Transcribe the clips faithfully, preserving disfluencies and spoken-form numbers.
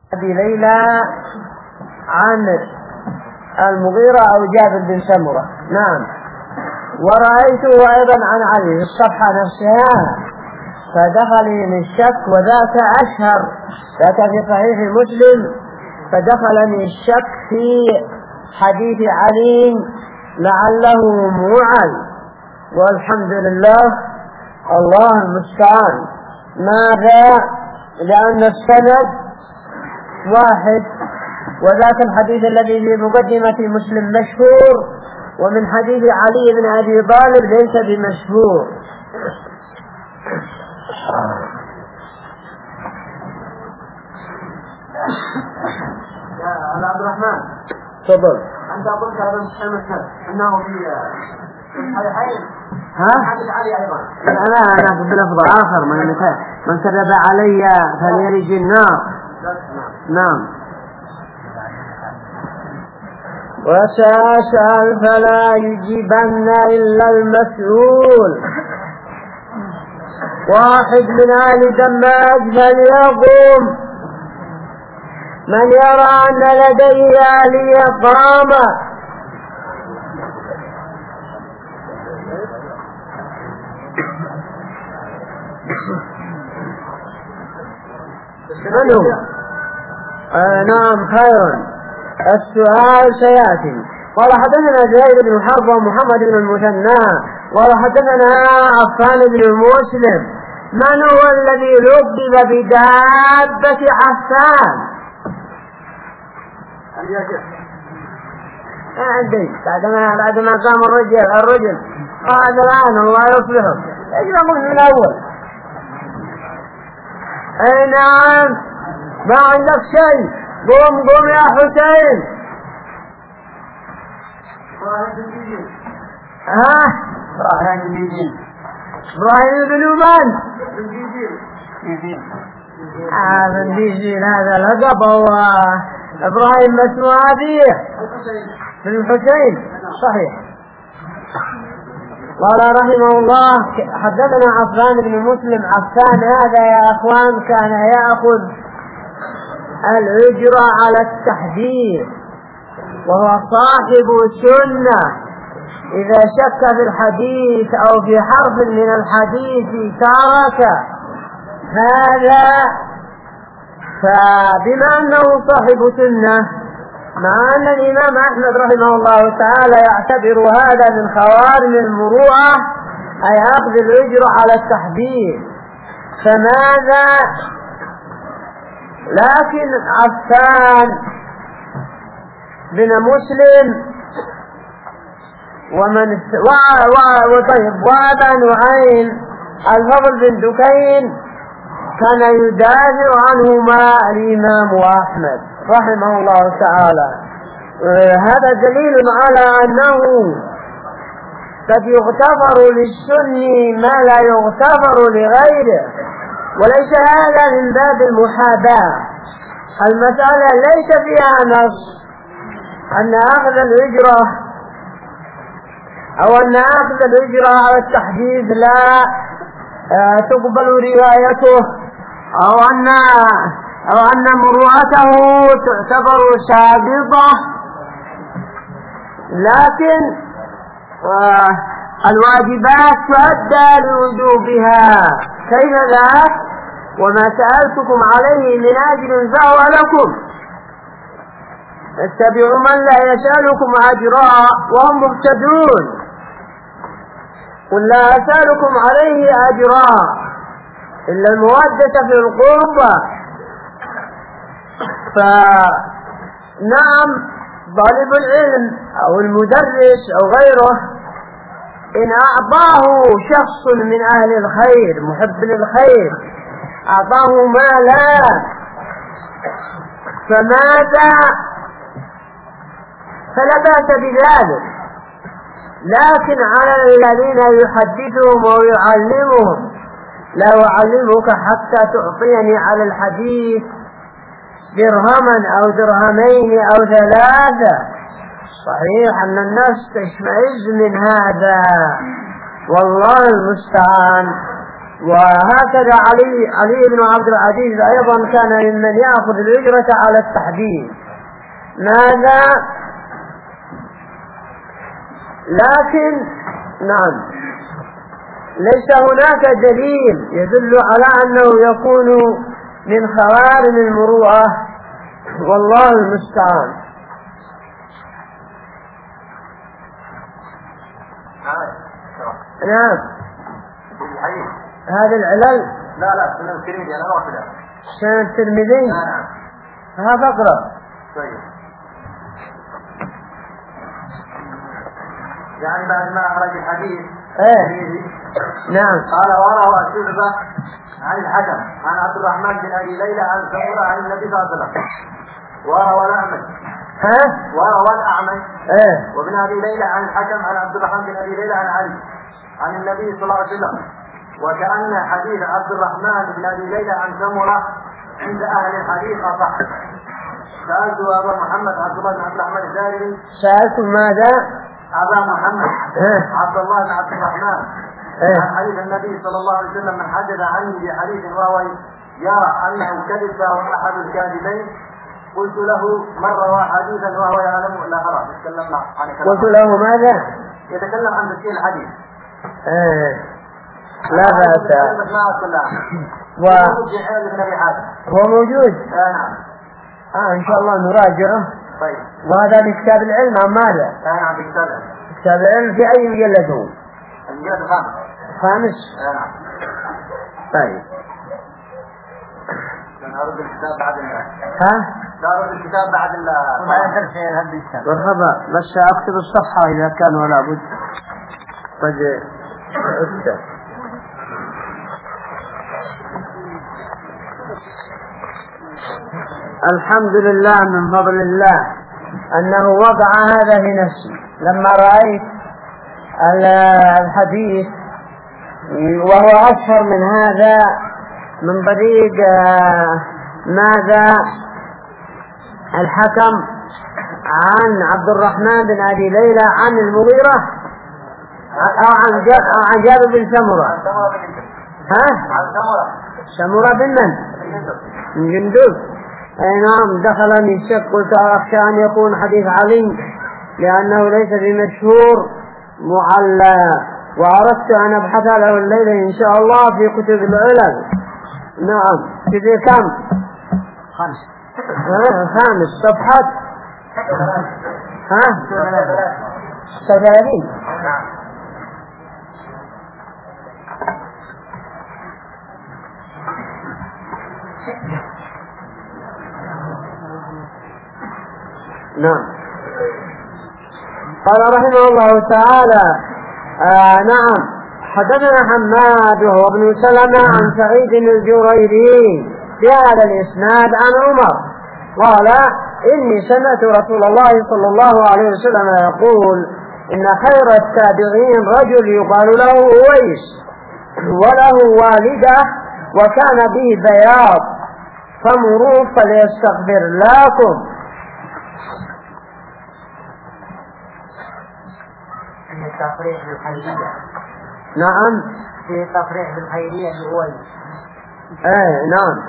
أبي ليلى عن المغيرة أو جابر بن سمرة. نعم. ورأيته أيضا عن علي في الصفحة نفسها، فدخلني الشك وذاك أشهر، ذاك في صحيح مسلم، فدخلني الشك في حديث علي لعله موعل، والحمد لله الله المستعان. ماذا؟ لأن السند واحد، وذاك الحديث الذي في مقدمة مسلم مشهور، ومن حديث علي بن أبي طالب ليس بمشهور. يا عبد الرحمن تفضل. أنت قلت هذا المسلم أنه في الصحيحين ها؟ حديث علي أيضا. لا أنا بلفظ آخر من المثال: من كذب علي فليلج النار. نعم. وسأسأل فلا يجيبن إلا المسؤول. واحد من آل دماج فليقوم، من يرى أن لديه آلية قامة. من هو؟ آه نعم خيرا. السؤال سيأتي. قال حدثنا زهير بن حرب ومحمد بن المثنى قال حدثنا عفان بن مسلم. من هو الذي لقب بدابة عفان؟ عندي بعدما بعدما قام الرجل الرجل قال الآن الله يصلحه. ايش نقول من الأول؟ اي نعم. ما عندك شيء؟ قوم قوم يا حسين. ها؟ إبراهيم بن جيل. إبراهيم بن من؟ آه بن جيل هذا لقب. هو إبراهيم اسمه أبيه بن الحسين. صحيح. قال رحمه الله حدثنا عفان بن مسلم. عفان هذا يا أخوان كان يأخذ الأجرة على التحديث، وهو صاحب سنة. إذا شك في الحديث أو في حرف من الحديث ترك هذا. فبما أنه صاحب سنة، مع أن الإمام أحمد رحمه الله تعالى يعتبر هذا من خوارم المروءة، أي أخذ الأجرة على التحديث، فماذا؟ لكن عفان بن مسلم ومن و... و... وطيب وابا نعيم الفضل بن دكين كان يدافع عنهما الإمام أحمد رحمه الله تعالى. هذا دليل على أنه قد يغتفر للسني ما لا يغتفر لغيره، وليس هذا من باب المحاباة. المسألة ليس فيها نص أن أخذ الأجرة أو أن أخذ الأجرة على التحديث لا تقبل روايته، أو أن أو أن مروءته تعتبر سابقة، لكن الواجبات تؤدى لوجوبها. كيف ذاك؟ وما سألتكم عليه من أجر فهو لكم، اتبعوا من لا يسألكم أجرا وهم مهتدون. قل لا أسألكم عليه أجرا إلا المودة في القربى. فنعم طالب العلم أو المدرس أو غيره إن أعطاه شخص من أهل الخير محب للخير، أعطاه مالا، فماذا؟ فلا بأس بذلك. لكن على الذين يحدثهم ويعلمهم: لا أعلمك حتى تعطيني على الحديث درهما أو درهمين أو ثلاثة. صحيح أن الناس تشمئز من هذا، والله المستعان. وهكذا علي علي بن عبد العزيز أيضا كان ممن يأخذ الأجرة على التحديد. ماذا؟ لكن نعم ليس هناك دليل يدل على أنه يكون من خوارم المروءة، والله المستعان. نعم هذا العلل لا لا سنة الترمذي أنا واحدة سنة الترمذي. نعم هذا اقرأ. طيب يعني بعد ما أخرج الحديث ايه نعم قال وروى شعبة عن الحكم عن عبد الرحمن بن أبي ليلى عن سمرة عن النبي صلى الله عليه وسلم، وروى الأعمش ها وروى الأعمش ايه وابن أبي ليلى عن الحكم عن عبد الرحمن بن أبي ليلى عن علي عن النبي صلى الله عليه وسلم. وكأن حديث عبد الرحمن بن أبي ليلى عن سمرة عند أهل الحديث أصح. سألت أبا محمد عبد الله بن عبد الرحمن الدارمي سألت ماذا؟ أبا محمد إيه؟ عبد الله بن عبد الرحمن إيه؟ عن حديث النبي صلى الله عليه وسلم من حدث عني بحديث وهو يرى أنه كذب فهو أحد الكاذبين. قلت له من روى حديثا وهو يعلم لا خلاص تكلمنا عن كلام. قلت له ماذا؟ يتكلم عن تفسير الحديث. ايه لا بأس. و هو موجود. آه نعم. آه إن شاء الله نراجعه. طيب. وهذا بكتاب العلم عن ماذا؟ آه نعم بكتاب العلم. كتاب العلم في أي مجلد هو؟ المجلد الخامس. خامس. آه نعم. طيب. نرد الكتاب بعد ال. ها؟ نرد الكتاب بعد ال. بعد درس هذا الكتاب. مرحبا بس أكتب الصفحة إذا كان ولا بد. قد أكتب. الحمد لله من فضل الله أنه وضع هذا في نفسي لما رأيت الحديث وهو أشهر من هذا من طريق ماذا الحكم عن عبد الرحمن بن أبي ليلى عن المغيرة أو عن عن جابر بن سمرة. ها؟ سمرة بن من؟ من جندب. أي نعم دخلني الشك قلت أخشى أن يكون حديث علي لأنه ليس بمشهور معلى، وأردت أن أبحث له الليلة إن شاء الله في كتب العلل. نعم كتب كم؟ خامس. ها خامس صفحة ها ثلاثين. نعم. قال رحمه الله تعالى آه نعم حدثنا حماد وهو ابن سلمة عن سعيد الجريري بهذا الإسناد عن عمر قال إني سمعت رسول الله صلى الله عليه وسلم يقول إن خير التابعين رجل يقال له أويس وله والدة وكان به بياض فمروا فليستغفر لكم. تصريح بالخيرية. نعم في تصريح بالخيرية الأول. ايه نعم.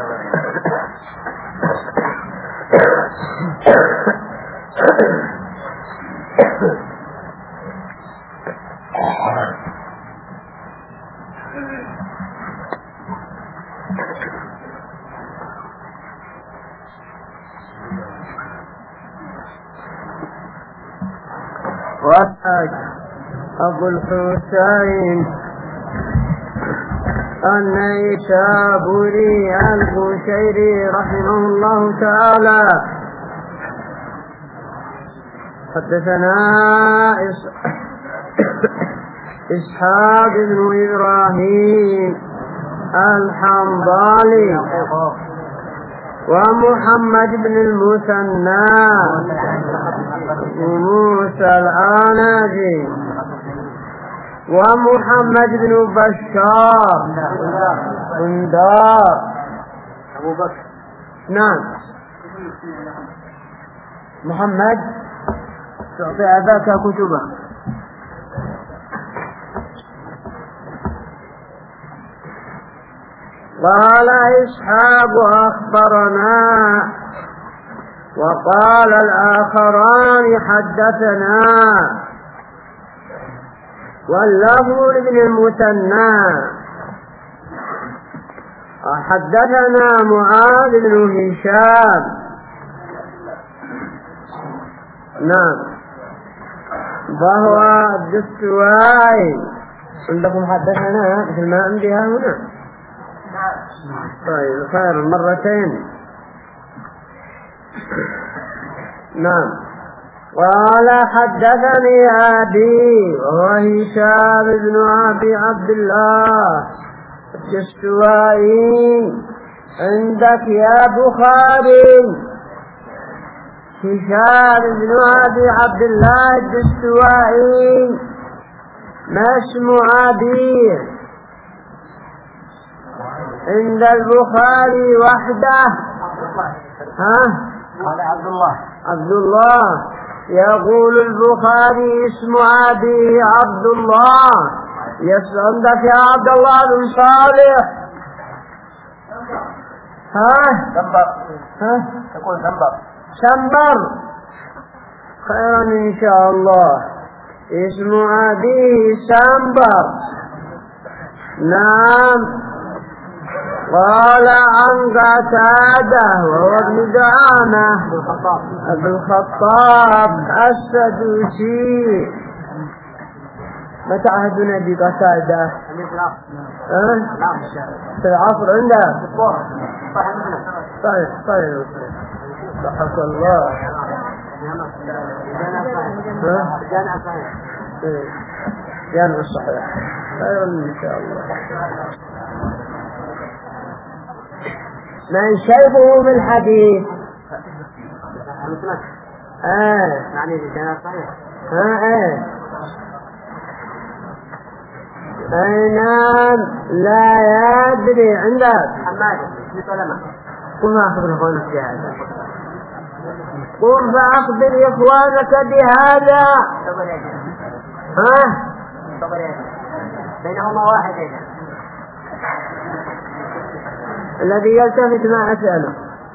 وأسأل أبو الحسين النيسابوري البشيري رحمه الله تعالى حدثنا إسحاق بن إبراهيم الحنظلي ومحمد بن المثنى وموسى العناجي ومحمد بن بشار بندار أبو بكر. نعم محمد تعطي أباك كتبه. قال إسحاق أخبرنا، وقال الآخران حدثنا، واللفظ لابن المثنى حدثنا معاذ بن هشام. نعم. فهو الدستوائي. عندكم حدثنا مثل ما عندها هنا؟ طيب خير مرتين. نعم. قال حدثني أبي وهو هشام بن أبي عبد الله الدستوائي. عندك يا بخاري هشام بن أبي عبد الله الدستوائي، ما اسم أبيه؟ عند البخاري وحده. ها؟ قال عبد الله. عبد الله. يقول البخاري اسم أبيه عبد الله. عندك يا عبد الله بن صالح. ها؟ سنبر. ها؟ تقول سنبر. سنبر. خيرا إن شاء الله. اسم أبيه سنبر. نعم. قال عن قتادة وهو ابن دعامة أبو الخطاب السدوسي. متى عهدنا بقتادة؟ في العصر عنده. طيب طيب صحك الله. جامع الصحيح. خير إن شاء الله. من شيخه في الحديث؟ آه يعني الجامع الصحيح. آه آه أي نعم. لا يدري. عندك حماد بن سلمة. قم فأخبر إخوانك بهذا. قم فأخبر إخوانك بهذا. ها؟ بينهما واحد. الذي يلتفت ما أسأله.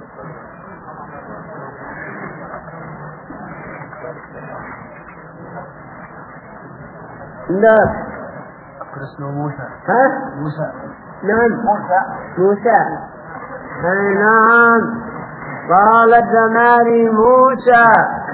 لا اسمه موسى. ها؟ موسى. نعم موسى. موسى. أي نعم. قال الزماني موسى.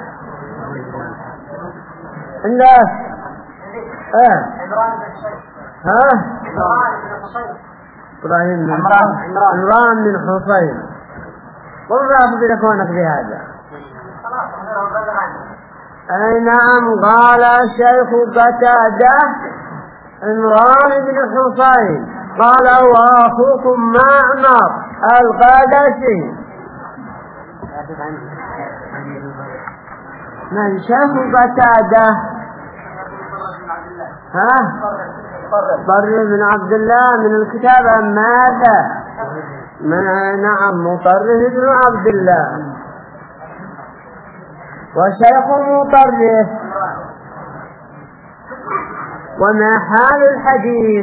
عنده اه ها إبراهيم بن عمران بن حسين. قل رافض لكونك بهذا. أي نعم. قال الشيخ قتادة عمران بن حسين. قال وأخوكم معمر القادسي. من شيخ قتادة؟ ها؟ مطرف بن عبد الله من الكتاب عن ماذا؟ من نعم مطرف بن عبد الله. وشيخ مطرف. وما حال الحديث؟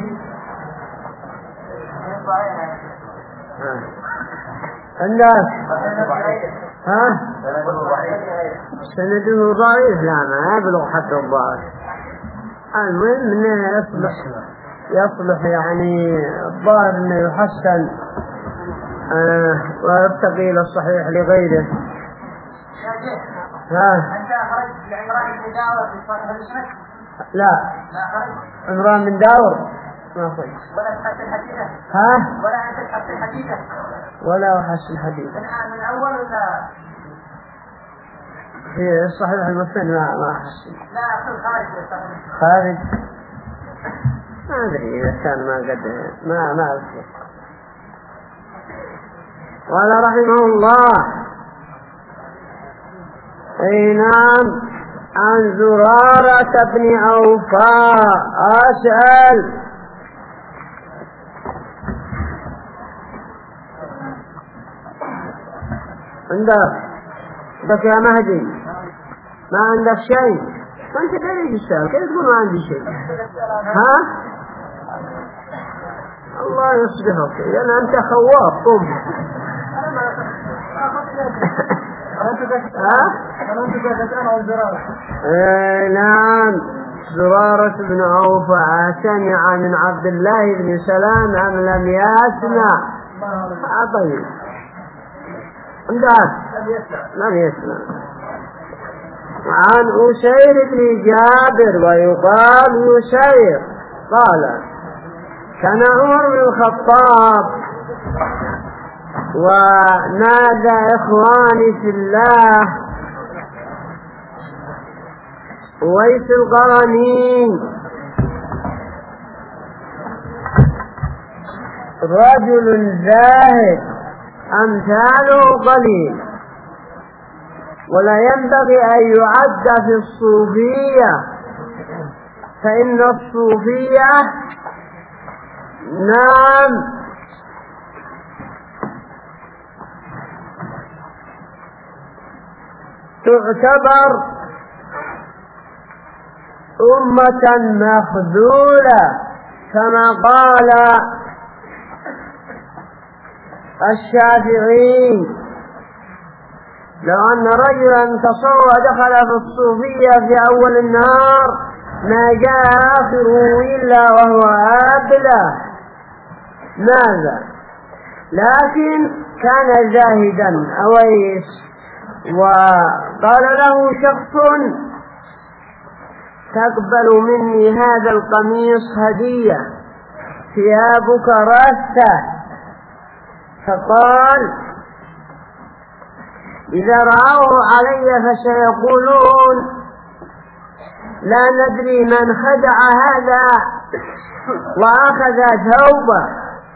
الناس ها؟ سنده ضعيف. لا ما يبلغ حتى الضعف. المهم انه يصلح يصلح يعني الظاهر انه يحسن آه ويرتقي الى الصحيح لغيره. ها؟ أنت خرجت لعمران بن داور في صحيح المسند؟ لا. عمران بن داور ما خرج. ولا تحسن الحديثة؟ ها؟ ولا أنت تحسن الحديثة؟ ولا أحسن الحديث. من أول ولا؟ في الصحيح المسند ما ما أحسن. لا أقول خارج الصحيح. خارج ما أدري إذا كان ما قد ما ما أذكر. قال رحمه الله أي نعم عن زرارة بن أوفاء أسأل عندك عندك يا مهدي ما عندك شيء؟ ما أنت ليش تسأل؟ كيف تقول ما عندي شيء؟ ها؟ الله يصلحك، لأن أنت خواف قم. ها؟ نعم. زرارة بن عوفة سمع من عبد الله بن سلام أم لم يسمع؟ طيب عندك لم يسمع. عن أسير بن جابر ويقال يسير قال كان عمر بن الخطاب ونادى إخواني في الله ويس القرني رجل زاهد أمثاله قليل ولا ينبغي أن يعد في الصوفية، فإن الصوفية نعم تعتبر أمة مخذولة، كما قال الشافعي لو أن رجلا تصور دخل في الصوفية في أول النهار ما جاء آخره إلا وهو أبله. ماذا؟ لكن كان زاهدا أويس، وقال له شخص تقبل مني هذا القميص هدية ثيابك رثة، فقال إذا رأوه علي فسيقولون لا ندري من خدع هذا وأخذ ثوبه،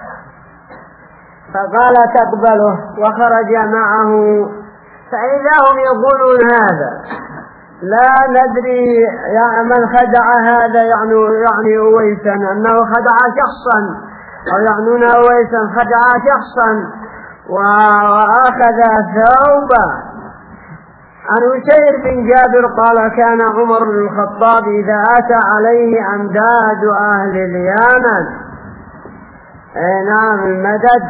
فقال تقبله وخرج معه، فإذا هم يقولون هذا لا ندري من خدع هذا يعني يعني أويسا أنه خدع شخصا، أو يعنون أويسا خدع شخصا وأخذ ثوبا. عن أسير بن جابر قال كان عمر بن الخطاب إذا أتى عليه أمداد أهل اليمن، نعم المدد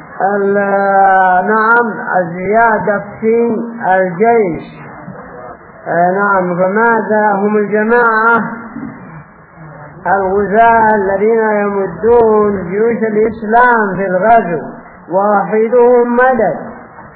نعم الزيادة في الجيش، نعم فماذا هم الجماعة الغزاة الذين يمدون جيوش الإسلام في الغزو واحدهم مدد.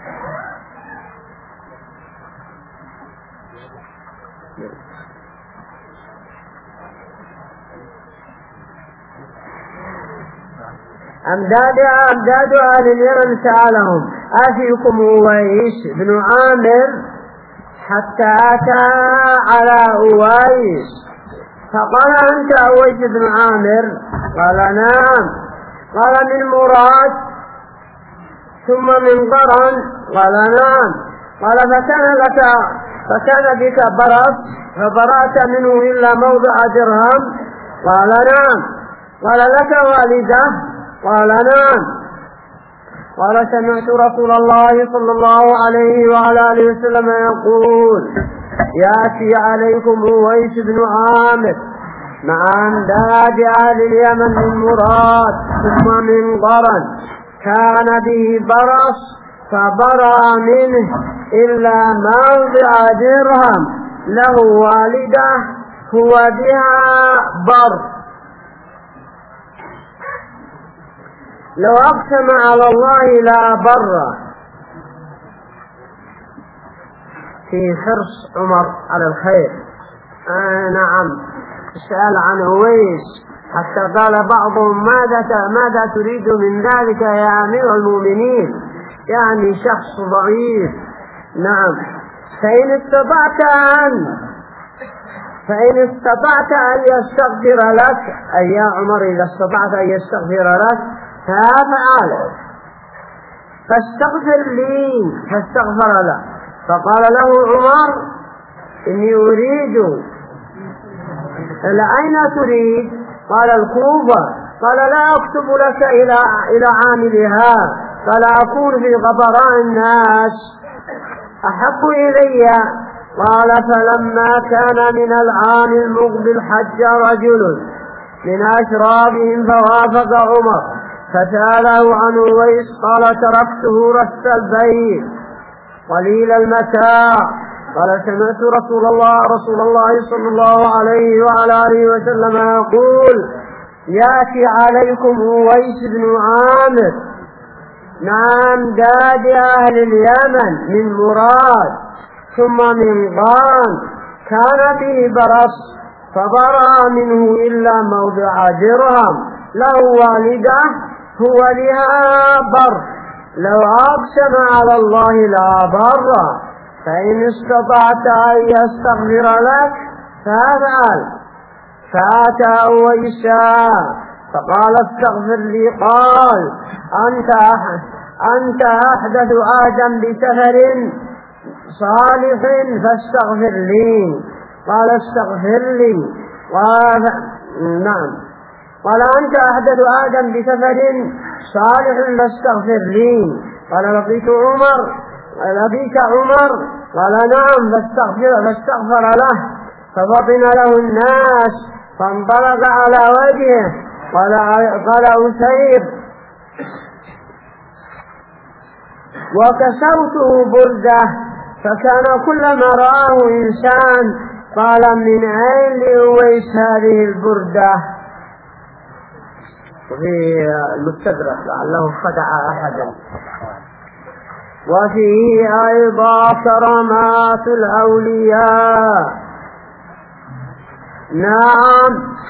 أمداد أمداد أهل اليمن سألهم أفيكم أويس بن عامر، حتى أتى على أويس فقال أنت أويس بن عامر؟ قال نعم. قال من مراد ثم من قرن؟ قال نعم. قال فكان لك فكان بك برص فبرأت منه إلا موضع درهم؟ قال نعم. قال لك والدة؟ قال نعم. قال سمعت رسول الله صلى الله عليه وعلى آله وسلم يقول يأتي عليكم أويس بن عامر مع أمداد أهل اليمن من مراد ثم من قرن، كان به برص فبرأ منه إلا موضع درهم، له والدة هو بها بر، لو أقسم على الله لا بر. في حرص عمر على الخير. آه نعم. سأل عن أويس حتى قال بعضهم ماذا ماذا تريد من ذلك يا أمير المؤمنين؟ يعني شخص ضعيف. نعم. فإن استطعت أن فإن استطعت أن يستغفر لك، أي يا عمر إذا استطعت أن يستغفر لك فافعل، فاستغفر لي، فاستغفر له. فقال له عمر إني أريد. إلى أين تريد؟ قال الكوفة. قال لا أكتب لك إلى إلى عاملها، قال أكون في غبراء الناس أحب إلي. قال فلما كان من العام المقبل حج رجل من أشرافهم فوافق عمر فسأله عن أويس قال تركته رث البيت قليل المتاع. قال سمعت رسول الله رسول الله صلى الله عليه وعلى آله وسلم يقول يأتي عليكم أويس بن عامر نعم داد أهل اليمن من مراد ثم من غان كان به برص فبرأ منه إلا موضع درهم له والده هو لها بر لو أقسم على الله لا بر فإن استطعت أن يستغفر لك فافعل. فأتى أويسا فقال استغفر لي. قال أنت أحد أنت أحدث آدم بسفر صالح فاستغفر لي. قال استغفر لي. قال نعم. قال أنت أحدث آدم بسفر صالح فاستغفر لي. قال لقيت عمر لقيت عمر قال نعم فاستغفر فاستغفر له فبطن له الناس فانطلق على وجهه. قال قال أسير وكسوته بردة فكان كلما رآه إنسان قال من أين لأويس هذه البردة. في المستدرك لعله خدع أحدا. وفيه أيضا كرامات الأولياء. نعم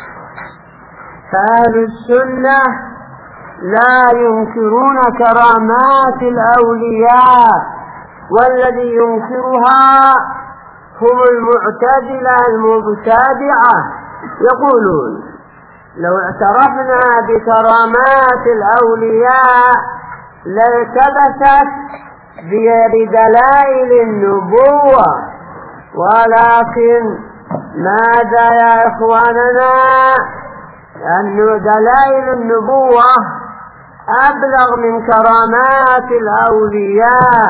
فأهل السنة لا ينكرون كرامات الأولياء والذي ينكرها هم المعتزلة المبتدعة يقولون لو اعترفنا بكرامات الأولياء لالتبست بدلائل النبوة. ولكن ماذا يا إخواننا أن دلائل النبوة أبلغ من كرامات الأولياء.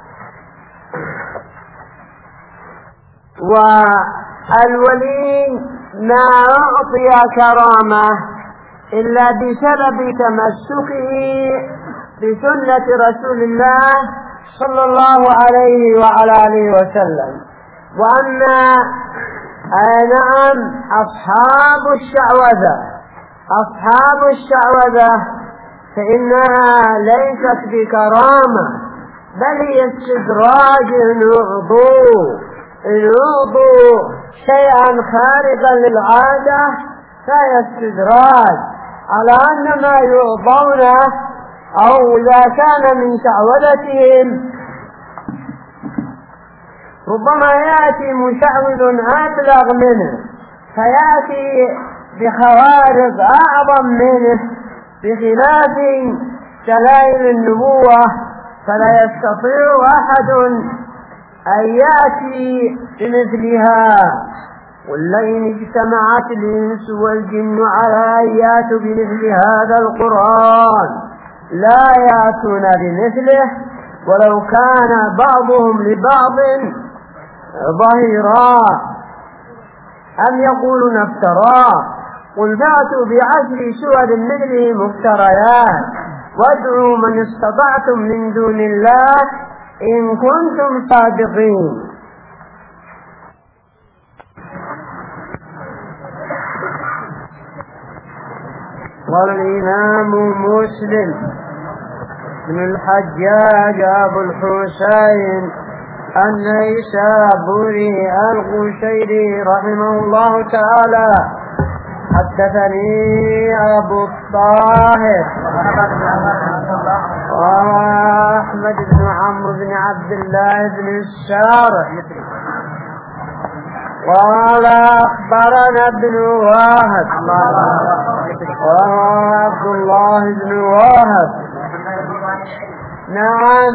والولي ما أعطي كرامة إلا بسبب تمسكه بسنة رسول الله صلى الله عليه وعلى آله وسلم. وأما نعم أصحاب الشعوذة أصحاب الشعوذة فإنها ليست بكرامة بل هي استدراج الوضوء الوضوء شيئا خارقا للعادة فهي استدراج على أن ما يعطونه أو إذا كان من شعوذتهم ربما يأتي مشعوذ أبلغ منه فيأتي بخوارق أعظم منه بخلاف دلائل النبوة فلا يستطيع أحد أن يأتي بمثلها. ولئن اجتمعت الإنس والجن على أن يأتوا بمثل هذا القرآن لا يأتون بمثله ولو كان بعضهم لبعض ظهيرا أم يقولون افتراه. قل فأتوا بعشر سور مثله مفتريات وادعوا من استطعتم من دون الله إن كنتم صادقين. قال الإمام مسلم بن الحجاج أبو الحسين النيسابوري القشيري رحمه الله تعالى حدثني أبو الطاهر وأحمد بن عمرو بن عبد الله بن الشارع قال أخبرنا ابن واهب وعبد الله بن واهب. نعم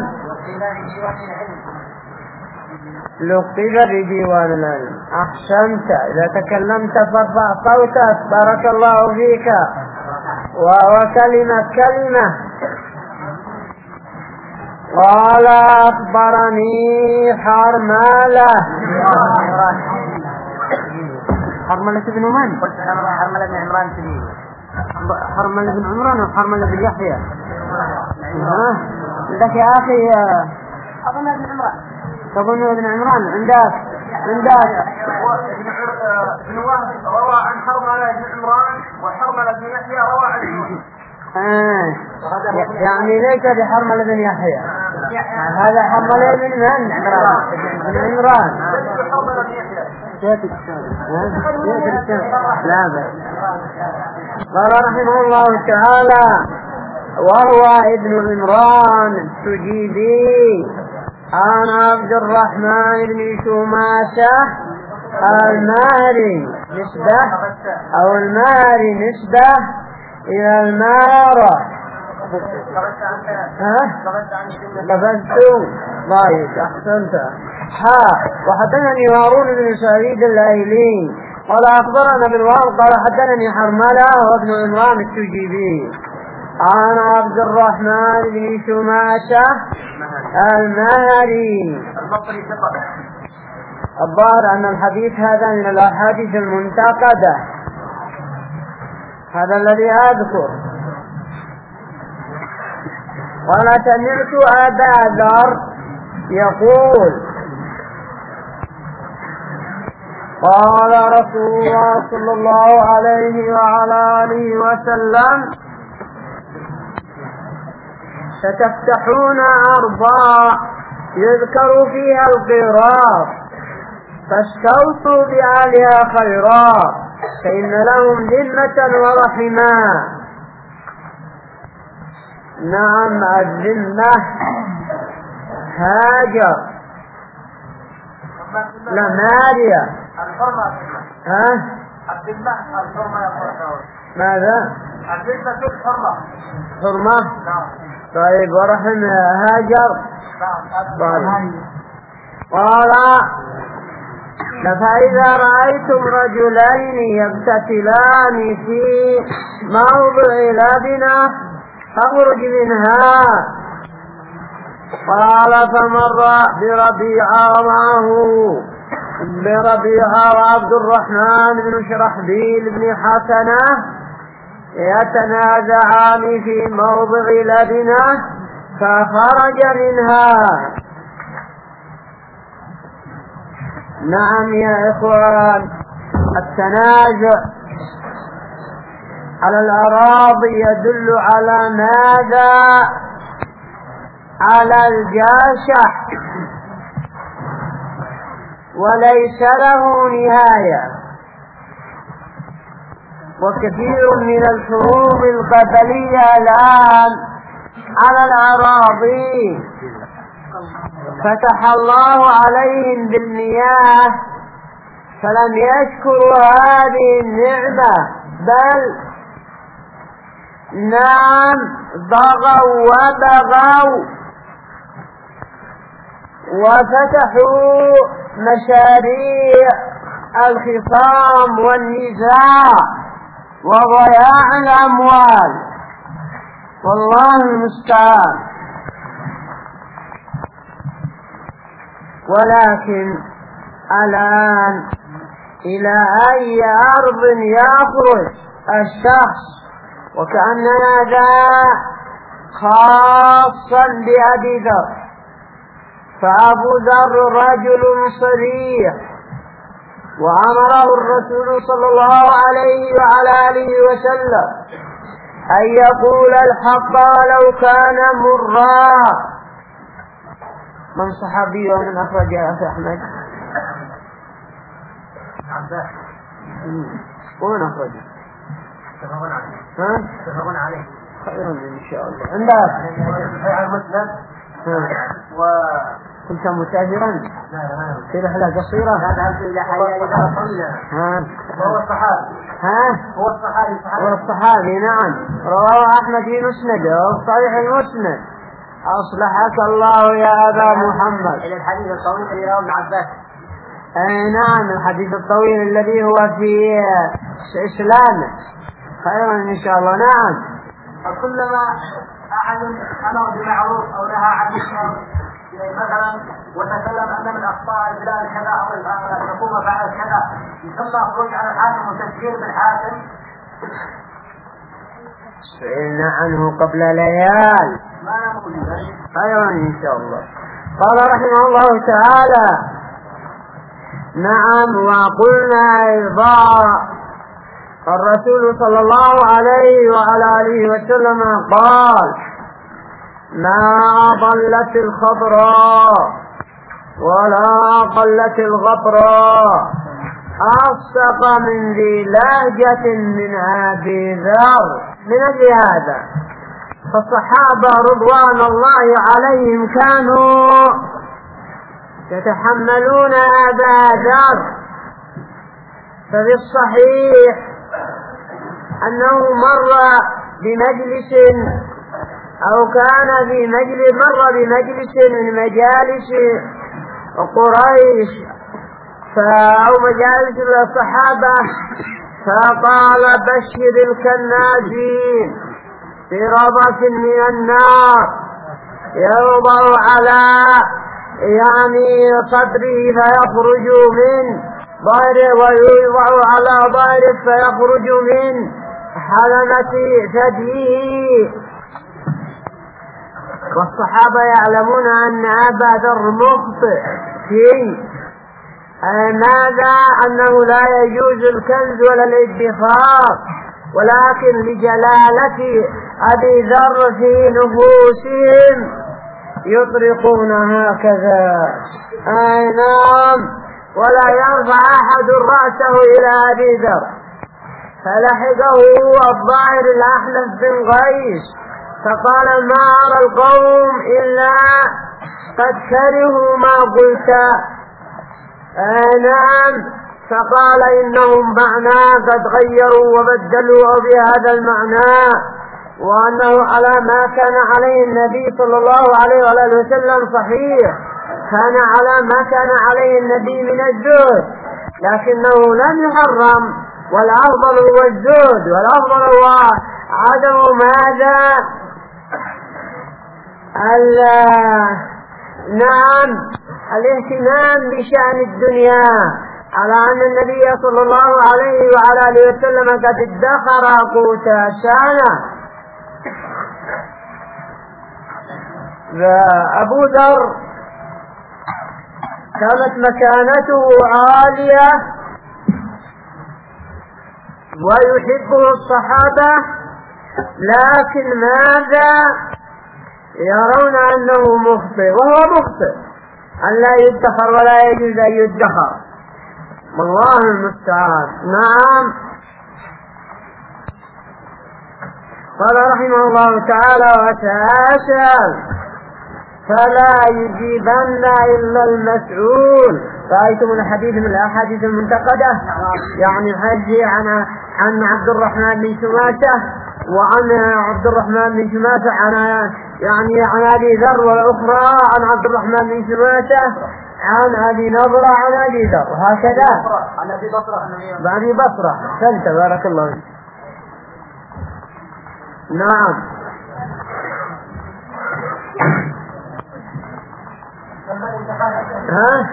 لقب بديوان العلم. أحسنت إذا تكلمت فارفع صوتك بارك الله فيك. وكلمة كلمة. قال أخبرني حرملة حرملة بن من؟ حرملة بن عمران سبيل حرملة بن عمران وحرملة بن يحيى. ها عندك يا أخي أظن بن عمران. تظن بن عمران عندك عندك بن وهب روى عن حرملة بن عمران وحرملة بن يحيى روى عن يونس. آه. يعني ليس بحرملة بن يحيى، هذا حرملة بن من عمران بن عمران. لا بس قال رحمه الله تعالى: وهو ابن عمران السجيدي عن عبد الرحمن بن شماسة الماري نسبة أو الماري نسبة إلى المارة. ها؟ قفزت طيب أحسنت. ها وحدثني هارون بن سعيد الأيلي قال أخبرنا بالواو قال حدثني حرملة وابن عمران السجيبي عن عبد الرحمن بن شماسة المهري. الظاهر أن الحديث هذا من الأحاديث المنتقدة، هذا الذي أذكر. قال سمعت أبا ذر يقول قال رسول الله صلى الله عليه وعلى آله وسلم: ستفتحون أرضا يذكر فيها القراط فاستوصوا بأهلها خيرا فإن لهم ذمة ورحما. نعم الذمة هاجر لا ماريا. ها؟ الذمة الحرمة يا أخوة. ماذا؟ الذمة الحرمة. حرمة؟ نعم. طيب ورحم هاجر. نعم. قال: فإذا رأيتم رجلين يبتتلان في موضع لبنة فاخرج منها. قال: فمر بربيعة معه بربيعة وعبد الرحمن بن شرحبيل بن حسنة يتنازعان في موضع لبنة فخرج منها. نعم يا إخوان، التنازع على الأراضي يدل على ماذا؟ على الجشع وليس له نهاية. وكثير من الحروب القبلية الآن على الأراضي فتح الله عليهم بالمياه فلم يشكروا هذه النعمة، بل نعم ضغوا وبغوا وفتحوا مشاريع الخصام والنزاع وضياع الأموال، والله المستعان. ولكن الآن إلى أي أرض يخرج الشخص وكأن هذا خاصا بأبي ذر، فأبو ذر رجل صريح وأمره الرسول صلى الله عليه وعلى آله وسلم أن يقول الحق ولو كان مرا. من صحابي ومن أخرج يا أخي أحمد؟ ومن أخرج؟ تفقون عليه. ها؟ تفقون عليه. خيرا إن شاء الله. عندك؟ صحيح المسند. و كنت مسافرا؟ لا لا في رحلة قصيرة؟ لا ذهبت إلى حياة طويلة. ها؟ هو الصحابي. ها؟ هو الصحابي. هو الصحابي نعم، رواه أحمد في مسنده صحيح المسند. أصلحك الله يا أبا محمد. إلى الحديث الطويل الذي رواه ابن عباس. أي نعم، الحديث الطويل الذي هو في إسلامه. خيرا إن شاء الله. نعم. فكلما أحد أمر بمعروف أو نهى عن منكر مثلا وتكلم أن من أخطاء البلاد كذا أو الحكومة فعلت كذا، يسمى خروج على الحاكم وتسجيل بالحاكم سئلنا عنه قبل ليال. خيرا إن شاء الله. قال رحمه الله تعالى: نعم. وقلنا أيضا الرسول صلى الله عليه وعلى آله وسلم قال: ما ضلت الخضراء ولا قلت الغبراء أصدق من ذي لهجة من أبي ذر. من أجل هذا فالصحابة رضوان الله عليهم كانوا يتحملون أبا ذر. ففي الصحيح أنه مر بمجلس أو كان في مجلس مر بمجلس من مجالس قريش أو مجالس الصحابة، فقال: بشر الكنازين بربط من النار يوضع على يعني صدره فيخرج من ظهره ويوضع على ظهره فيخرج من حلمة ثدييه. والصحابة يعلمون أن أبا ذر مخطئ في ماذا؟ أنه لا يجوز الكنز ولا الادخار، ولكن لجلالة أبي ذر في نفوسهم يطرقون هكذا. أي نعم. ولا يرفع أحد رأسه إلى أبي ذر. فلحقه الظاهر الأحنف بن قيس فقال: ما أرى القوم إلا قد كرهوا ما قلت. آه نعم. فقال: إنهم معنا قد غيروا وبدلوا بهذا المعنى، وأنه على ما كان عليه النبي صلى الله عليه وآله وسلم صحيح، كان على ما كان عليه النبي من الزهد، لكنه لم يحرم، والأفضل هو الزهد، والأفضل هو عدم ماذا؟ نعم الاهتمام بشأن الدنيا، على أن النبي صلى الله عليه وعلى آله وسلم قد ادخر قوت سنة. أبو ذر كانت مكانته عالية ويحبه الصحابة، لكن ماذا؟ يرون أنه مخطئ، وهو مخطئ، أن لا يدخر ولا يجوز أن يدخر، والله المستعان. نعم. قال رحمه الله تعالى: وتآسى فلا يجيبن إلا المسؤول. رأيتم الحديث من الأحاديث المنتقدة، يعني حديث عن عن عبد الرحمن بن شماسة، وعن عبد الرحمن بن شماسة عن يعني عن أبي ذر، والأخرى عن عبد الرحمن بن شماسة عن أبي نضرة عن أبي ذر، وهكذا عن أبي بصرة عن أبي بصرة. أحسنت، بارك الله فيك. نعم. ها؟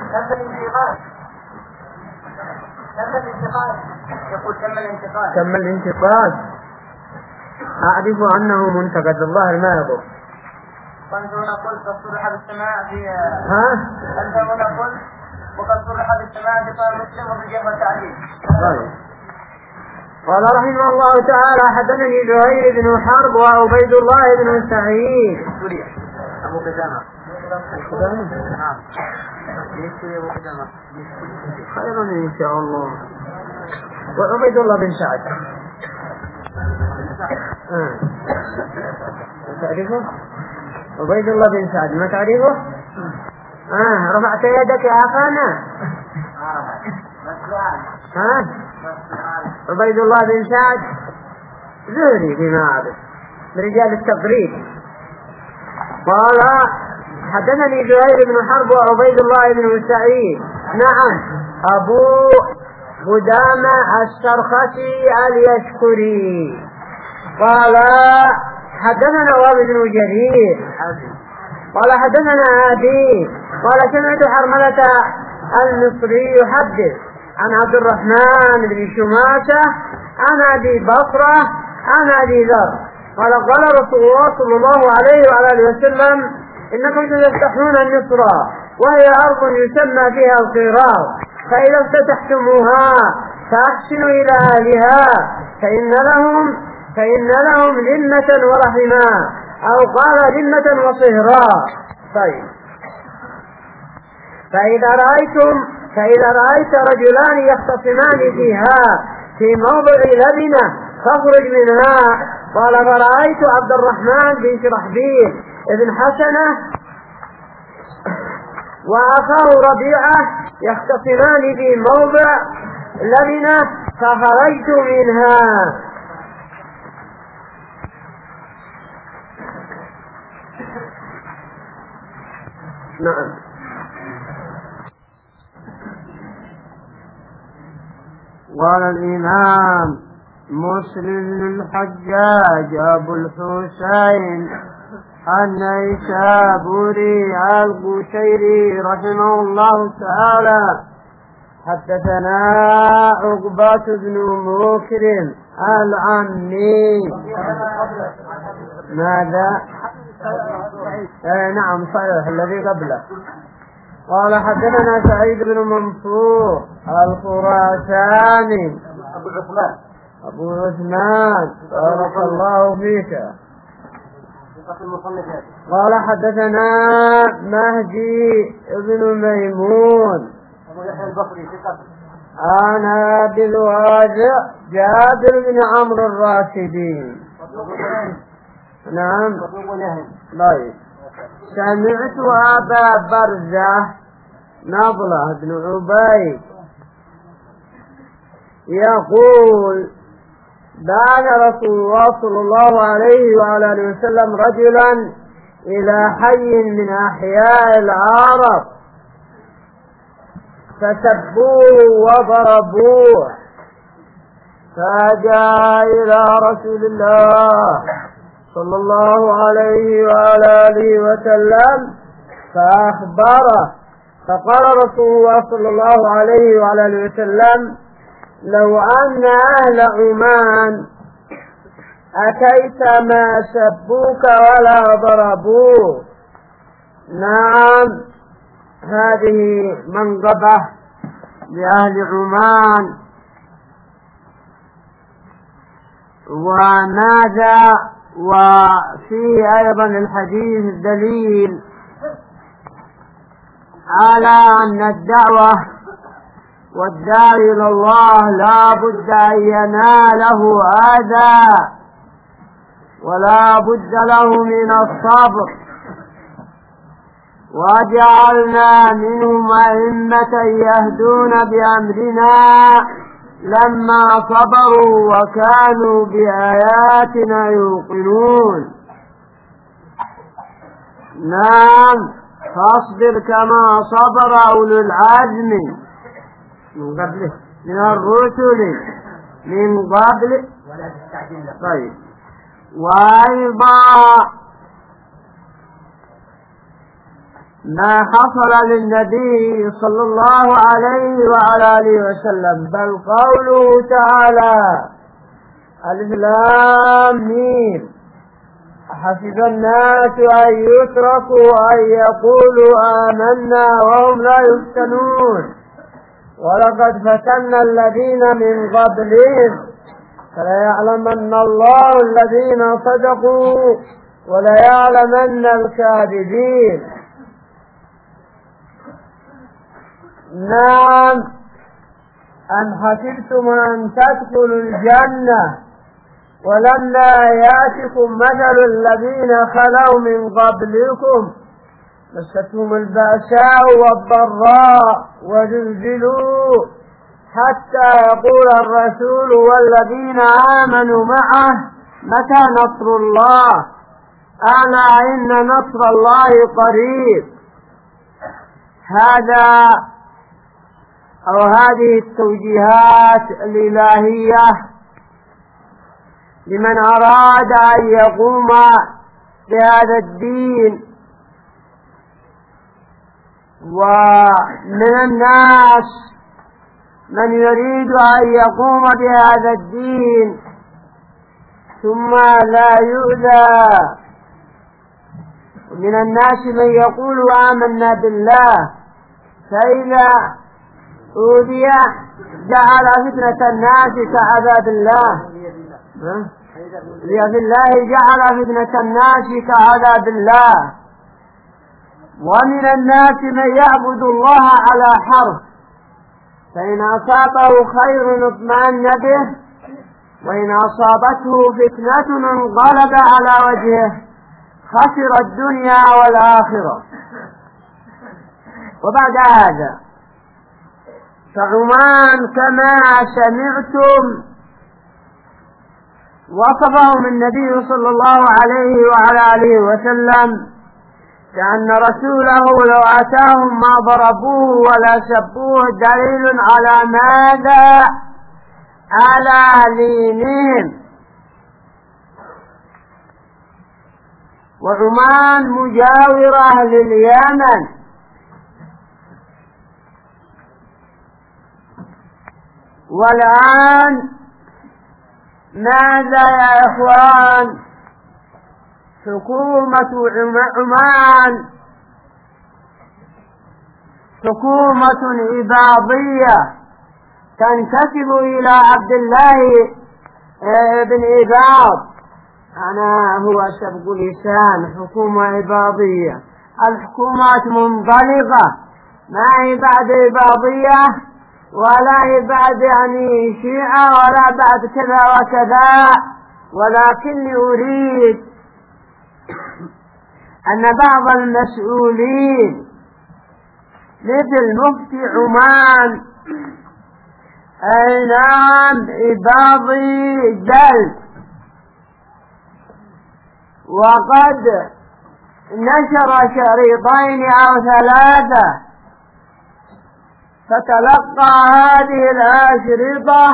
يقول تم الانتقال. تم الانتقال. أعرف أنه منتقد، الظاهر ما يضر. فأنت هنا قلت قد صرح بالسماع في ها؟ أنت هنا قلت وقد صرح بالسماع في قال مسلم وبالجهة والتعليم. طيب. قال رحمه الله تعالى: حدثني زهير بن حرب وعبيد الله بن سعيد. أبو قدامة. نعم. خيرا إن شاء الله. وعبيد الله بن سعد. آه. تعرفه؟ عبيد الله بن سعد ما تعرفه؟ آه رفعت يدك يا أخانا. ها؟ عبيد الله بن سعد زهري فيما أعرف، من رجال التقريب. قال: حدثني زهير بن حرب وعبيد الله بن سعيد. نعم. أبو قدامة السرخسي اليشكري. قال: حدثنا وابن بن جرير قال: حدثنا أبي قال: سمعت حرملة المصري يحدث عن عبد الرحمن بن شماسة عن أبي بصرة عن أبي ذر قال قال رسول الله صلى الله عليه وعلى آله وسلم إنكم ستفتحون النصر وهي أرض يسمى فيها القيراط فإذا افتتحتموها فأحسنوا إلى أهلها فإن لهم فإن لهم ذمة ورحما أو قال ذمة وصهرا. طيب فإذا رأيتم فإذا رأيت رجلان يختصمان فيها في موضع لبنة فاخرج منها. قال فرأيت عبد الرحمن بن شرحبيل ابن حسنة وأخاه ربيعة يختصمان في موضع لبنة فخرجت منها. نعم. قال الإمام مسلم للحجاج أبو الحسين النيسابوري القشيري رحمه الله تعالى حدثنا عقبة بن مكرم العمي. ماذا؟ آه نعم صحيح الذي قبله. قال حدثنا سعيد بن منصور الخراساني أبو عثمان أبو عثمان بارك الله فيك. قال حدثنا مهدي بن ميمون أبو يحيى البصري ثقة عن أبي الواجع جابر بن عمرو الراشدي. نعم. طيب سمعت أبا برزة نضلة بن عبيد يقول بعث رسول الله صلى الله عليه وعلى آله وسلم رجلا إلى حي من أحياء العرب فسبوه وضربوه فجاء إلى رسول الله صلى الله عليه وعلى آله وسلم فأخبره فقال رسول الله صلى الله عليه وعلى آله وسلم لو أن أهل عمان أتيت ما سبوك ولا ضربوك. نعم هذه منقبة لأهل عمان. وماذا وفيه أيضا الحديث دليل على أن الدعوة والداعي إلى الله لا بد أن يناله أذى ولا بد له من الصبر. وجعلنا منهم أئمة يهدون بأمرنا لما صبروا وكانوا بآياتنا يوقنون. نعم فاصبر كما صبر أولو العزم من قبل من الرسل من قبل. طيب وأيضا ما حصل للنبي صلى الله عليه وعلى آله وسلم بل قوله تعالى ألف لام ميم حسب الناس أن يتركوا أن يقولوا آمنا وهم لا يفتنون ولقد فتنا الذين من قبلهم فليعلمن الله الذين صدقوا وليعلمن الكاذبين. نعم أم حسبتم أن تدخلوا الجنة ولما يأتكم مثل الذين خلوا من قبلكم مستهم البأساء والضراء وزلزلوا حتى يقول الرسول والذين آمنوا معه متى نصر الله ألا إن نصر الله قريب. هذا أو هذه التوجيهات الإلهية لمن أراد أن يقوم بهذا الدين. ومن الناس من يريد أن يقوم بهذا الدين ثم لا يؤذى. ومن الناس من يقول آمنا بالله فإذا أوذي جعل فتنة الناس كعذاب الله بالله جعل فتنة الناس كعذاب الله. ومن الناس من يعبد الله على حرف فإن أصابه خير اطمأن به وإن أصابته فتنة انقلب على وجهه خسر الدنيا والآخرة. وبعد هذا فعمان كما سمعتم وصفهم النبي صلى الله عليه وعلى آله وسلم كأن رسوله لو أتاهم ما ضربوه ولا سبوه، دليل على ماذا؟ على لينهم. وعمان مجاورة لليمن، والآن ماذا يا إخوان؟ حكومة عمان حكومة إباضية تنتسب إلى عبد الله بن إباض. أنا هو سبق لسان حكومة إباضية. الحكومات منطلقة، ما هي بعد إباضية ولا هي بعد يعني شيعة ولا بعد كذا وكذا، ولكني أريد أن بعض المسؤولين مثل مفتي عمان أي نعم إباضي جلد، وقد نشر شريطين أو ثلاثة، فتلقى هذه الأشرطة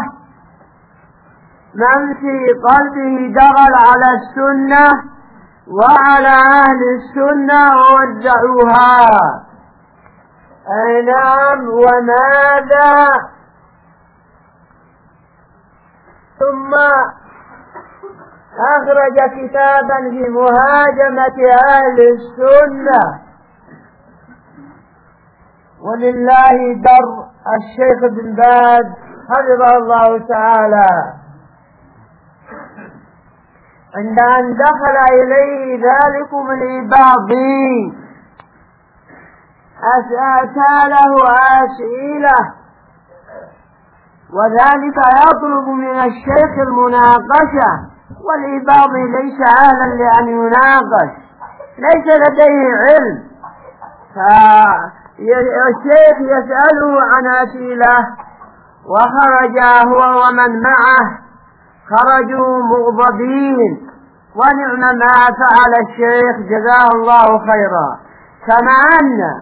من في قلبه دخل على السنة وعلى أهل السنة ووزعوها. أي نعم. وماذا؟ ثم أخرج كتابا في مهاجمة أهل السنة، ولله در الشيخ بن باز حفظه الله تعالى عند أن دخل إليه ذلكم الإباضي سأله أسئلة، وذلك يطلب من الشيخ المناقشة، والإباضي ليس أهلا لأن يناقش، ليس لديه علم، فالشيخ يسأله عن أسئلة، وخرج هو ومن معه خرجوا مغضبين، ونعم ما فعل الشيخ جزاه الله خيرا. كما أن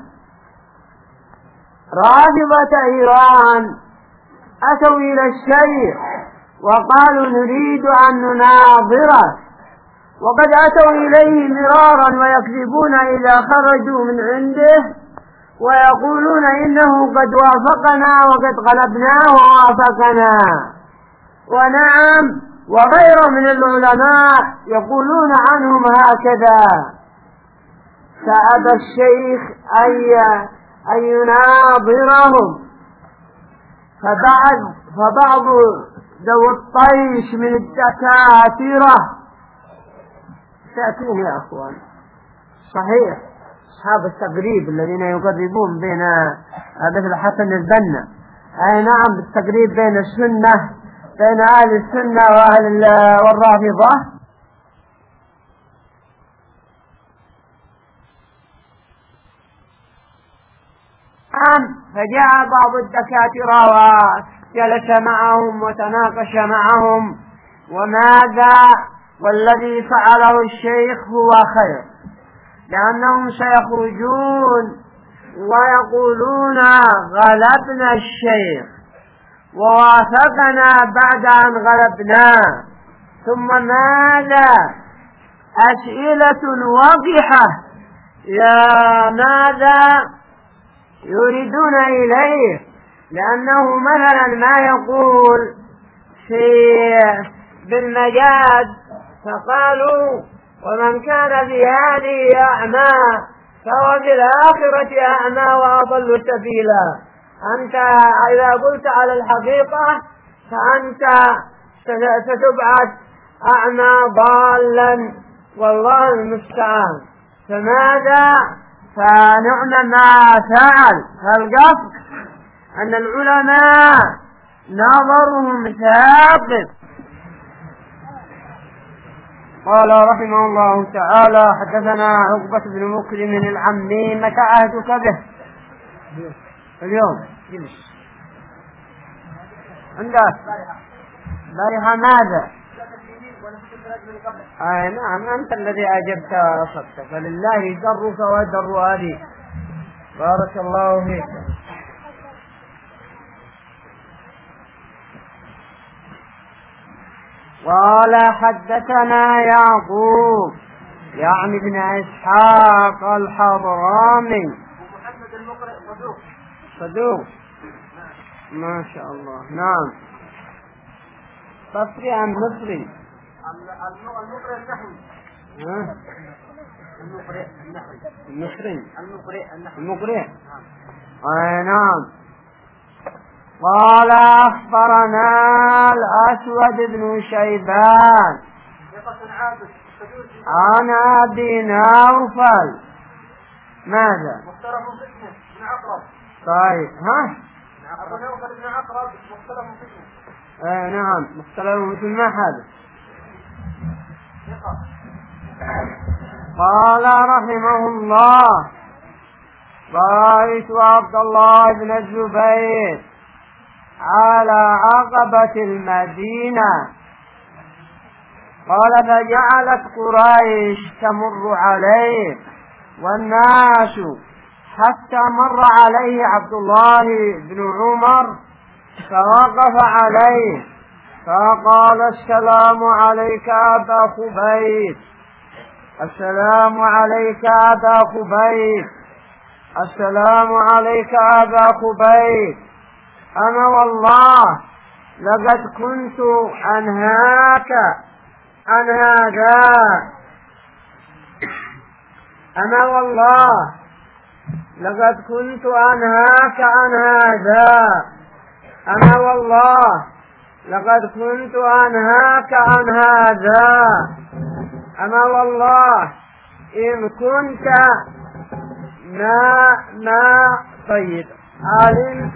رافضة إيران أتوا إلى الشيخ وقالوا نريد أن نناظره، وقد أتوا إليه مرارا ويكذبون إذا خرجوا من عنده ويقولون إنه قد وافقنا وقد غلبناه ووافقنا. ونعم، وغير من العلماء يقولون عنهم هكذا. فأبى الشيخ أن يناظرهم، فبعض فبعض ذو الطيش من الدكاترة تأتون يا أخوان، صحيح أصحاب التقريب الذين يقربون بين مثل حسن البنا، أي نعم بالتقريب بين السنة بين أهل السنة وأهل والرافضة. فجاء بعض الدكاترة وجلس معهم وتناقش معهم، وماذا؟ والذي فعله الشيخ هو خير، لأنهم سيخرجون ويقولون غلبنا الشيخ ووافقنا بعد أن غلبناه. ثم ماذا؟ أسئلة واضحة، يا ماذا يريدون إليه؟ لأنه مثلا ما يقول في بالمجاز فقالوا ومن كان في هذه أعمى فهو في الآخرة أعمى وأضل سبيلا. أنت إذا قلت على الحقيقة فأنت ستبعث أعمى ضالا والله المستعان. فماذا؟ فنعم ما فعل. فالقصد أن العلماء نظرهم ثاقب. قال رحمه الله تعالى حدثنا عقبة بن مكرم العمي. متى عهدك به؟ اليوم عندك بارحة ماذا؟ آه نعم أنت الذي أجبت وأصبت فلله درك ودر أبيك. بارك الله فيك. قال حدثنا يعقوب يعني ابن إسحاق الحضرمي محمد المقرئ صدوق صدوق ما شاء الله. نعم. بصري عن مصري. المقرئ النحوي. ها؟ المقرئ النحوي. المصري. المقرئ النحوي. المقرئ. آه نعم. قال أخبرنا الأسود بن شيبان عن أبي نوفل. ماذا؟ مختلف فتنة بن عقرب. طيب ها؟ أبو نوفل بن عقرب مختلف فتنة. آه نعم مختلف مثل ما هذا. قال رحمه الله رأيت عبد الله بن الزبير على عقبة المدينة. قال فجعلت قريش تمر عليه والناس حتى مر عليه عبد الله بن عمر فوقف عليه فقال السلام عليك أبا خبيب السلام عليك أبا خبيب السلام عليك أبا خبيب. أنا والله لقد كنت أنهاك عن هذا. أنا والله لقد كنت أنهاك عن هذا. أنا والله لقد كنت أنهاك عن هذا. أنا والله إن كنت ما ما طيب علمت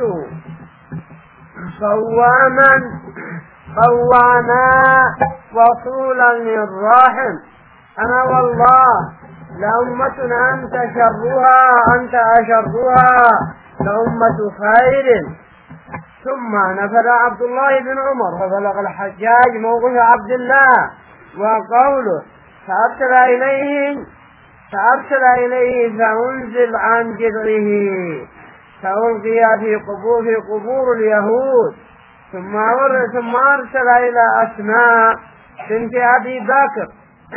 قواما قواما وصولا للرحم. أنا والله لأمة أنت شرها أنت أشرها لأمة خير. ثم نفذ عبد الله بن عمر فبلغ الحجاج موقف عبد الله وقوله فأرسل إليه فأرسل إليه فأنزل عن جذعه فألقي في قبور في قبور اليهود. ثم ثم أرسل إلى أسماء بنت أبي بكر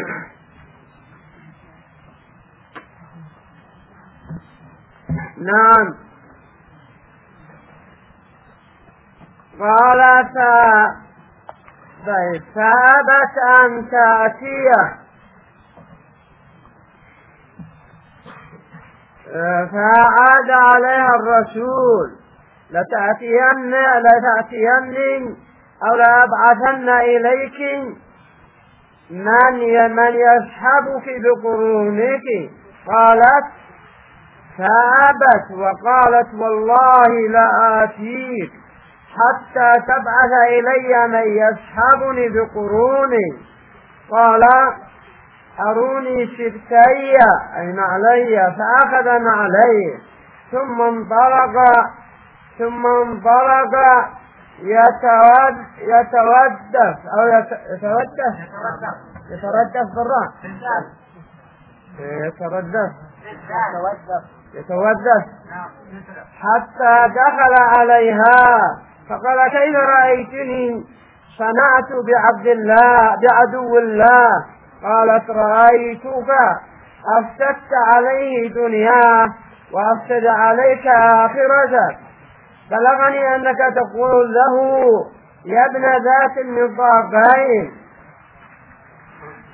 نعم. قال فأبت أن تأتيه فعاد عليها الرسول لتأتين لتأتيني أو لأبعثن إليك من من يسحبك بقرونك. قالت فأبت وقالت والله لآتيك حتى تبعث إلي من يسحبني بقروني. قال أروني سبتي أي نعلي فأخذ نعليه ثم انطلق ثم انطلق يتود يتودف أو يتودف يتردف بالراء يتردف يتودف حتى دخل عليها فقال كيف رأيتني صنعت بعبد الله بعدو الله. قالت رأيتك أفسدت عليه دنياه وأفسد عليك آخرتك. بلغني أنك تقول له يا ابن ذات النطاقين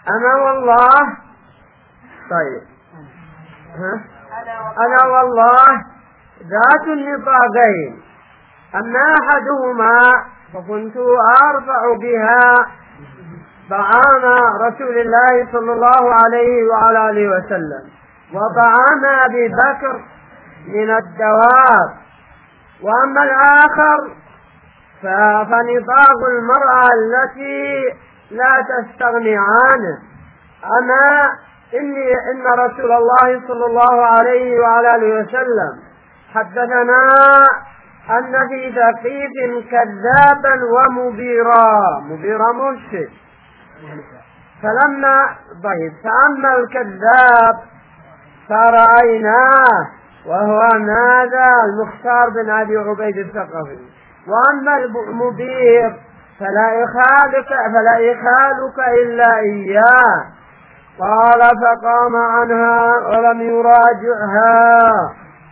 أنا والله طيب ها؟ أنا والله ذات النطاقين، أما أحدهما فكنت أرفع بها طعام رسول الله صلى الله عليه وعلى آله وسلم وطعام أبي بكر من الدواب، وأما الآخر فنطاق المرأة التي لا تستغني عنه. أما إني إن رسول الله صلى الله عليه وعلى آله وسلم حدثنا أن في ثقيف كذابا ومبيرا، مبيرا مرشد، فلما ضيب فأما الكذاب فرأيناه وهو ماذا المختار بن أبي عبيد الثقفي، وأما المبير فلا يخالك فلا يخالك إلا إياه. قال فقام عنها ولم يراجعها.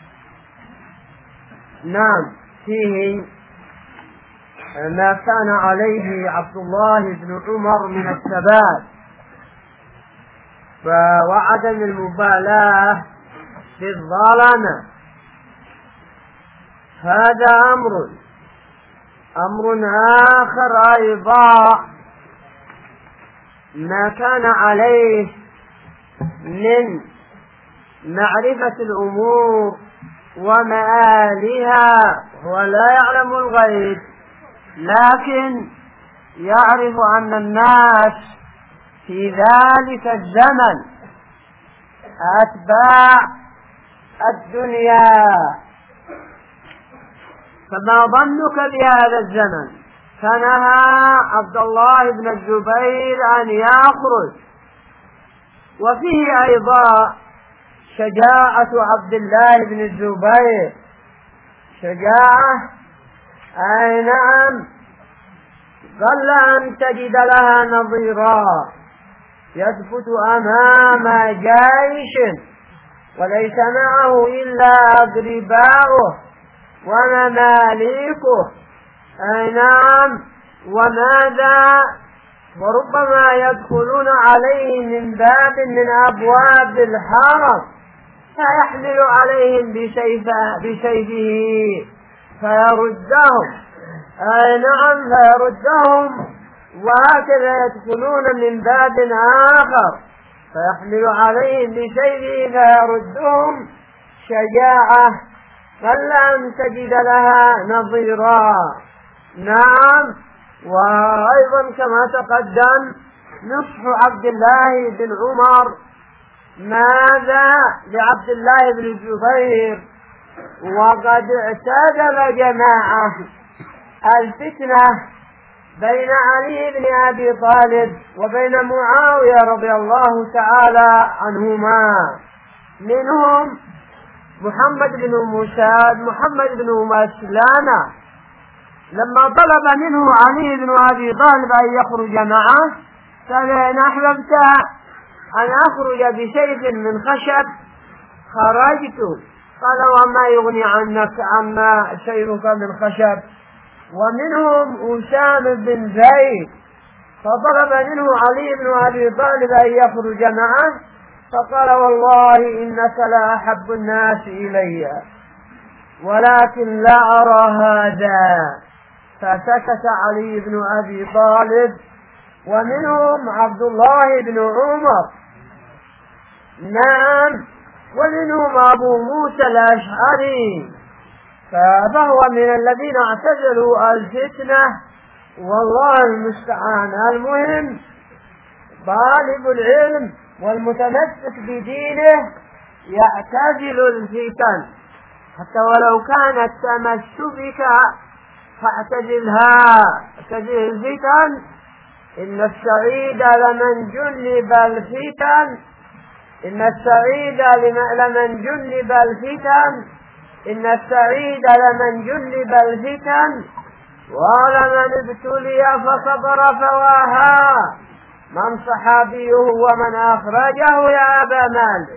نعم، فيه ما كان عليه عبد الله بن عمر من الثبات وعدم المبالاة بالظلمة. هذا أمر أمر آخر أيضا ما كان عليه من معرفة الأمور ومآلها، ولا يعلم الغيب لكن يعرف أن الناس في ذلك الزمن أتباع الدنيا. فما ظنك بهذا الزمن؟ فنهى عبد الله بن الزبير أن يخرج. وفيه أيضا شجاعة عبد الله بن الزبير، شجاعة أي نعم قل أن تجد لها نظيرا، يثبت أمام جيش وليس معه إلا أقرباؤه ومماليكه، أي نعم، وماذا وربما يدخلون عليه من باب من أبواب الحرم فيحمل عليهم بسيفه, بسيفه فيردهم، أي نعم فيردهم، وهكذا يدخلون من باب آخر فيحمل عليهم بسيفه فيردهم. شجاعة قل أن تجد لها نظيرا. نعم، وأيضا كما تقدم نصح عبد الله بن عمر ماذا لعبد الله بن الزبير وقد اعتدل جماعة الفتنة بين علي بن أبي طالب وبين معاوية رضي الله تعالى عنهما، منهم محمد بن مساد محمد بن مسلمة لما طلب منه علي بن أبي طالب أن يخرج معه قال إن أحببت أن أخرج بسيف من خشب خرجت. قال وما يغني عنك عما سيفك من خشب. ومنهم أسامة بن زيد فطلب منه علي بن أبي طالب أن يخرج معه فقال والله إنك لا أحب الناس إلي ولكن لا أرى هذا، فسكت علي بن أبي طالب. ومنهم عبد الله بن عمر، نعم، ومنهم أبو موسى الأشعري، فهو من الذين اعتزلوا الفتنة والله المستعان. المهم طالب العلم والمتمسك بدينه يعتزل الفتن حتى ولو كانت تمسكك فاعتزلها، اعتزل الفتن. إن السعيد لمن جنب الفتن إن السعيد لمن جنب الفتن إن السعيد لمن جنب الفتن ولمن ابتلي فصبر فواها. من صحابيه ومن أخرجه يا أبا مالك؟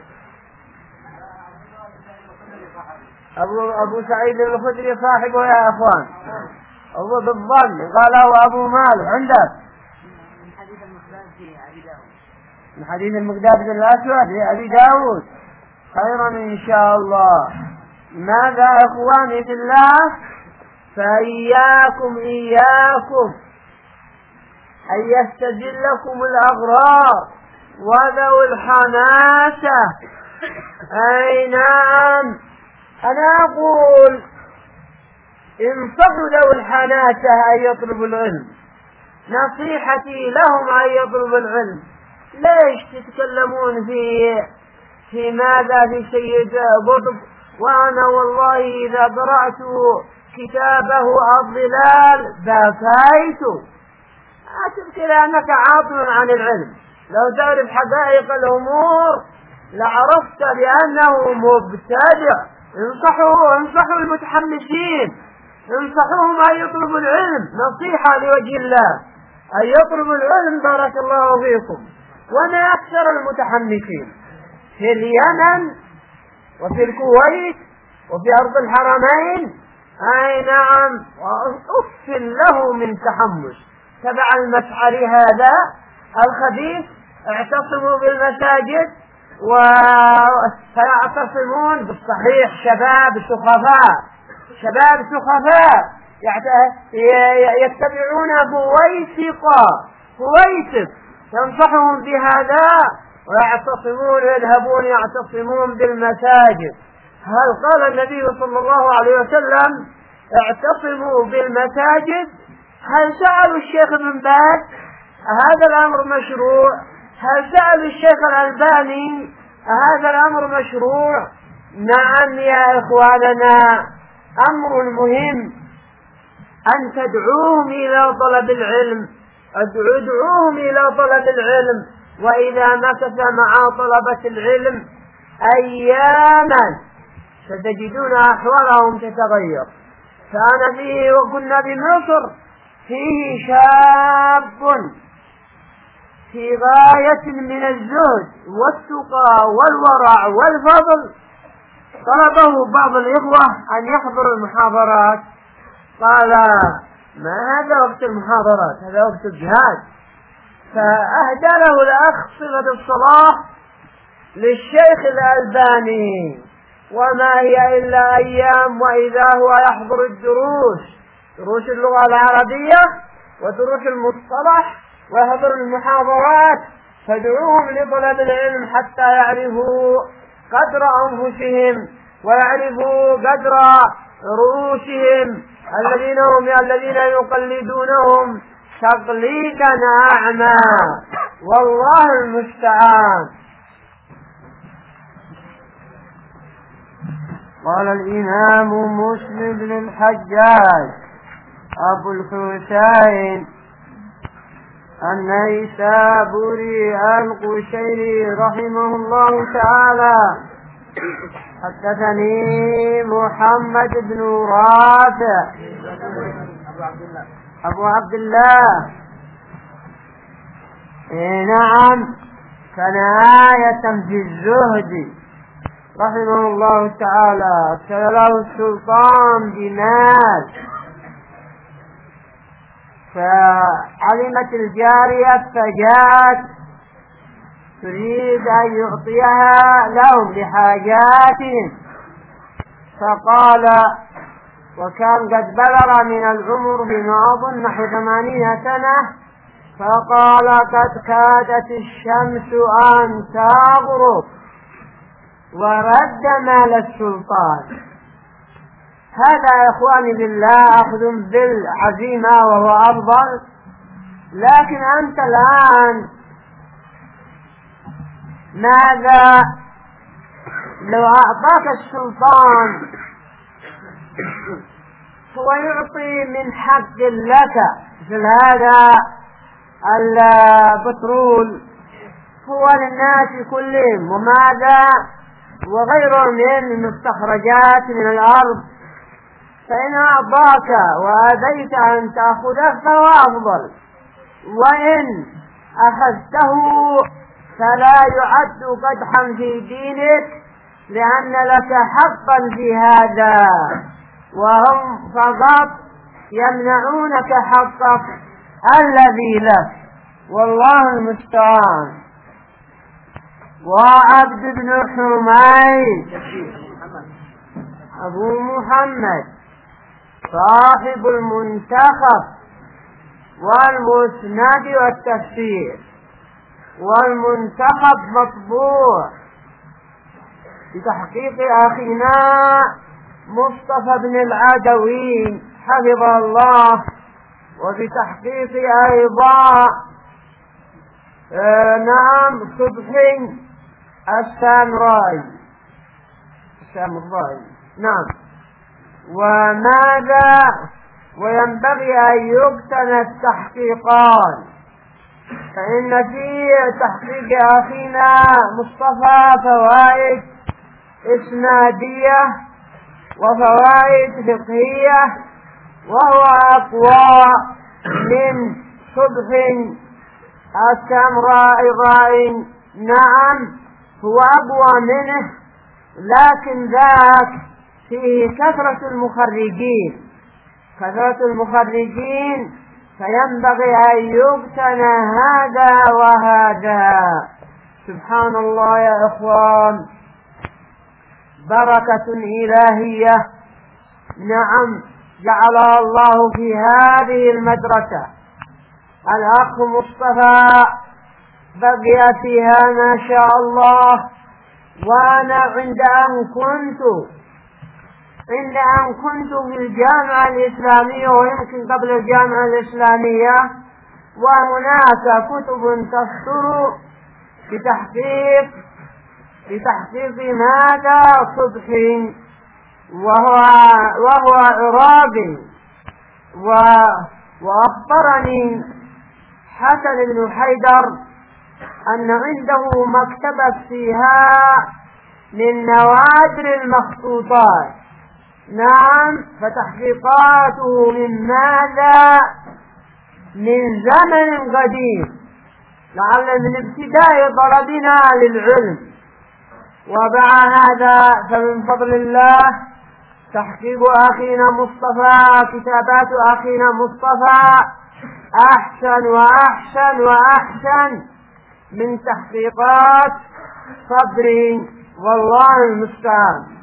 أبو, أبو سعيد الخدري صاحبه يا أخوان، أبو بالظن قال أبو مالك عندك من حديث المقداد بن الأسود لأبي داود خيرا إن شاء الله. ماذا إخواني في الله؟ فإياكم إياكم أن يستجلكم الأغرار وذوي الحماسة. أي نعم، أنا أقول انصحوا ذوي الحماسة أن يطلبوا العلم، نصيحتي لهم أن يطلبوا العلم. ليش تتكلمون في في ماذا في سيد قطب، وأنا والله إذا قرأت كتابه الظلال بكيت. أتذكر أنك عاطل عن العلم، لو تعرف حقائق الأمور لعرفت بأنه مبتدع. انصحوا انصحوا المتحمسين، انصحوهم أن يطلبوا العلم، نصيحة لوجه الله أن يطلبوا العلم. بارك الله فيكم. وما أكثر المتحمسين في اليمن وفي الكويت وفي أرض الحرمين. أي نعم، وأف له من تحمس تبع المسعر هذا الخبيث. اعتصموا بالمساجد وسيعتصمون بالصحيح. شباب سخفاء، شباب سخفاء يتبعون بويسقة بويسق تنصحهم بهذا ويعتصمون، يذهبون يعتصمون بالمساجد. هل قال النبي صلى الله عليه وسلم اعتصموا بالمساجد؟ هل سألوا الشيخ ابن باز هذا الأمر مشروع؟ هل سألوا الشيخ الألباني هذا الأمر مشروع؟ نعم يا إخواننا، أمر مهم أن تدعوهم إلى طلب العلم، ادعوهم إلى طلب العلم. وإذا مكث مع طلبة العلم أياما ستجدون أحوالهم تتغير. فأنا فيه وكنا بمصر فيه شاب في غاية من الزهد والتقى والورع والفضل. طلبه بعض الإخوة أن يحضر المحاضرات، قال ما هذا وقت المحاضرات، هذا وقت الجهاد. فأهدى له الأخ صفة الصلاة للشيخ الألباني، وما هي إلا أيام وإذا هو يحضر الدروس، دروس اللغة العربية ودروس المصطلح، ويحضر المحاضرات. فادعوهم لطلب العلم حتى يعرفوا قدر أنفسهم ويعرفوا قدر رؤوسهم الذين هم الذين يقلدونهم تقليدا أعمى، والله المستعان. قال الإمام مسلم بن الحجاج أبو الحسين النيسابوري القشيري رحمه الله تعالى حدثني محمد بن رافع أبو عبد الله. إيه نعم، كان آية في الزهد رحمه الله تعالى. ابتلى له السلطان بمال، فعلمت الجارية فجاءت تريد أن يعطيها لهم لحاجاتهم، فقال، وكان قد بلغ من العمر بما أظن نحو ثمانين سنة، فقال قد كادت الشمس أن تغرب ورد مال السلطان. هذا يا إخواني بالله أخذ بالعزيمة وهو أفضل. لكن أنت الآن ماذا لو أعطاك السلطان هو يعطي من حق لك مثل هذا البترول هو للناس كلهم وماذا وغيره من المستخرجات من الأرض، فإن أعطاك وأبيت أن تأخذه فهو أفضل، وإن أخذته فلا يعد قدحا في دينك لأن لك حقا في هذا، وهم فقط يمنعونك حقك الذي لك، والله المستعان. وعبد بن حميد أبو محمد صاحب المنتخب والمسند والتفسير، والمنتخب مطبوع بتحقيق أخينا مصطفى بن العدوي حفظه الله، وبتحقيق أيضا آه نعم صبحي السامراي السامراي نعم. وماذا وينبغي أن يقتنى التحقيقان، فإن في تحقيق أخينا مصطفى فوائد إسنادية وفوائد فقهية، وهو أقوى من صبح السامراء. نعم هو أقوى منه، لكن ذاك فيه كثرة المخرجين كثرة المخرجين فينبغي أن يقتنى هذا وهذا. سبحان الله يا إخوان، بركة إلهية نعم جعلها الله في هذه المدرسة. الأخ مصطفى بقي فيها ما شاء الله، وأنا عند أن كنت عند أن كنت في الجامعة الإسلامية، ويمكن قبل الجامعة الإسلامية، وهناك كتب تصدر بتحقيق بتحقيق ماذا صبحي، وهو وهو عرابي، وأخبرني حسن بن حيدر أن عنده مكتبة فيها من نوادر المخطوطات. نعم، فتحقيقاته من ماذا؟ من زمن قديم، لعل من ابتداء طلبنا للعلم. وبعد هذا فمن فضل الله تحقيق أخينا مصطفى، كتابات أخينا مصطفى أحسن وأحسن وأحسن من تحقيقات صدري، والله المستعان.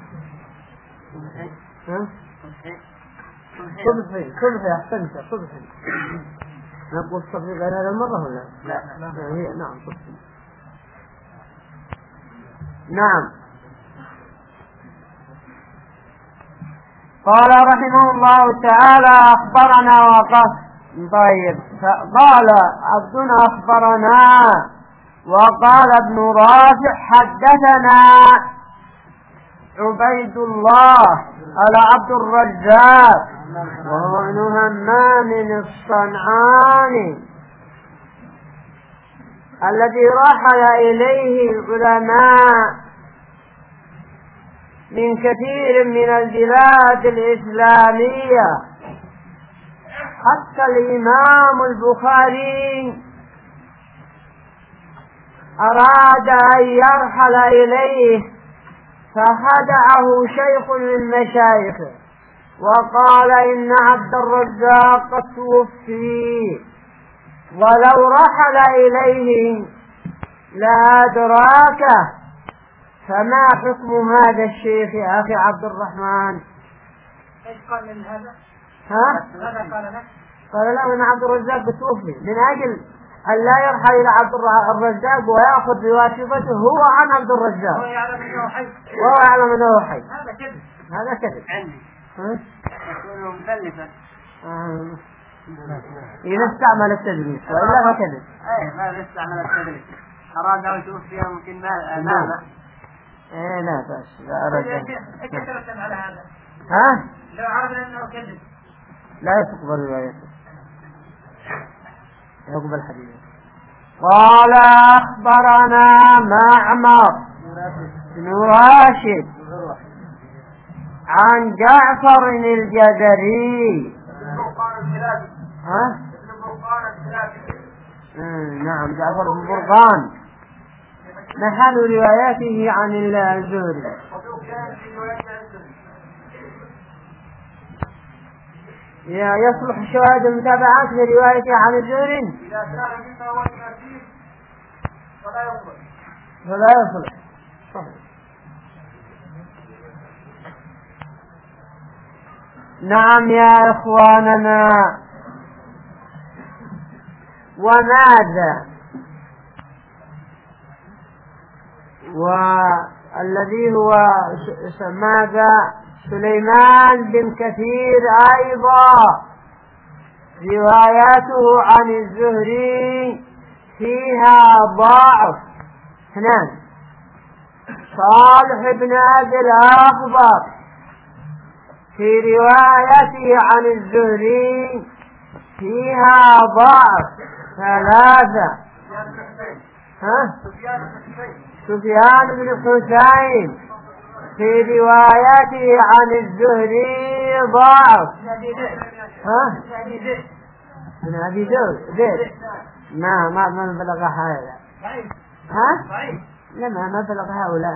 صبحي صبحي أحسنت صبحي. نقول صبحي غير هذا المرة ولا لا؟ لا هي نعم صبحي. نعم. قال رحمه الله تعالى أخبرنا وقف. طيب، قال عبدنا أخبرنا، وقال ابن رافع حدثنا عبيد الله على عبد الرزاق وهو ابن همام الصنعاني الذي رحل إليه العلماء من كثير من البلاد الإسلامية، حتى الإمام البخاري أراد أن يرحل إليه فخدعه شيخ من مشايخه وقال إن عبد الرزاق قد توفي، ولو رحل إليه لأدراكه. فما حكم هذا الشيخ يا أخي عبد الرحمن؟ ايش قال من هذا؟ ها؟ ماذا قال لك؟ قال له إن عبد الرزاق بتوفي، من أجل أن لا يرحل إلى عبد الرزاق ويأخذ بواسطته هو عن عبد الرزاق، هو يعلم أنه حي، وهو يعلم أنه حي. هذا كذب، هذا كذب عندي ها؟ يكون مدلسا. آه. إذا استعمل التدليس وإلا فكذب. ايه ماذا استعمل التدليس؟ أراد أن توفي ممكن ما ماذا؟ ايه لا بس لا أراد. ايش يترتب على هذا؟ ها؟ لو عرفنا أنه كذب لا تقبل روايته، يقبل حديثه. قال أخبرنا معمر بن راشد عن جعفر الجزري. ها؟ نعم جعفر بن برقان محل رواياته عن الزهري. يصلح شواهد المتابعات لروايته عن الزهري؟ إذا كان مما هو فلا يقبل. فلا يصلح. نعم يا إخواننا. وماذا والذي هو ماذا سليمان بن كثير أيضا رواياته عن الزهري فيها ضعف. اثنان صالح بن أبي الأخضر في روايته عن الزهري فيها ضعف. ثلاثة ها سفيان بن حسين في روايته عن الزهري ضعف. ها من أبي داود زيد ما ما ما بلغ هذا. ها لما ما بلغ هؤلاء.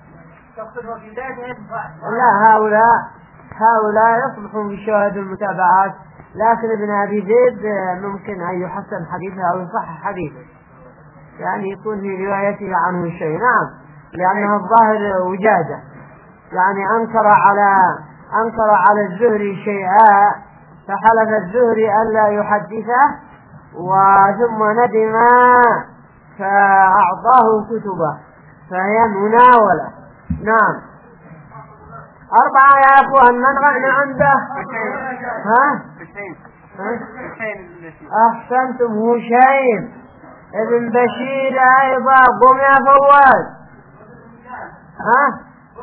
لا هؤلاء هؤلاء يصلحون بشواهد المتابعات، لكن ابن أبي زيد ممكن أن يحسن حديثه أو يصحح حديثه، يعني يكون في روايته عنه شيء. نعم لأنه الظاهر وجاده، يعني أنكر على أنكر على الزهري شيئا فحلف الزهري ألا يحدثه وثم ندم فأعطاه كتبه فهي مناولة. نعم أربعة يا أخوان من غنى عنده. ها أحسنتم. هشيم ابن بشير أيضا. قم يا فواز. ها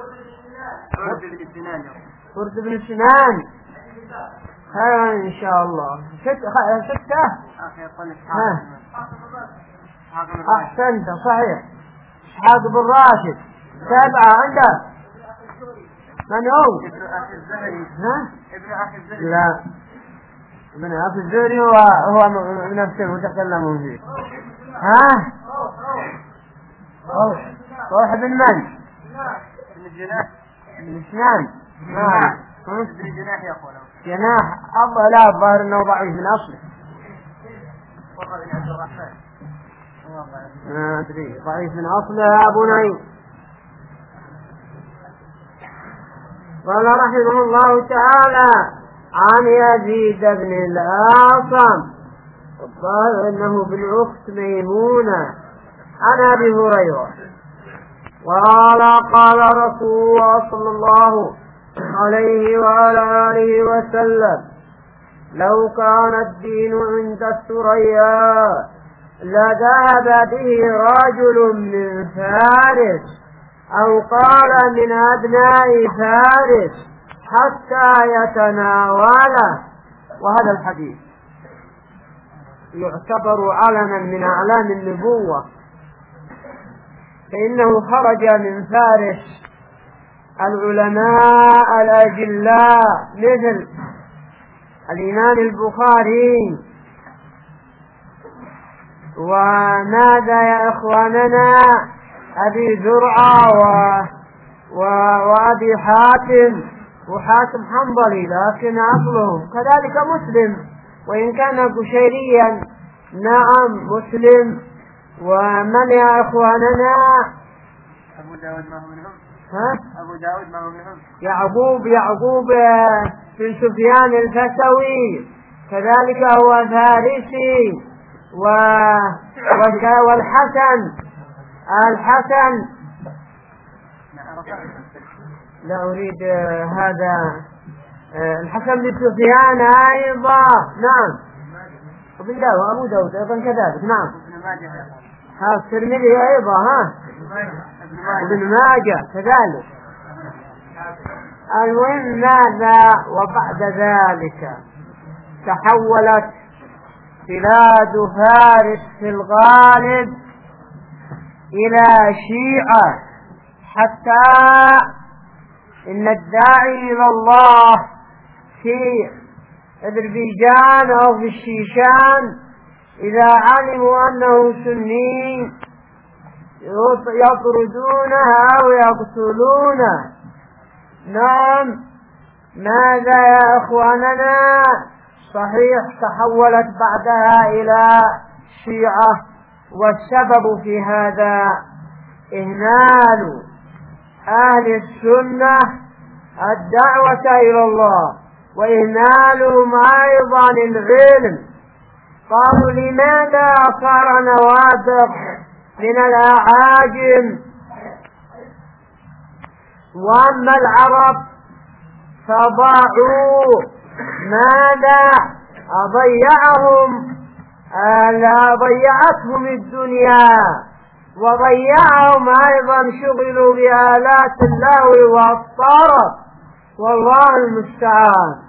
فرد بن سنان. ها إن شاء الله ستة ستة. ها أحسنت صحيح. إسحاق بن راشد. سبعة عندك من هو؟ ها؟ لا ابن أخي الزهري هو هو نفسه المتكلم فيه. ها؟ روح بن من؟ بن سنان. ها؟ بن جناح يا أخوانا. جناح الله لا الظاهر انه ضعيف من اصله. ما ادري ضعيف من اصله يا ابو نعيم. قال رحمه الله تعالى عن يزيد بن الأعصم الظاهر انه بن اخت ميمونة عن ابي هريرة قال قال رسول الله صلى الله عليه وعلى آله وسلم لو كان الدين عند الثريا لذهب به رجل من فارس أو قال من أبناء فارس حتى يتناوله. وهذا الحديث يعتبر علما من أعلام النبوة، فإنه خرج من فارس العلماء الأجلاء مثل الإمام البخاري. وماذا يا إخواننا أبي زرعة و... و... وأبي حاتم وحاتم حنظلي لكن أصلهم كذلك مسلم وإن كان بشيريا. نعم مسلم. ومن يا إخواننا أبو داود ما هو منهم. ها؟ أبو داود ما هو منهم. يعقوب يعقوب بن سفيان الفسوي كذلك هو فارسي. و... والحسن الحسن لا أريد هذا الحسن بن سفيان أيضا. نعم ابن داود أبو داود أيضا كذلك. نعم ها الترمذي أيضا. ها ابن ماجه كذلك. المهم ماذا وبعد ذلك تحولت بلاد فارس في الغالب إلى شيعة، حتى إن الداعي إلى الله في أذربيجان أو في الشيشان إذا علموا أنه سني يطردونه أو يقتلونه. نعم ماذا يا أخواننا صحيح تحولت بعدها إلى شيعة، والسبب في هذا إهمال أهل السنة الدعوة إلى الله وإهمالهم أيضا العلم. قالوا لماذا صار نوادر من الأعاجم وأما العرب فضاعوا؟ ماذا أضيعهم؟ ألا ضيعتهم الدنيا وضيعهم أيضا شغلوا بآلات اللهو والطرب، والله المستعان.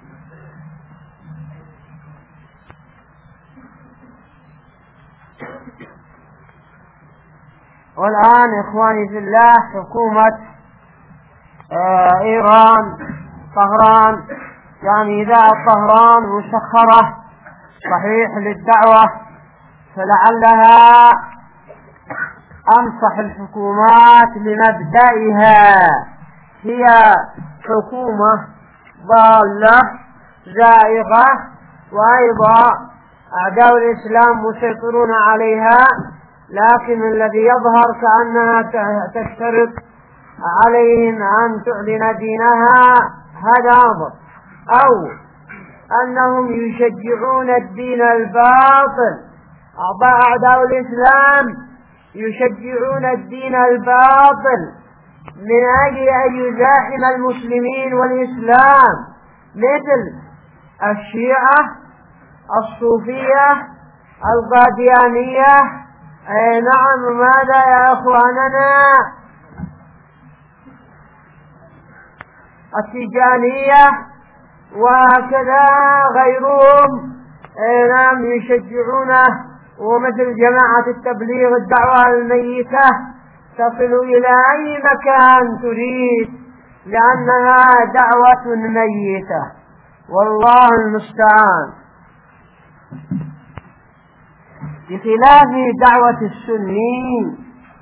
والآن إخواني في الله حكومة آه إيران طهران، يعني إذاعة طهران مسخرة صحيح للدعوة، فلعلها أنصح الحكومات لمبدئها، هي حكومة ضالة زائغة، وأيضا أعداء الإسلام مسيطرون عليها، لكن الذي يظهر كأنها تشترط عليهم أن تعلن دينها، هذا أمر، أو أنهم يشجعون الدين الباطل. أعداء الإسلام يشجعون الدين الباطل من أجل أن يزاحم المسلمين والإسلام، مثل الشيعة، الصوفية، القاديانية. أي نعم، ماذا يا أخواننا؟ التيجانية وهكذا غيرهم. أي نعم يشجعونه، ومثل جماعة التبليغ الدعوة الميتة تصل إلى أي مكان تريد لأنها دعوة ميتة، والله المستعان. بخلاف دعوة السنين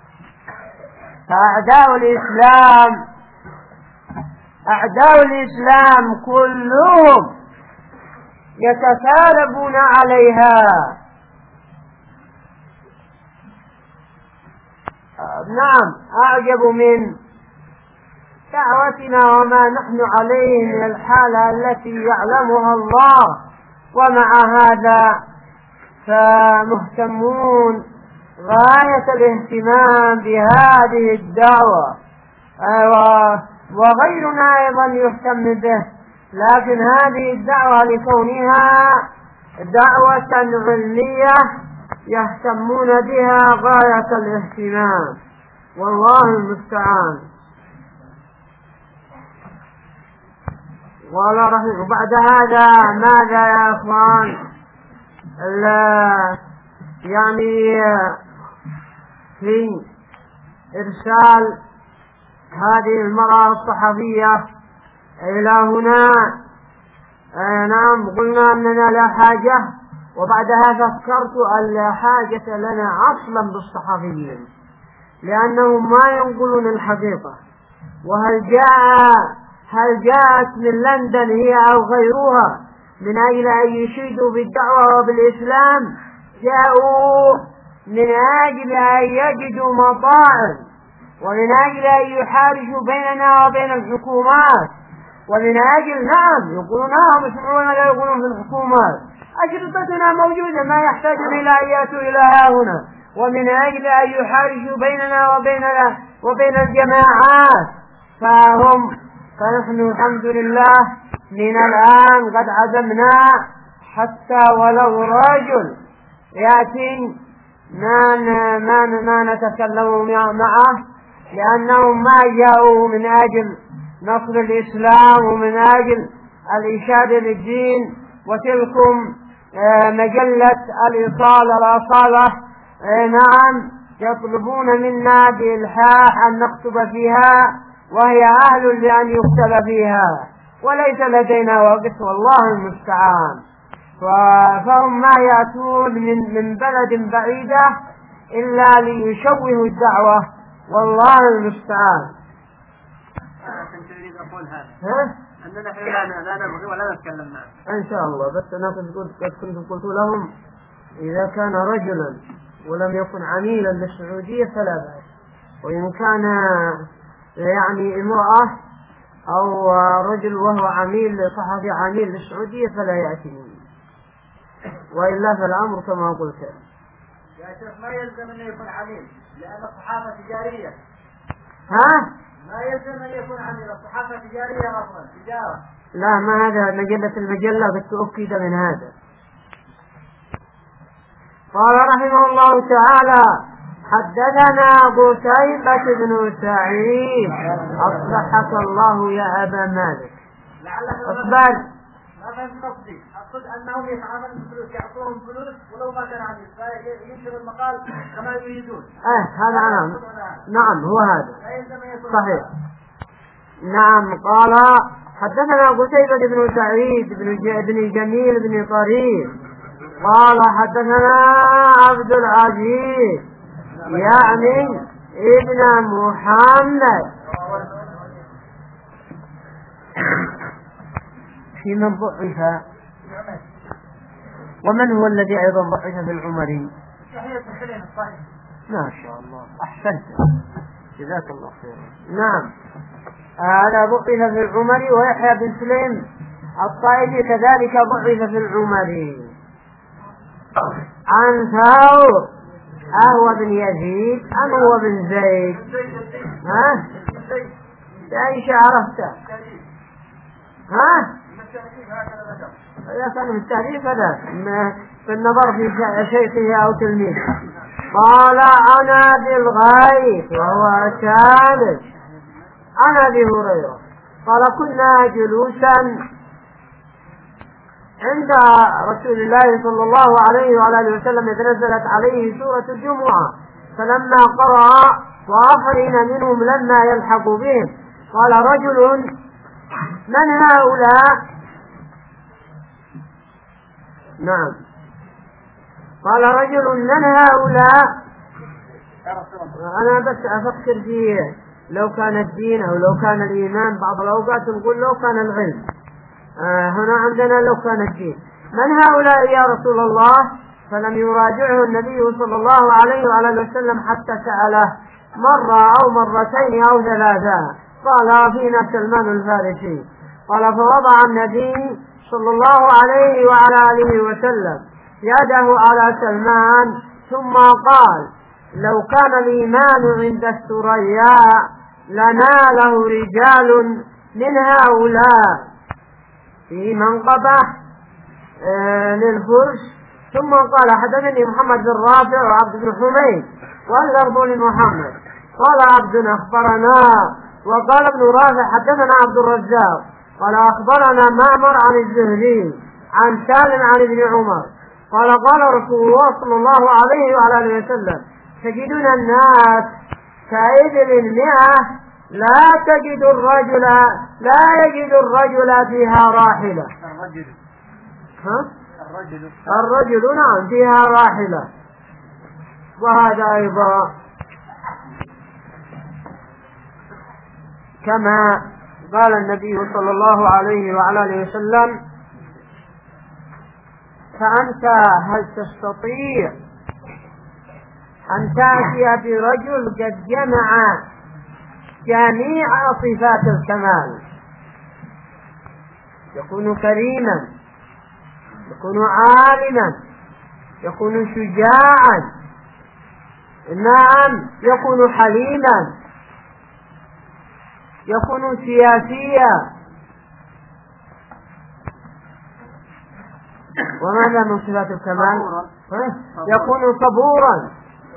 فأعداء الإسلام أعداء الإسلام كلهم يتثالبون عليها. نعم، أعجب من دعوتنا وما نحن عليه من الحالة التي يعلمها الله، ومع هذا فمهتمون غاية الاهتمام بهذه الدعوة، وغيرنا أيضا يهتم به، لكن هذه الدعوة لكونها دعوة علمية يهتمون بها غاية الاهتمام، والله المستعان. وبعد هذا ماذا يا أخوان؟ يعني في إرسال هذه المرأة الصحفية إلى هنا، نعم قلنا أننا لا حاجة، وبعدها فكرت أن لا حاجة لنا أصلا بالصحفيين، لأنهم ما ينقلون الحقيقة. وهل جاء هل جاءت من لندن هي أو غيرها من أجل أن يشيدوا بالدعوة وبالإسلام؟ جاءوا من أجل أن يجدوا مطاعم، ومن أجل أن يحارشوا بيننا وبين الحكومات، ومن أجل نعم يقولون هم يسمعون لا يقولون في الحكومات، أشرطتنا موجودة ما يحتاجون إلى أن يأتوا إلى هنا، ومن أجل أن يحارشوا بيننا وبين وبين الجماعات. فهم فنحن الحمد لله من الآن قد عزمنا حتى ولو رجل يأتي ما ما ما نتكلم معه، لأنهم ما جاءوا من أجل نصر الإسلام ومن أجل الإشادة للدين. وتلكم مجلة الإصالة الأصالة نعم يطلبون منا بإلحاح أن نكتب فيها، وهي أهل لأن يكتب فيها، وليس لدينا وقت، والله المستعان. فهم ما يأتون من من بلد بعيدة إلا ليشوهوا الدعوة، والله المستعان. كنت أريد أقول هذا، ها؟ أننا لا لا نبغي ولا نتكلم معه إن شاء الله، بس أنا كنت قلت لهم إذا كان رجلا ولم يكن عميلا للسعودية فلا بأس، وإن كان يعني امرأة أو رجل وهو عميل صحفي عميل للسعودية فلا يأتي، وإلا فالأمر كما قلت. يا شيخ ما يلزم أن يكون عميل لأن الصحافة تجارية. ها؟ ما يلزم أن يكون عميل، الصحافة تجارية أصلا تجارة. لا، ما هذا مجلة المجلة قد تؤكد من هذا. قال رحمه الله تعالى: حدثنا قتيبة بن سعيد. أصلحك الله يا أبا مالك. أصبر. ما فهمت قصدي، أقصد أنهم يتعاملون بفلوس، يعطوهم فلوس ولو ما كان عميل، فينشر المقال كما يريدون. اه هذا نعم نعم هو هذا صحيح. نعم. قال: حدثنا قتيبة بن سعيد بن بن جميل بن طريف قال: حدثنا عبد العزيز يعني ابن محمد. في من ضعف؟ ومن هو الذي أيضا ضعف في العمري؟ ما شاء الله، أحسنت، جزاك الله خير. نعم، هذا ضعف في العمري. ويحيى بن سليم الطائفي كذلك ضعف في العمري. عن ثور أهو بن يزيد أم هو بن زيد؟ ها؟ بأي عرفته؟ ها؟ إذا كان من التعريف هذا في النظر في شيخه أو تلميذه. قال: أنا بالغيث وهو ثالث عن أبي هريرة قال: كنا جلوسا عند رسول الله صلى الله عليه وعلى اله وسلم إذ نزلت عليه سورة الجمعة، فلما قرأ وآخرين منهم لما يلحق بهم قال رجل: من هؤلاء؟ نعم. قال رجل: من هؤلاء؟ أنا بس أفكر فيه، لو كان الدين أو لو كان الإيمان، بعض الأوقات نقول لو كان العلم. آه هنا عندنا لو كان الدين. من هؤلاء يا رسول الله؟ فلم يراجعه النبي صلى الله عليه وعلى وسلم حتى سأله مرة أو مرتين أو ثلاثة. قال: فينا سلمان الفارسي. قال: فوضع النبي صلى الله عليه وعلى آله وسلم يده على سلمان ثم قال: لو كان الإيمان عند الثريا لناله رجال من هؤلاء في منقبة آه للفرش. ثم قال: حدثني محمد بن رافع وعبد بن حميد واللفظ لمحمد. قال عبد: أخبرنا. وقال ابن رافع: حدثنا عبد الرزاق قال: أخبرنا معمر عن الزهري عن سالم عن ابن عمر قال: قال رسول الله صلى الله عليه وعلى اله وسلم: تجدون الناس كإبل المئة لا تجد الرجل لا يجد الرجل فيها راحلة. الرجل ها؟ الرجل الرجل نعم فيها راحلة. وهذا أيضا كما قال النبي صلى الله عليه وعلى اله وسلم: فأنت هل تستطيع أن تأتي برجل قد جمع جميع صفات الكمال، يكون كريما، يكون عالما، يكون شجاعا، نعم يكون حليما، يكون سياسيا، وماذا من صفات الكمال؟ يكون صبورا.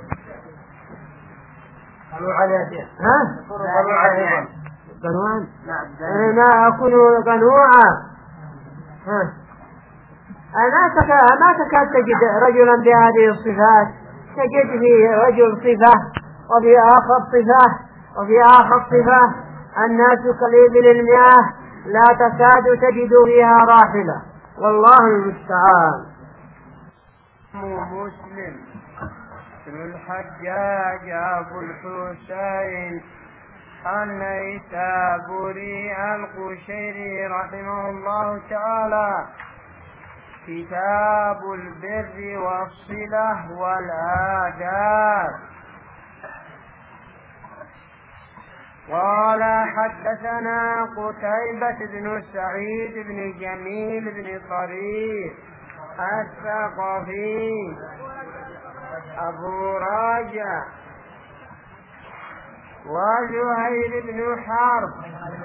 ها؟ قنوعا. أنا أكون قنوعا. ها؟ أنا ما تكاد تجد رجلا بهذه الصفات، تجد في رجل صفة وفي آخر صفة وفي آخر صفة. الناس كالإبل المياه لا تكاد تجد فيها راحلة، والله المستعان. مسلم بن الحجاج أبو الحسين النيسابوري القشيري رحمه الله تعالى: كتاب البر والصلة والآداب. قال حدثنا قتيبة بن سعيد بن جميل بن طريف الثقفي أبو راجع وزهير بن حرب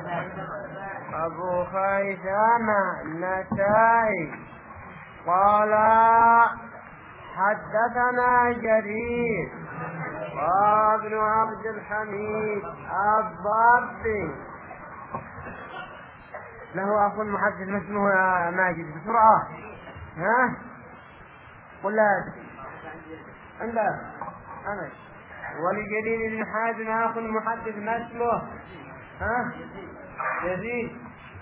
أبو خيثمة النسائي قال حدثنا جرير وابن عبد الحميد الضبي له أخ محدث اسمه ماجد بسرعة ها قل لا عندك أنا ولجرير بن حازم أخ محدث ما اسمه ها يزيد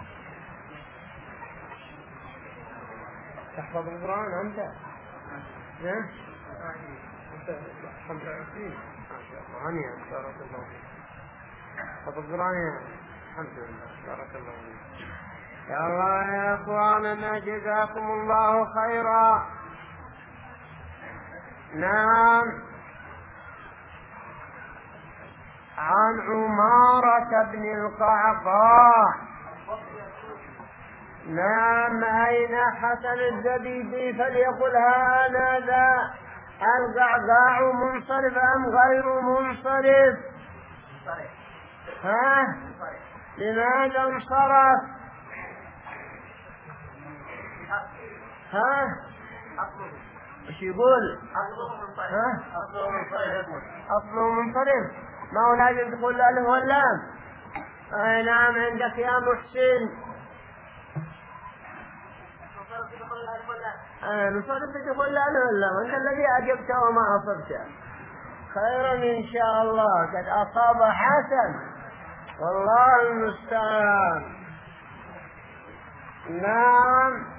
تحفظ القرآن أنت ها خمسة وعشرين غنية بارك الله فيك تحفظ القرآن الحمد لله بارك الله فيك يا الله يا أخواننا جزاكم الله خيرا. نعم عن عمارة بن القعقاع نعم أين حسن الزبيدي فليقل ها أنا ذا القعقاع منصرف أم غير منصرف؟ ها لماذا انصرف؟ ها ايش يقول؟ ها أصله منصرف ما هو لازم تقول له هو اللام. اي نعم عندك يا محسن انا نصرف تقول له لا وانت الذي اجبت وما اصبت. خيرا ان شاء الله قد اصاب حسن والله المستعان. نعم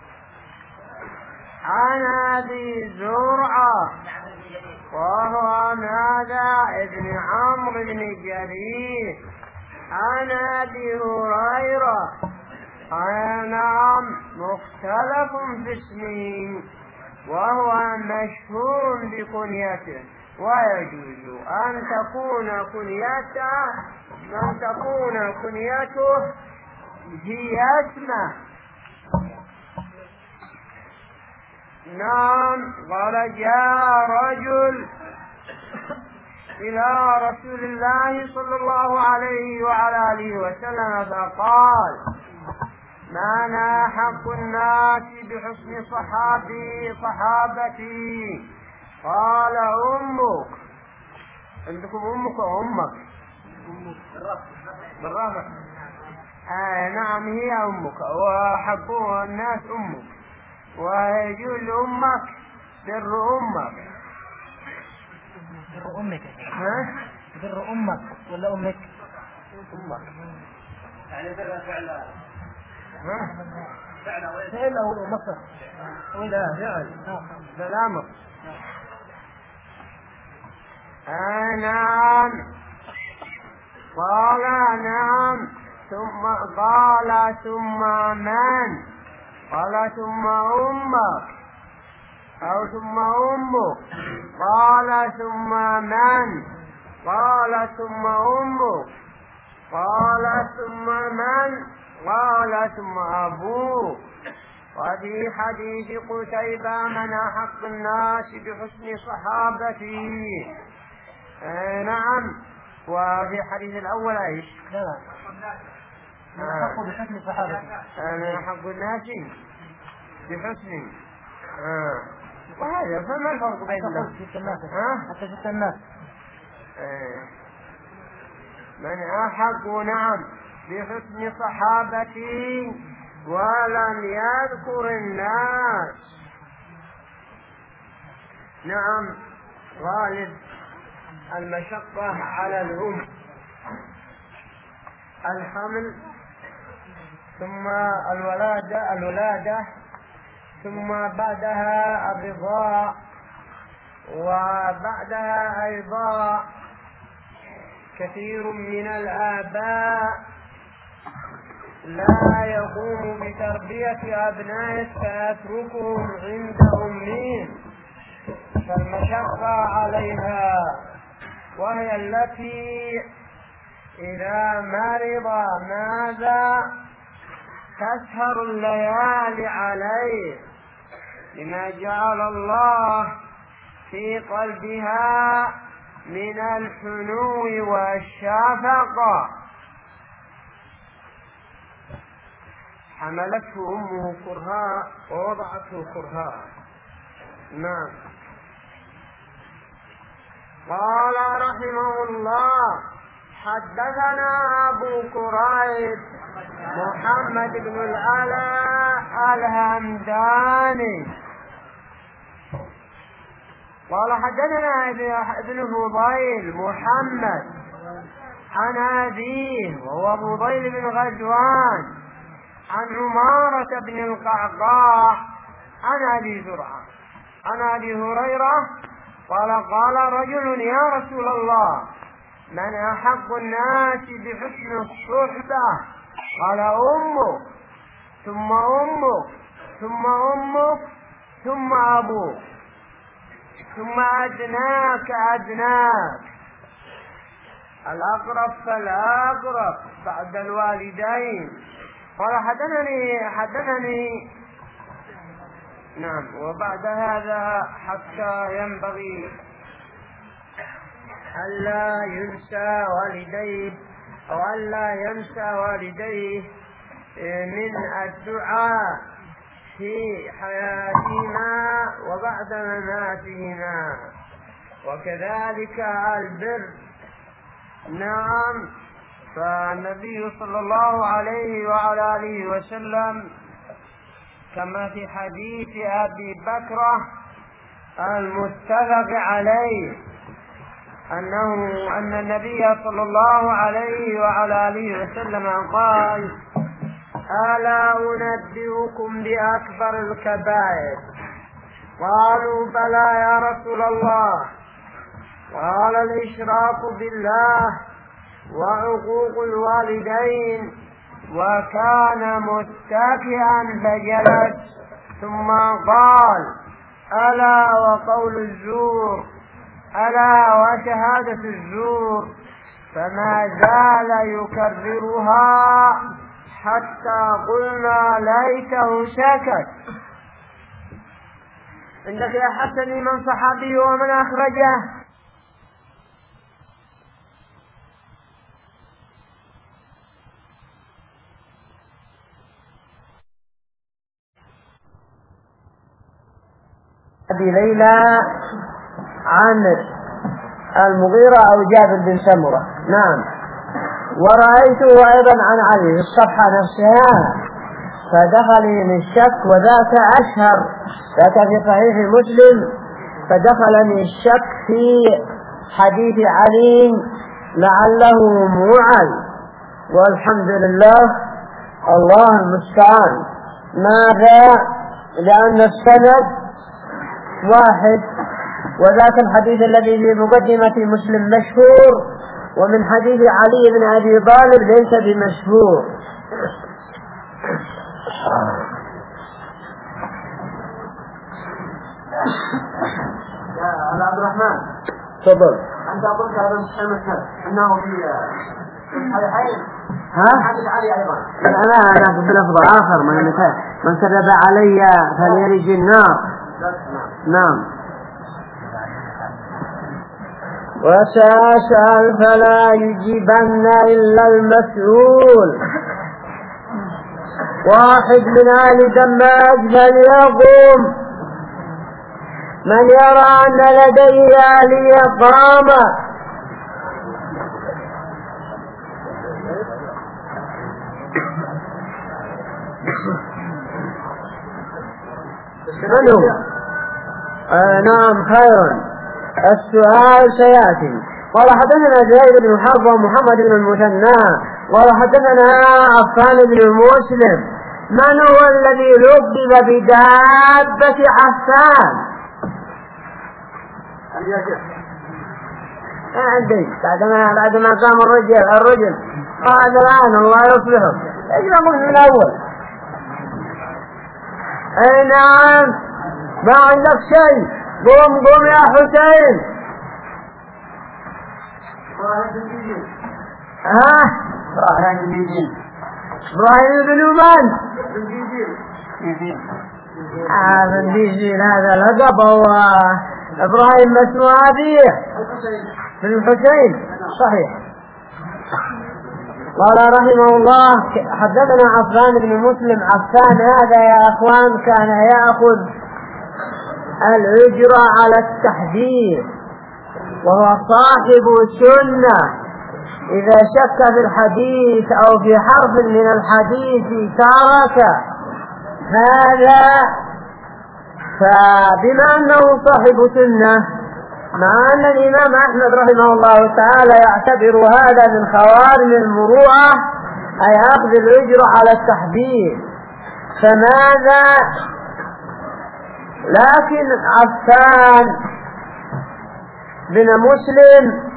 عن ابي زرعه وهو ماذا ابن عمرو بن جرير عن ابي هريره نعم مختلف في اسمه وهو مشهور بكنيته ويجوز ان تكون كنيته من تكون كنيته هي اسمه. نعم قال جاء رجل إلى رسول الله صلى الله عليه وعلى آله وسلم فقال ما أنا حق الناس بحسن صحابي صحابتي؟ قال أمك. عندكم أمك وأمك بالرافع آه نعم هي أمك وحق الناس أمك ويجوز أمك بر أمك. بر أمك ها؟ بر أمك ولا أمك؟ أمك يعني بر فعل ها؟ فعل فعل أو مصر لا فعل لا الأمر. آه نعم قال نعم ثم قال ثم من؟ قال ثم أمك أو ثم أمك. قال ثم من؟ قال ثم أمك. قال ثم من؟ قال ثم أبوك. وفي حديث قتيبة من أحق الناس بحسن صحابته. آه نعم وفي حديث الأول ايش؟ لا لا أحق بحسن صحابته. أنا أحق الناس بحسن. آه. وهذا فما الفرق بين حتى في الناس ها؟ حتى في الناس آه. من أحق نعم بحسن صحابتي ولم يذكر الناس. نعم غالب المشقة على الأم الحمل ثم الولادة الولادة ثم بعدها الرضاع وبعدها أيضا كثير من الآباء لا يقوم بتربية أبنائه فيتركهم عند أمهم فالمشقة عليها وهي التي إذا مرض ماذا؟ تسهر الليالي عليه، لما جعل الله في قلبها من الحنو والشفقة. حملته أمه كرها ووضعته كرها. نعم. قال رحمه الله: حدثنا أبو كريب محمد بن العلاء الهمداني قال حدثنا ابن فضيل محمد عن أبيه وهو فضيل بن غزوان عن عمارة بن القعقاع عن أبي زرعة عن أبي هريرة قال قال رجل: يا رسول الله، من أحق الناس بحسن الصحبة؟ قال: أمك، ثم أمك، ثم أمك، ثم أبوك، ثم أدناك أدناك، الأقرب فالأقرب بعد الوالدين. قال حدثني حدثني نعم. وبعد هذا حتى ينبغي ألا ينسى والديه أو ألا ينسى والديه من الدعاء في حياتهما وبعد مماتهما، وكذلك البر. نعم. فالنبي صلى الله عليه وعلى آله وسلم كما في حديث أبي بكر المتفق عليه أنه أن النبي صلى الله عليه وعلى آله وسلم قال: ألا أنبئكم بأكبر الكبائر؟ قالوا: بلى يا رسول الله. قال: الإشراك بالله وعقوق الوالدين. وكان متكئا فجلس، ثم قال: ألا وقول الزور، ألا وشهادة الزور. فما زال يكررها حتى قلنا ليته سكت. عندك يا حسن من صحابي ومن أخرجه؟ أبي ليلى عن المغيرة أو جابر بن سمرة. نعم. ورأيته أيضا عن علي في الصفحة نفسها، فدخلني الشك، وذاك أشهر، ذاك في صحيح مسلم، فدخلني الشك في حديث علي لعله موعل، والحمد لله، الله المستعان. ماذا؟ لأن السند واحد، وذاك الحديث الذي في مقدمة مسلم مشهور، ومن حديث علي بن أبي طالب ليس بمشهور. يا عبد الرحمن، تفضل. أنت قلت هذا المسلم أنه في الصحيحين. ها؟ حديث علي أيضا. أنا أنا بلفظ آخر: من من كذب علي فليلج النار. نعم. وسأسأل فلا يجيبن إلا المسؤول. واحد من آل دماج فليقوم، من يرى أن لديه آلية قام. من هو؟ آه نعم، خيرا. السؤال سيأتي. قال حدثنا زهير بن حرب ومحمد بن المثنى قال حدثنا عفان بن مسلم. من هو الذي لقب بدابة عفان؟ عندي بعدما بعدما قام الرجل الرجل قال: الآن الله يصلحه. ايش نقول من الأول؟ اي نعم، ما عندك شيء. قوم قوم يا حسين. ها إبراهيم بن من؟ آه من ديجيل هذا لقب هو إبراهيم مسموع أبيه بن الحسين صحيح. قال رحمه الله حدثنا عفان بن مسلم. عفان هذا يا أخوان كان يأخذ الأجرة على التحديث وهو صاحب سنة. إذا شك في الحديث أو في حرف من الحديث ترك هذا. فبما أنه صاحب سنة مع أن الإمام أحمد رحمه الله تعالى يعتبر هذا من خوارم المروءة أي أخذ الأجر على التحديث، فماذا؟ لكن عفان بن مسلم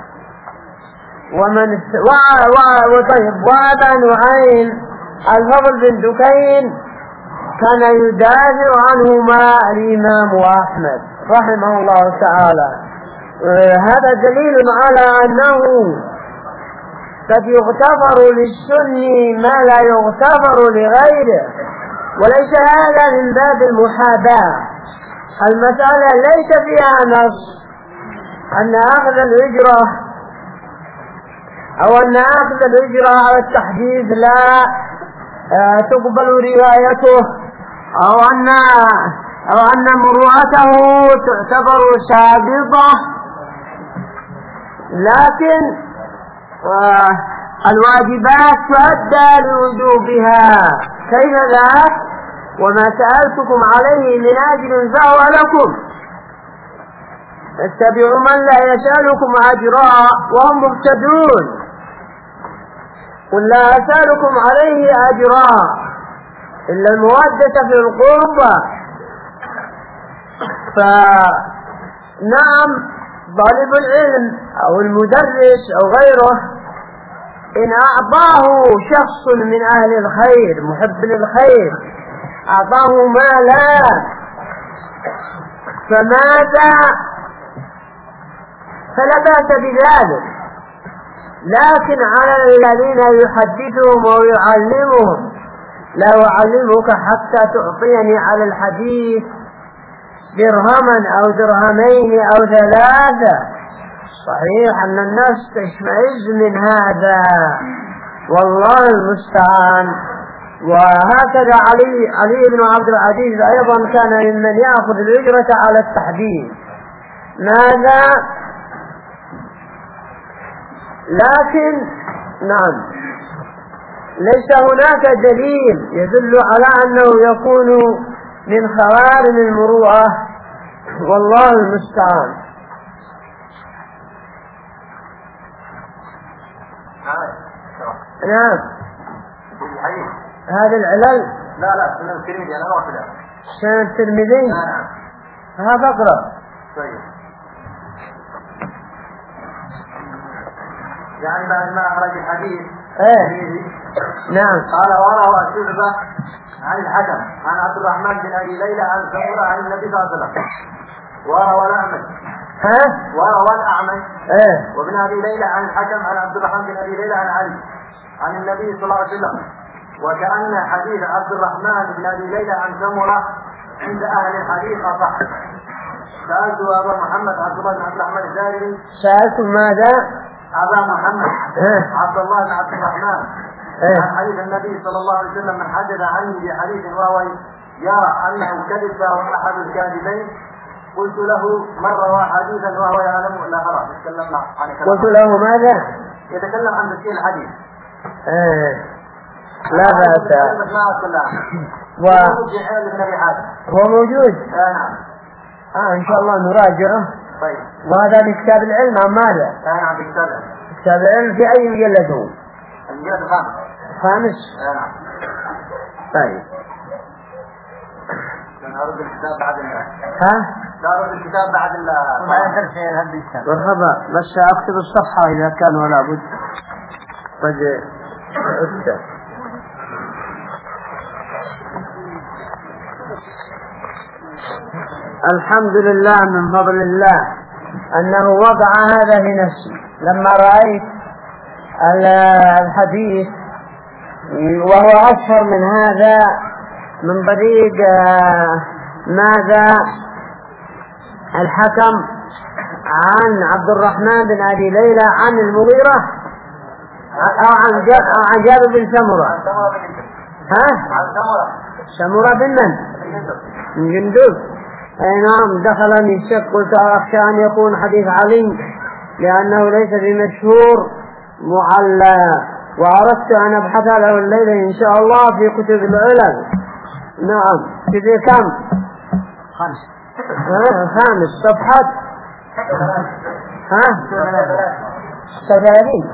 ومن وطيب وابا نعيم الفضل بن دكين كان يدافع عنهما الإمام أحمد رحمه الله تعالى. هذا دليل على أنه قد يغتفر للسني ما لا يغتفر لغيره، وليس هذا من باب المحاباة. المسألة ليس فيها نص أن أخذ الأجرة أو أن أخذ الأجرة على التحديث لا تقبل روايته أو أن أو أن مروءته تعتبر سابقة، لكن الواجبات تؤدى لوجوبها. كيف ذاك؟ وما سألتكم عليه من أجر فهو لكم، اتبعوا من لا يسألكم أجرا وهم مهتدون. قل لا أسألكم عليه أجرا إلا المودة في القربى. فنعم طالب العلم أو المدرس أو غيره إن أعطاه شخص من أهل الخير محب للخير أعطاه مالا فماذا؟ فلا بأس بذلك، لكن على الذين يحدثهم ويعلمهم لا أعلمك حتى تعطيني على الحديث درهما أو درهمين أو ثلاثة. صحيح أن الناس تشمئز من هذا والله المستعان. وهكذا علي علي بن عبد العزيز أيضا كان ممن يأخذ الأجرة على التحديث. ماذا؟ لكن نعم ليس هناك دليل يدل على أنه يكون من خوارم المروءة والله المستعان. نعم هذا العلل لا لا سنة الترمذي أنا أروح له سنة الترمذي. نعم هذا أقرأ. طيب يعني بعد ما أخرج الحديث ايه نعم قال وروى شعبة عن الحكم عن عبد الرحمن بن أبي ليلى عن سمرة عن النبي صلى الله عليه وسلم وروى الأعمش ها وروى الأعمش ايه وابن أبي ليلى عن الحكم عن عبد الرحمن بن أبي ليلى عن علي عن النبي صلى الله عليه وسلم. وكأن حديث عبد الرحمن بن أبي ليلى عن سمرة عند أهل الحديث أصح. سألت أبا محمد عبد الله بن عبد الرحمن الدارمي سألت ماذا؟ أبا محمد إيه؟ عبد الله بن عبد الرحمن إيه؟ عن حديث النبي صلى الله عليه وسلم من حدث عني بحديث وهو يرى أنه كذب فهو أحد الكاذبين. قلت له من روى حديثا وهو يعلم لا خلاص تكلمنا عن كلام. قلت له ماذا؟ يتكلم عن تسجيل الحديث. ايه لا بأس. و هو موجود. آه نعم. اه ان شاء الله نراجعه. طيب. وهذا بكتاب العلم عن ماذا؟ آه نعم بكتاب العلم. كتاب العلم في اي مجلد هو؟ المجلد الخامس. خامس. آه نعم. طيب. نعرض الكتاب بعد ال ها؟ نعرض الكتاب بعد ال بعد درس هذا الكتاب. مرحبا بس اكتب الصفحة اذا كان ولا بد. قد اكتب. الحمد لله من فضل الله أنه وضع هذا في نفسي لما رأيت الحديث، وهو أشهر من هذا من طريق ماذا الحكم عن عبد الرحمن بن أبي ليلى عن المغيرة أو عن عن جابر بن سمرة. ها؟ سمرة بن من؟ من جندب. أي نعم. دخلني الشك، قلت أخشى أن يكون حديث علي لأنه ليس بمشهور معلى، وأردت أن أبحث له الليلة إن شاء الله في كتب العلل. نعم. كتب كم؟ خمس. ها؟ خامس صفحة. ها؟ ثلاثين.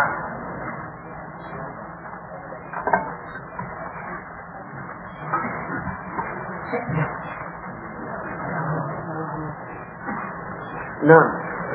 نعم.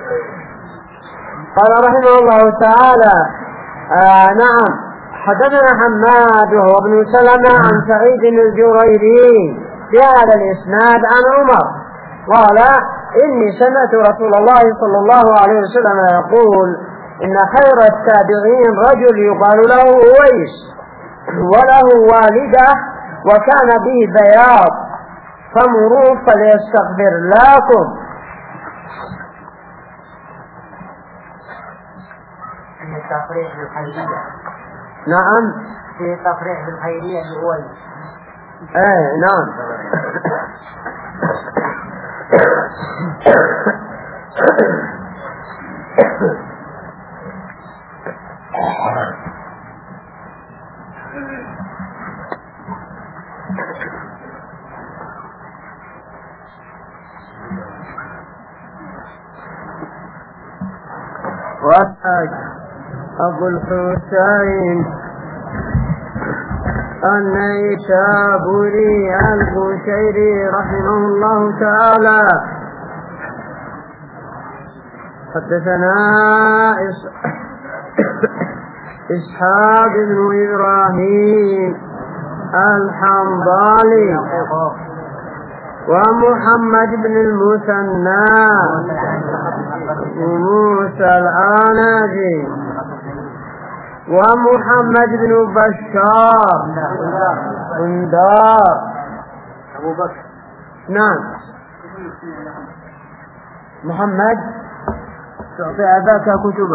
قال رحمه الله تعالى آه نعم حدثنا حماد وهو ابن سلمة عن سعيد الجريري بهذا الإسناد عن عمر قال إني سمعت رسول الله صلى الله عليه وسلم يقول إن خير التابعين رجل يقال له أويس وله والدة وكان به بياض فمروه فليستغفر لكم. تصريح بالخيرية. نعم. في تصريح بالخيرية الأول. ايه نعم. وأتاك أبو الحسين النيسابوري البشيري رحمه الله تعالى حدثنا إسحاق بن إبراهيم الحنظلي ومحمد بن المثنى وموسى العنزي ومحمد بن بشار بندار أبو بكر. نعم. محمد تعطي أباك كتبه.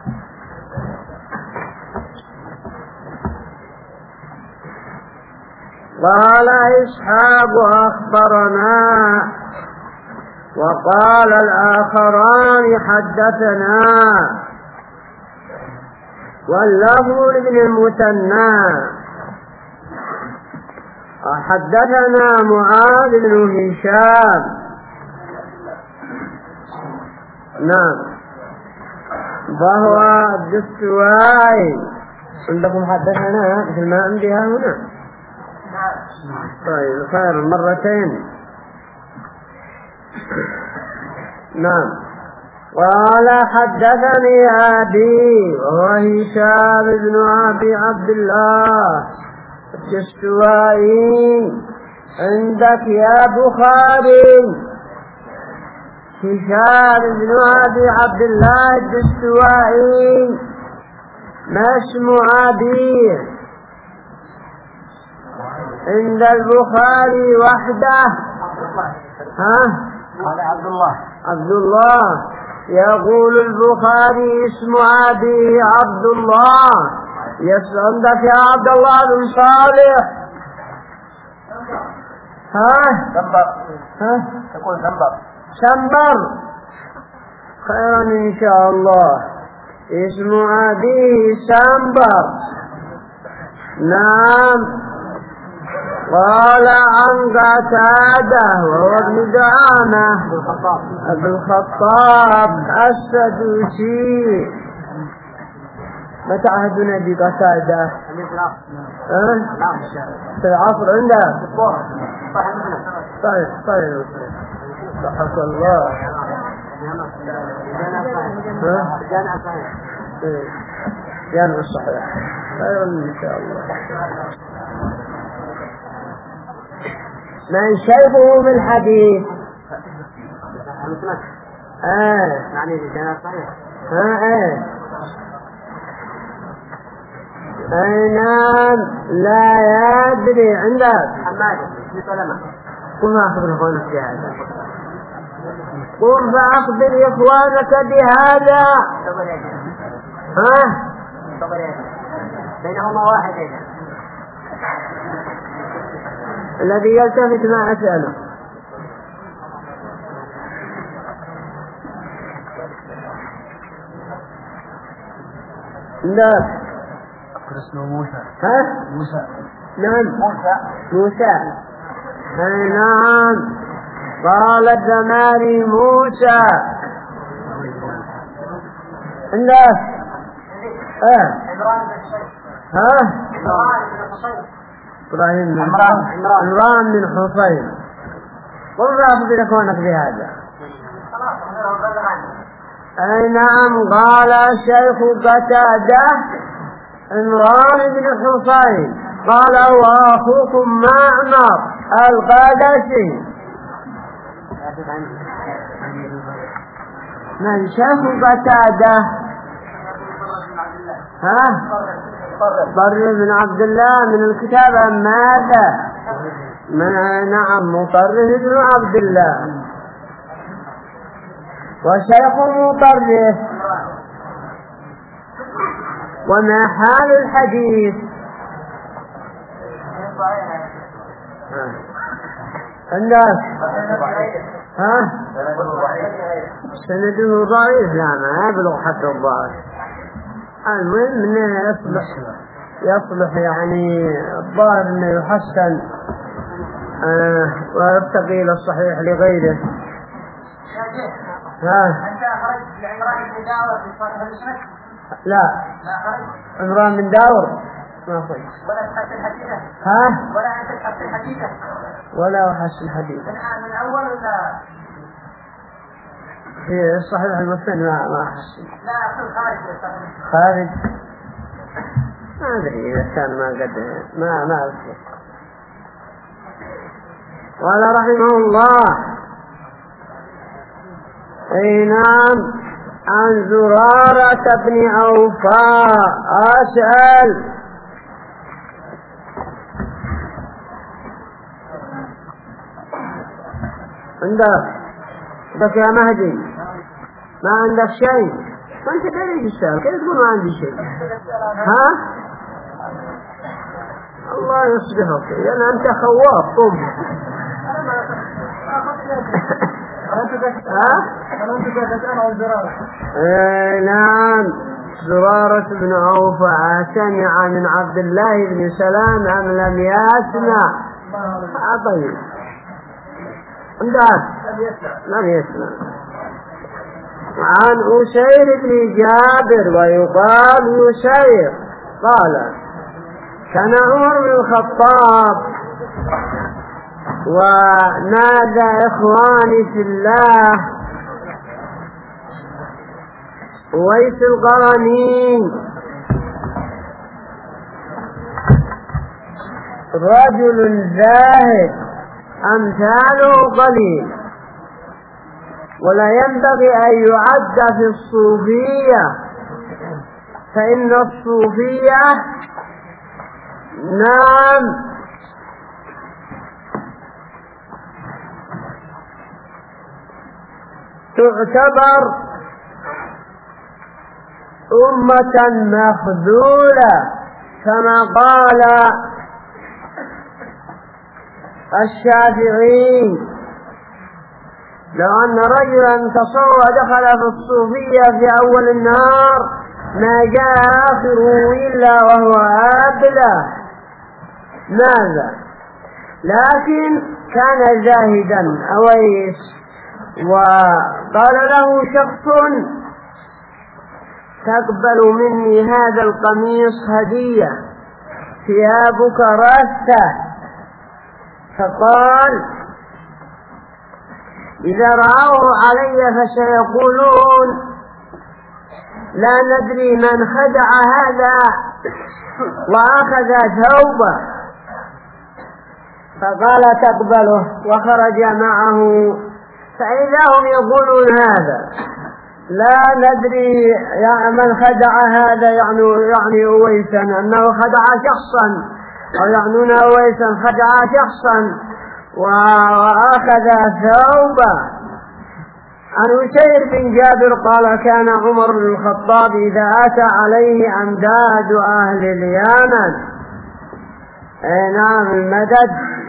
قال إسحاق أخبرنا وقال الآخران حدثنا واللفظ لابن المثنى حدثنا معاذ بن هشام. نعم. وهو الدستوائي. عندكم حدثنا مثل ما عندي هنا؟ طيب خير مرتين. نعم. قال حدثني أبي وهو هشام بن أبي عبد الله الدستوائي. عندك يا بخاري هشام بن أبي عبد الله الدستوائي ما اسم أبيه؟ عند البخاري وحده. ها؟ قال عبد الله. عبد الله. يقول البخاري اسم أبيه عبد الله. عندك يا عبد الله بن صالح. ها؟ سنبر. ها؟ تقول سنبر. سنبر. خيرا إن شاء الله. اسم أبيه سنبر. نعم. قال عن قتادة وهو ابن دعامة ابن الخطاب السدوسي. متى عهدنا بقتادة؟ في العصر عنده. طيب طيب صحك الله. جامع الصحيح. خيرا إن شاء الله. من شيخه بالحديث؟ آه. آه. يعني الجناب صحيح. آه آه. أي نعم لا يدري عندك حماد بن سلمة. قل فأخبر إخوانك بهذا قل فأخبر إخوانك بهذا. ها بينهما واحدين الذي يلتفت ما أسأله. لا اسمه موسى. ها موسى. نعم موسى. موسى. أي نعم قال الزماري موسى. لا ها ها إبراهيم بن عمران بن حصين. قل فأخبر إخوانك بهذا. أي نعم قال الشيخ قتادة عمران بن حصين قال وأخوكم معمر القادسي. من شيخ قتادة؟ ها مطرف بن عبد الله من الكتاب ماذا؟ من نعم مطرف بن عبد الله. وشيخ مطرف. وما حال الحديث؟ الناس ها سنده ضعيف. لا ما يبلغ حتى الضعف. المهم انه يصلح يصلح يعني الظاهر انه يحسن آه ويرتقي الى الصحيح لغيره. ها أنت أخرجت لعمران بن داور في صحيح المسند؟ لا عمران بن داور ما أخرج. ولا تحسن حديثه؟ ها ولا أنت تحسن حديثه؟ ولا أحسن حديثه. من من أول ولا؟ في صحيح المسند ما ما أحسن. لا أقول خارج الصحيح. خارج ما أدري إذا كان ما قد ما ما أذكر. قال رحمه الله أي نعم عن زرارة بن أوفاء أسأل. عندك عندك يا مهدي ما عندك شيء؟ ما أنت كيف تسأل؟ كيف تقول ما عندي شيء؟ ها؟ الله يصلحك لأن أنت خواف. قم ها؟ ايه نعم زرارة بن أوفى سمع من عبد الله بن سلام أم لم يسمع؟ طيب عندك لم يسمع. عن أسير بن جابر ويقال يسير قال كان عمر بن الخطاب ونادى إخواني في الله ويس القرني رجل زاهد أمثاله قليل ولا ينبغي أن يعد في الصوفية فإن الصوفية نعم تعتبر أمة مخذولة كما قال الشافعي لو أن رجلا تصور دخل في الصوفية في أول النهار ما جاء آخره إلا وهو أبله. ماذا؟ لكن كان زاهدا أويس وقال له شخص تقبل مني هذا القميص هدية ثيابك رثة. فقال إذا رأوه علي فسيقولون لا ندري من خدع هذا وأخذ ثوبه. فقال تقبله وخرج معه فإذا هم يقولون هذا لا ندري يعني من خدع هذا يعني يعني أويسا أنه خدع شخصا أو يعنون أويسا خدع شخصا وأخذ ثوبا. عن أسير بن جابر قال كان عمر بن الخطاب إذا أتى عليه أمداد أهل اليمن نعم المدد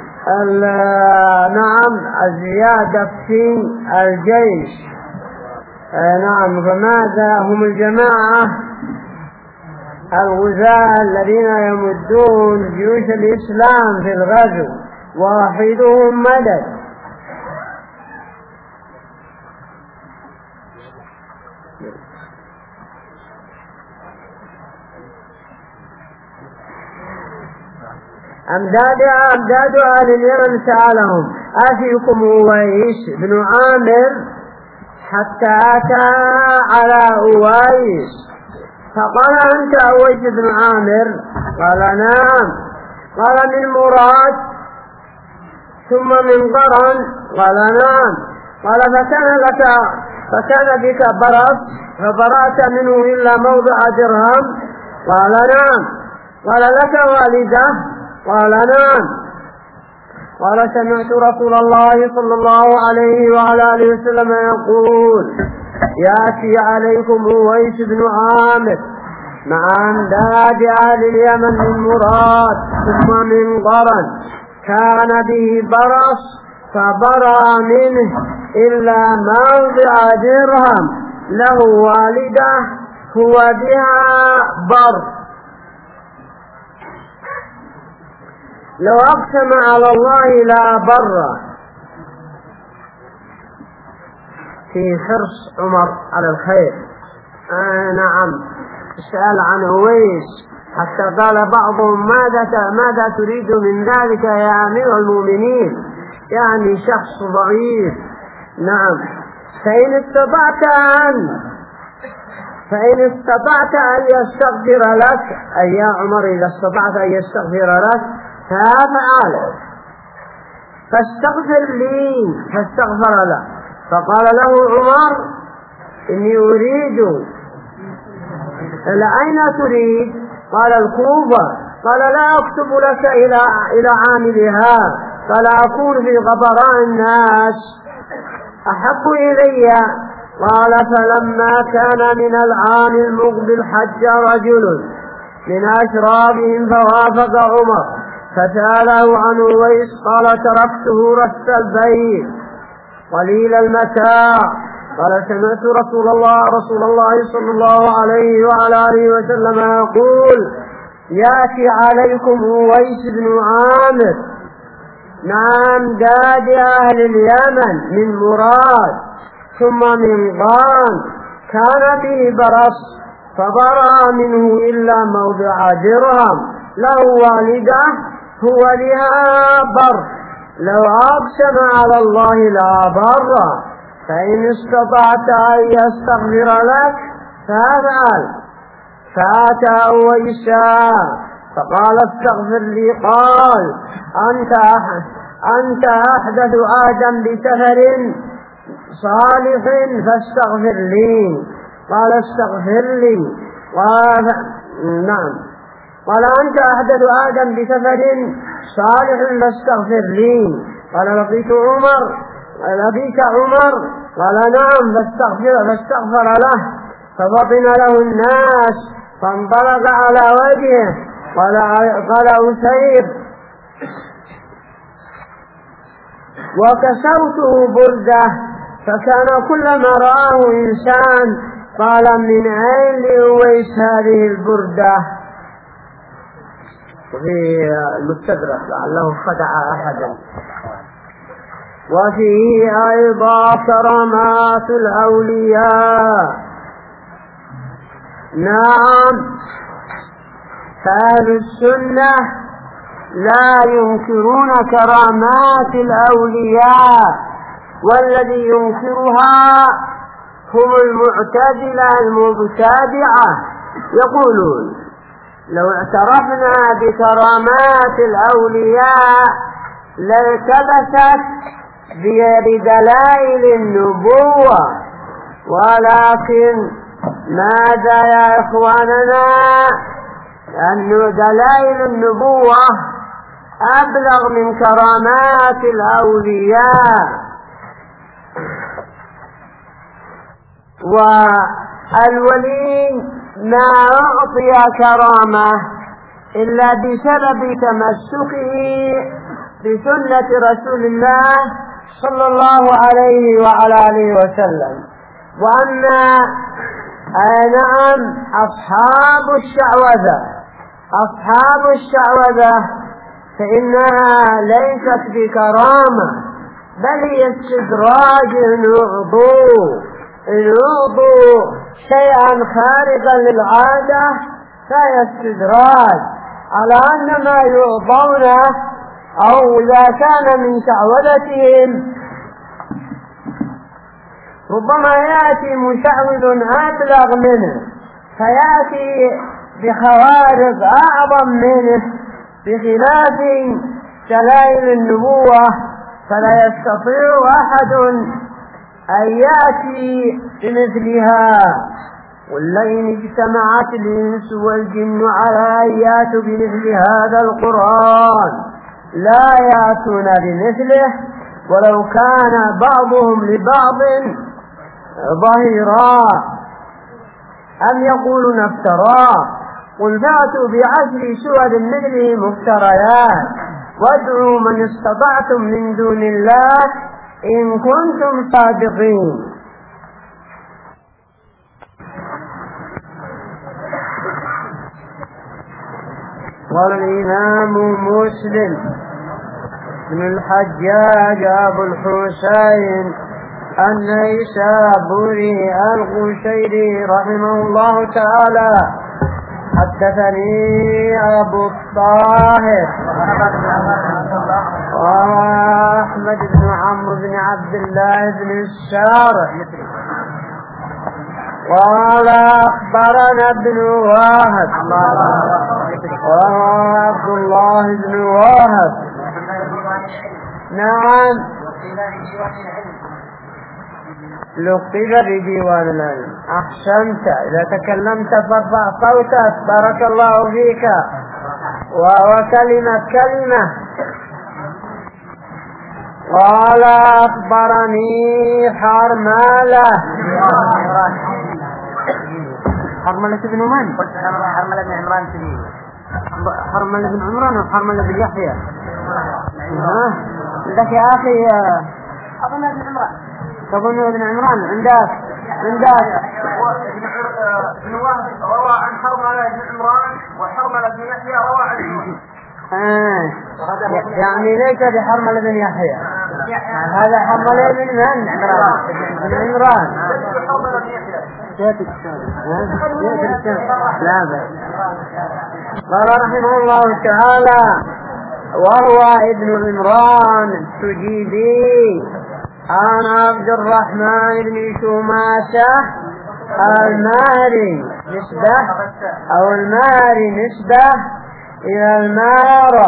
نعم الزيادة في الجيش نعم فماذا هم الجماعة الغزاة الذين يمدون جيوش الإسلام في الغزو واحدهم مدد. أمداد أمداد أهل اليمن سألهم أفيكم أويس بن عامر حتى أتى على أويس فقال أنت أويس بن عامر؟ قال نعم. قال من مراد ثم من قرن؟ قال نعم. قال فكان لك فكان بك برص فبرأت منه إلا موضع درهم؟ قال نعم. قال لك والدة؟ قال نعم. قال سمعت رسول الله صلى الله عليه وعلى آله وسلم يقول يأتي عليكم أويس بن عامر مع أمداد أهل اليمن من مراد ثم من قرن كان به برص فبرأ منه إلا موضع درهم له والدة هو بها بر. لو أقسم على الله لا بر. في حرص عمر على الخير. آه نعم. سأل عن أويس حتى قال بعضهم ماذا ماذا تريد من ذلك يا أمير المؤمنين؟ يعني شخص ضعيف. نعم. فإن استطعت أن فإن استطعت أن يستغفر لك أي يا عمر إذا استطعت أن يستغفر لك فافعل فاستغفر لي فاستغفر له. فقال له عمر إني أريد. إلى أين تريد؟ قال الكوفة. قال لا أكتب لك إلى إلى عاملها قال أكون في غبراء الناس أحب إلي. قال فلما كان من العام المقبل حج رجل من أشرابهم فوافق عمر فسأله عن أويس قال تركته رث البيت قليل المتاع. قال سمعت رسول الله رسول الله صلى الله عليه وعلى آله وسلم يقول يأتي عليكم أويس بن عامر نعم داد أهل اليمن من مراد ثم من قرن كان به برص فبرأ منه إلا موضع درهم له والدة هو لها بر. لو أقسم على الله لا بر. فإن استطعت أن يستغفر لك فافعل. فأتى أويسا فقال استغفر لي. قال أنت أنت أحدث آدم بسفر صالح فاستغفر لي. قال استغفر لي. قال نعم. قال أنت أحدث آدم بسفر صالح فاستغفر لي. قال لقيت عمر لقيت عمر؟ قال نعم. فاستغفر فاستغفر له ففطن له الناس فانطلق على وجهه. قال قال أسير وكسوته بردة فكان كلما رآه إنسان قال من أين لأويس هذه البردة؟ وفي المستدرك لعله خدع أحدا. وفيه أيضا كرامات الأولياء. نعم. فأهل السنة لا ينكرون كرامات الأولياء والذي ينكرها هم المعتزلة المبتدعة يقولون لو اعترفنا بكرامات الأولياء لالتبست بدلائل النبوة ولكن ماذا يا إخواننا؟ أن دلائل النبوة أبلغ من كرامات الأولياء، والولي ما أعطي كرامة إلا بسبب تمسكه بسنة رسول الله صلى الله عليه وعلى آله وسلم. وأما نعم أصحاب الشعوذة أصحاب الشعوذة فإنها ليست بكرامة، بل هي استدراج الوضوء الوضوء شيئا خارقا للعادة، فهي استدراج على أن ما يعطونه أو إذا كان من شعوذتهم ربما يأتي مشعوذ أبلغ منه فيأتي بخوارق أعظم منه، بخلاف دلائل النبوة فلا يستطيع أحد أن يأتي بمثلها. ولئن اجتمعت الإنس والجن على أن يأتوا بمثل هذا القرآن لا يأتون بمثله ولو كان بعضهم لبعض ظهيرا. أم يقولون افتراه؟ قل فأتوا بعشر سور مثله مفتريات وادعوا من استطعتم من دون الله إن كنتم صادقين. قال الإمام مسلم بن الحجاج أبو الحسين النيسابوري القشيري رحمه الله تعالى حدثني أبو الطاهر وأحمد بن عمرو بن عبد الله بن الشارع قال أخبرنا ابن واهب وعبد الله بن واهب. نعم لقب بديوان العلم. أحسنت، إذا تكلمت فارفع صوتك بارك الله فيك. وكلمة كلمة. قال أخبرني حرملة حرملة بن من؟ حرملة بن عمران سليم. حرملة بن عمران وحرملة بن يحيى. ها عندك يا أخي أظن بن عمران. تظن ابن عمران عندك عندك ابن وهب روى عن حرملة بن عمران وحرملة بن يحيى روى عن آه. يعني ليس بحرملة بن يحيى، هذا حرملة بن من؟ بن عمران. لا بأس. قال رحمه الله تعالى وهو ابن عمران التجيبي عن عبد الرحمن بن شماسة الماري نسبة أو الماري نسبة إلى المارة.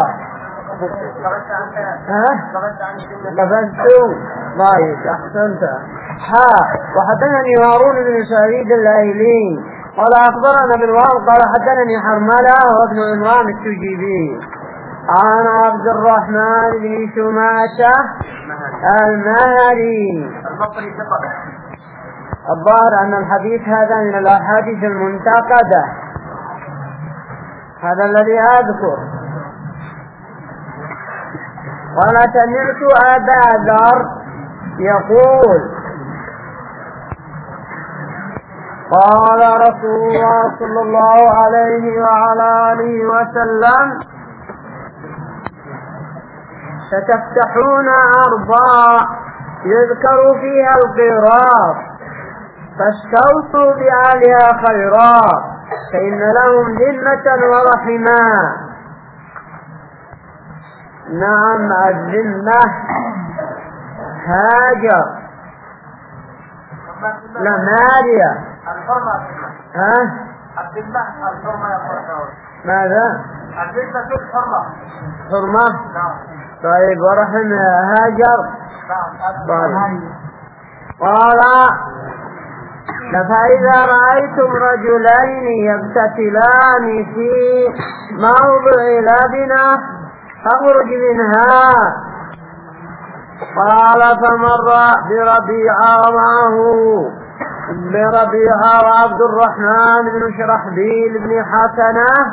ها؟ لفظتوا طيب أحسنت. ها وحدثني هارون بن سعيد الأيلي قال أخبرنا بالواو قال حدثني حرملة وابن عمران التجيبي عن عبد الرحمن بن شماسة المهري. الظاهر أن الحديث هذا من الأحاديث المنتقدة، هذا الذي أذكر. قال سمعت أبا ذر يقول قال رسول الله صلى الله عليه وعلى آله وسلم ستفتحون أرضا يذكر فيها القراط فاستوصوا بأهلها خيرا فإن لهم ذمة ورحما. نعم الذمة هاجر لا ماريا. ها الذمة الحرمة يا فرحون. ماذا؟ الذمة الحرمة. حرمة. نعم. طيب ورحم هاجر. نعم. طيب. قال فإذا رأيتم رجلين يقتتلان في موضع لبنة فاخرج منها. قال فمر بربيعة ومعه بربيعة وعبد الرحمن بن شرحبيل بن حسنة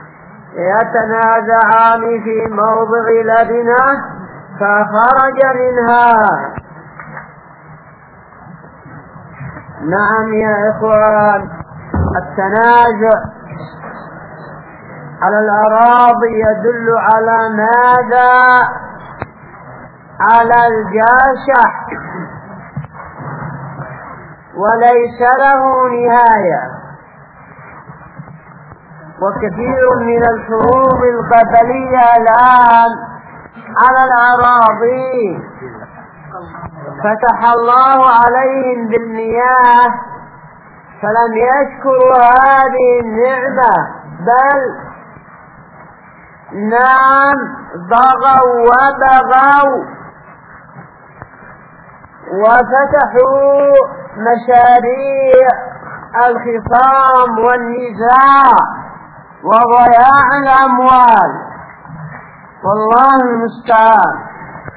يتنازعان في موضع لبنة فخرج منها. نعم يا إخوان، التنازع على الأراضي يدل على ماذا؟ على الجاشع وليس له نهاية. وكثير من الحروب القبلية الآن على الأراضي فتح الله عليهم بالمياه فلم يشكروا هذه النعمة، بل نعم ضغوا وبغوا وفتحوا مشاريع الخصام والنزاع وضياع الأموال، والله المستعان.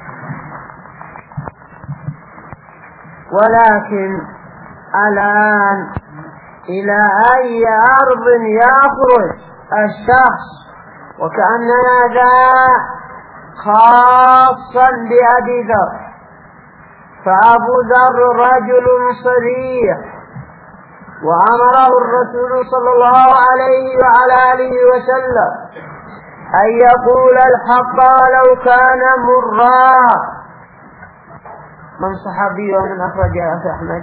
ولكن الآن إلى أي أرض يخرج الشخص؟ وكأن هذا خاصا بأبي ذر، فأبو ذر رجل صريح وأمره الرسول صلى الله عليه وعلى آله وسلم أن يقول الحق ولو كان مرا. من صحابي ومن أخرج يا أحمد؟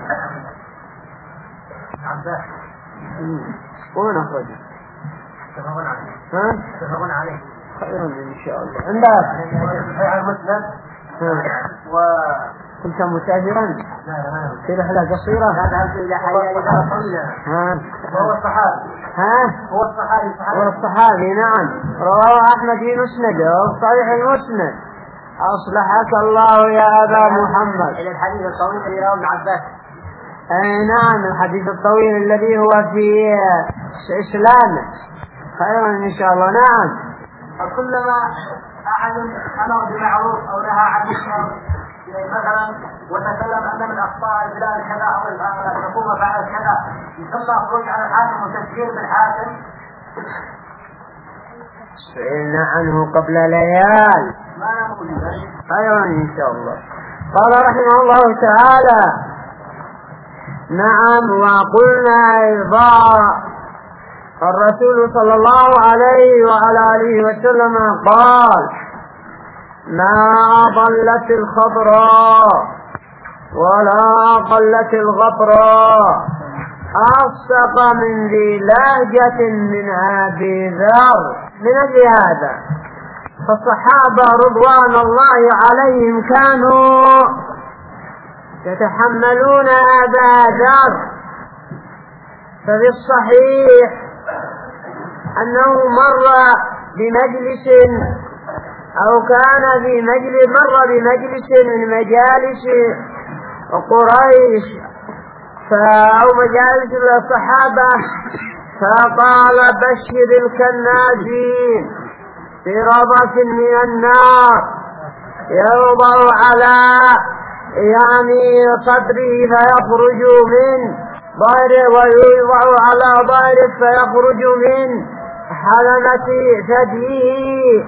عباس. ومن أخرجه؟ اتفقون عليه. ها؟ اتفقون عليه. خيرا إن شاء الله. عندك؟ صحيح المسند. و كنت مسافرا؟ لا لا في رحلة قصيرة؟ ذهبت إلى حياة طويلة. ها؟ هو الصحابي. ها؟ هو الصحابي. هو الصحابي نعم. رواه أحمد في مسنده صحيح المسند. أصلحك الله يا أبا محمد. إلى الحديث الطويل الذي رواه ابن عباس. أي نعم، الحديث الطويل الذي هو في إسلامه. خيرا إن شاء الله. نعم. كلما أحد أمر بمعروف أو نهى عن منكر مثلا وتكلم أن من أخطاء البلاد كذا أو الحكومة فعلت كذا، يسمى خروج على الحاكم وتسجيل بالحاكم. سئلنا عنه قبل ليال. ما نقول ذلك. خيرا إن شاء الله. قال رحمه الله تعالى: نعم. وقلنا أيضا الرسول صلى الله عليه وعلى آله وسلم قال: ما ضلت الخضراء ولا قلت الغبراء أصدق من ذي لهجة من أبي ذر. من أجل هذا فالصحابة رضوان الله عليهم كانوا يتحملون أبا ذر. ففي الصحيح أنه مر بمجلس أو كان في مجلس مر بمجلس من مجالس قريش أو مجالس الصحابة، فقال: بشر الكنازين برضة من النار يوضع على يعني صدره فيخرج من ظهره ويوضع على ظهره فيخرج من حلمة ثديه.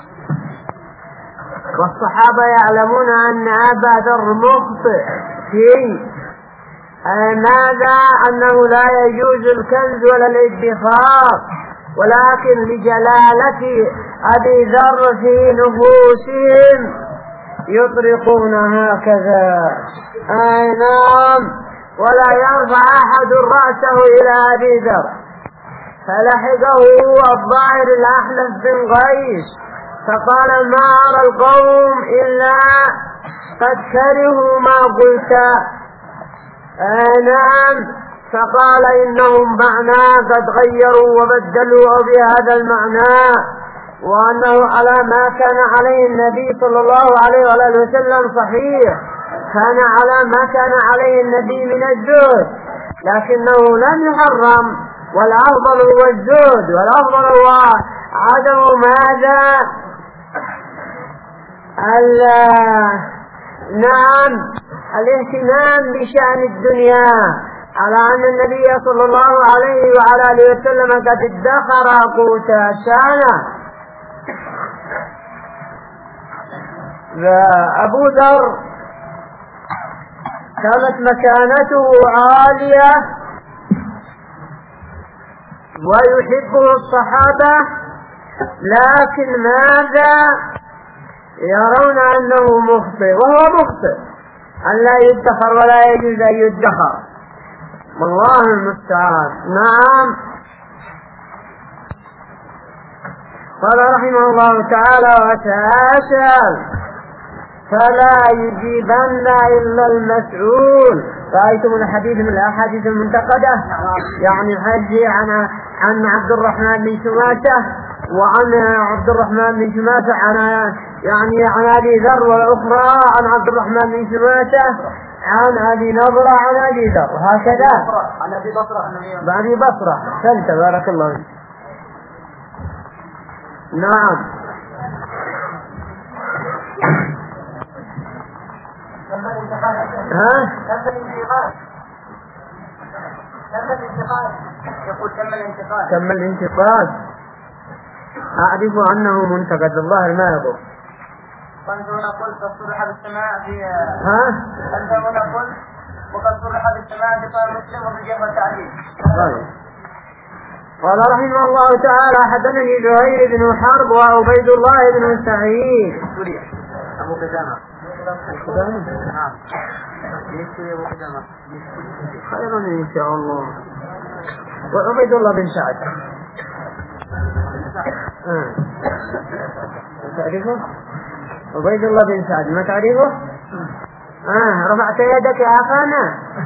والصحابة يعلمون أن أبا ذر مخطئ في ماذا؟ أنه لا يجوز الكنز ولا الادخار، ولكن لجلالة أبي ذر في نفوسهم يطرقون هكذا. أي نعم. ولا يرفع أحد رأسه إلى أبي ذر. فلحقه الظاهر الأحنف بن قيس فقال: ما أرى القوم إلا قد كرهوا ما قلت. آه نعم. فقال: إنهم معنا قد غيروا وبدلوا بهذا المعنى، وأنه على ما كان عليه النبي صلى الله عليه وآله وسلم صحيح، كان على ما كان عليه النبي من الزهد لكنه لم يحرم، والأفضل هو الزهد، والأفضل هو عدم ماذا نعم الاهتمام بشأن الدنيا، على أن النبي صلى الله عليه وعلى آله وسلم قد ادخر قوت شانه. أبو ذر كانت مكانته عالية ويحبه الصحابة، لكن ماذا يرون أنه مخطئ، وهو مخطئ أن لا يدخر ولا يجوز أن يدخر، والله المستعان. نعم. قال رحمه الله تعالى: وتآسل فلا يجيبن إلا المسؤول. رأيتم الحديث من الأحاديث المنتقدة، يعني حجي عن عن عبد الرحمن بن شماسة، وعن عبد الرحمن بن شماسة عن يعني عن أبي ذر، والأخرى عن عبد الرحمن بن شماسة عن أبي نضرة عن أبي ذر، هكذا عن أبي بصرة عن أبي بصرة. سلت بارك الله فيك. نعم. ها؟ يقول تم الانتقال. تم الانتقال. أعرف أنه منتقد، الظاهر ما يضر. كنت هنا قلت قد صرح بالسماع في ها؟ كنت هنا قلت وقد صرح بالسماع في صحيح مسلم وفي الجمع والتعليل. طيب. قال رحمه الله تعالى: حدثني زهير بن حرب وعبيد الله بن سعيد. سوريا أبو قدامة. نعم. يشتري أبو قدامة. خيرا إن شاء الله. وعبيد الله بن سعد. آه. تعرفه؟ عبيد الله بن سعد ما تعرفه؟ آه رفعت يدك يا أخانا.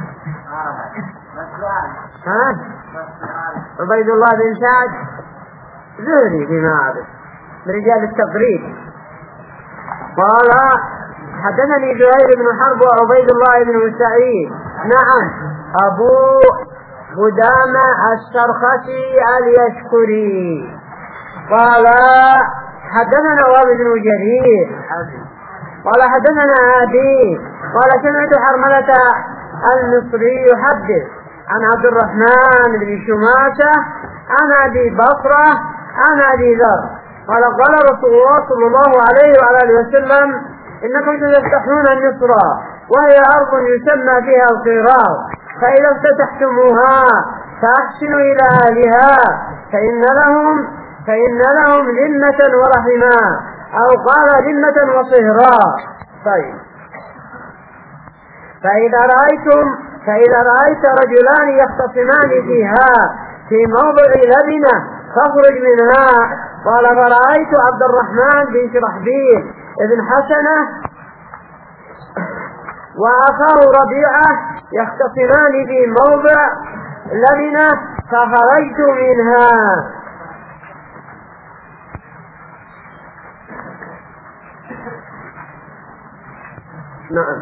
ها؟ عبيد الله بن سعد زهري فيما أعرف، برجال التقريب. قال: حدثني زهير بن حرب وعبيد الله بن سعيد. نعم. أبو قدامة الشرخسي اليشكري. قال: حدثنا وهب بن جرير قال: حدثنا أبي قال: سمعت حرملة المصري يحدث عن عبد الرحمن بن شماسة عن أبي بصرة عن أبي ذر قال: قال رسول الله صلى الله عليه وعلى آله وسلم: إنكم تفتحون مصر وهي أرض يسمى فيها القيراط، فإذا افتتحتموها فأحسنوا إلى أهلها فإن لهم فإن لهم ذمة ورحما، أو قال ذمة وصهرا. طيب. فإذا رأيتم فإذا رأيت رجلان يختصمان فيها في موضع لبنة فاخرج منها. قال: فرأيت عبد الرحمن بن شرحبيل ابن حسنة وأخاه ربيعة يختصمان في موضع لبنة فخرجت منها. نعم.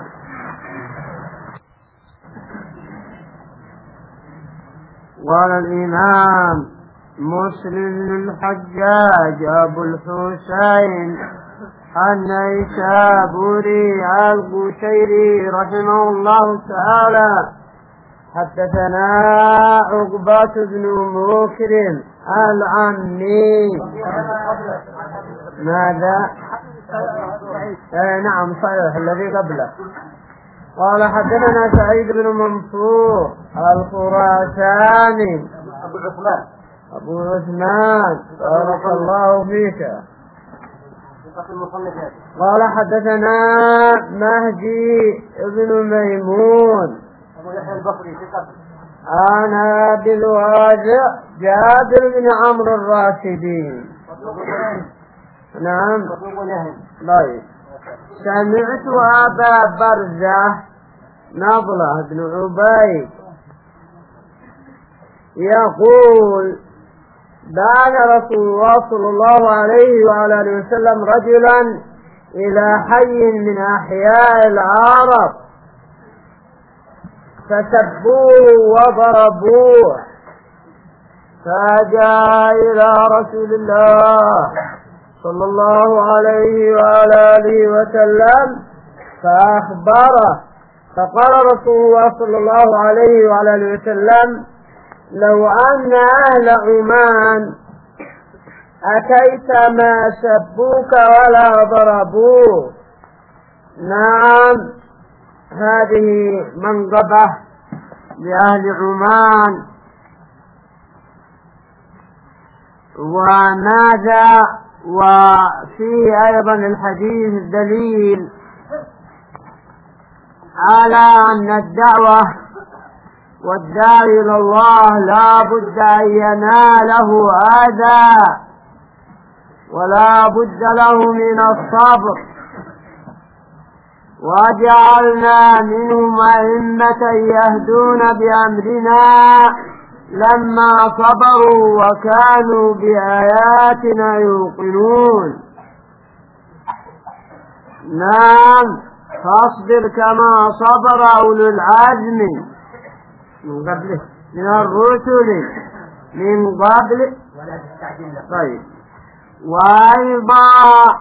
قال الإمام مسلم الحجاج أبو الحسين النيسابوري القشيري رحمه الله تعالى: حدثنا عقبة بن مكرم العمي. ماذا؟ آه نعم صحيح الذي قبله. قال: حدثنا سعيد بن منصور الخراساني أبو عثمان أبو عثمان بارك الله فيك. قال: حدثنا مهدي بن ميمون أبو يحيى البصري عن أبي الوازع جابر بن عمرو الراشدي. نعم. طيب. سمعت أبا برزة نضلة بن عبيد يقول: بعث رسول الله صلى الله عليه وعلى آله وسلم رجلا إلى حي من أحياء العرب فسبوه وضربوه، فجاء إلى رسول الله صلى الله عليه وعلى آله وسلم فأخبره، فقال رسول الله صلى الله عليه وعلى آله وسلم: لو أن أهل عمان أتيت ما سبوك ولا ضربوك. نعم، هذه منقبة لأهل عمان. وماذا؟ وفيه أيضا الحديث دليل على أن الدعوة والداعي إلى الله لا بد أن يناله أذى ولا بد له من الصبر، وجعلنا منهم أئمة يهدون بأمرنا لما صبروا وكانوا بآياتنا يوقنون. نعم، فاصبر كما صبر أولو العزم من قبله من الرسل من قبل ولا تستعجل له. طيب. وأيضا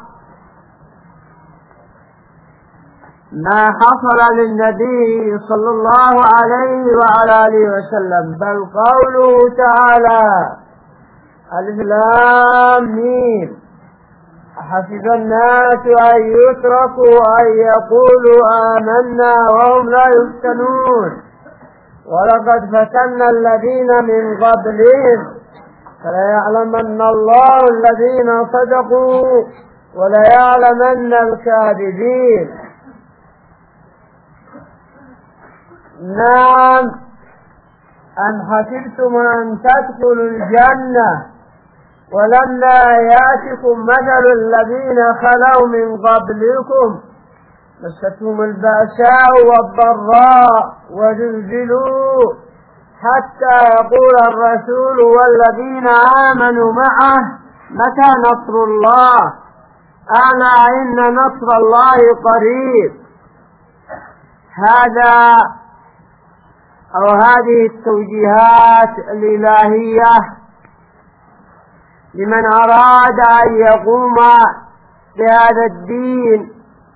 ما حصل للنبي صلى الله عليه وعلى آله وسلم، بل قوله تعالى: ألف لام ميم أحسب الناس أن يتركوا أن يقولوا آمنا وهم لا يفتنون ولقد فتنا الذين من قبلهم فليعلمن الله الذين صدقوا وليعلمن الكاذبين. نعم، أم حسبتم أن تدخلوا الجنة ولما يأتكم مثل الذين خلوا من قبلكم مستهم البأساء والضراء وزلزلوا حتى يقول الرسول والذين آمنوا معه متى نصر الله، ألا إن نصر الله قريب. هذا أو هذه التوجيهات الإلهية لمن أراد أن يقوم بهذا الدين.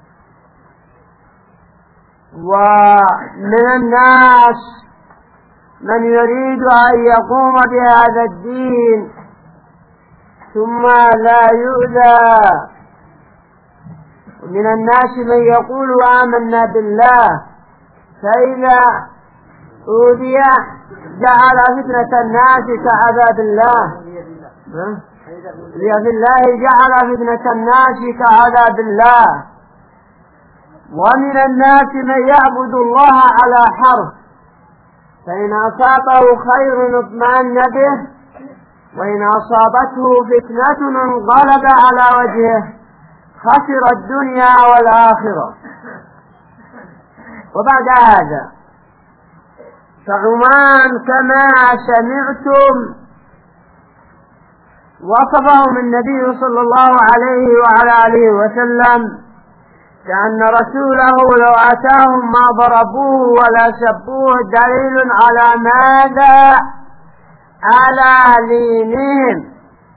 ومن الناس من يريد أن يقوم بهذا الدين ثم لا يؤذى، ومن الناس من يقول آمنا بالله فإذا أوذي جعل فتنة الناس كعذاب الله، في الله جعل فتنة الناس كعذاب الله. ومن الناس من يعبد الله على حرف، فإن أصابه خير اطمأن به وإن أصابته فتنة انقلب على وجهه خسر الدنيا والآخرة. وبعد هذا فعمان كما سمعتم وصفهم النبي صلى الله عليه وعلى آله وسلم كأن رسوله لو أتاهم ما ضربوه ولا سبوه، دليل على ماذا؟ على لينهم.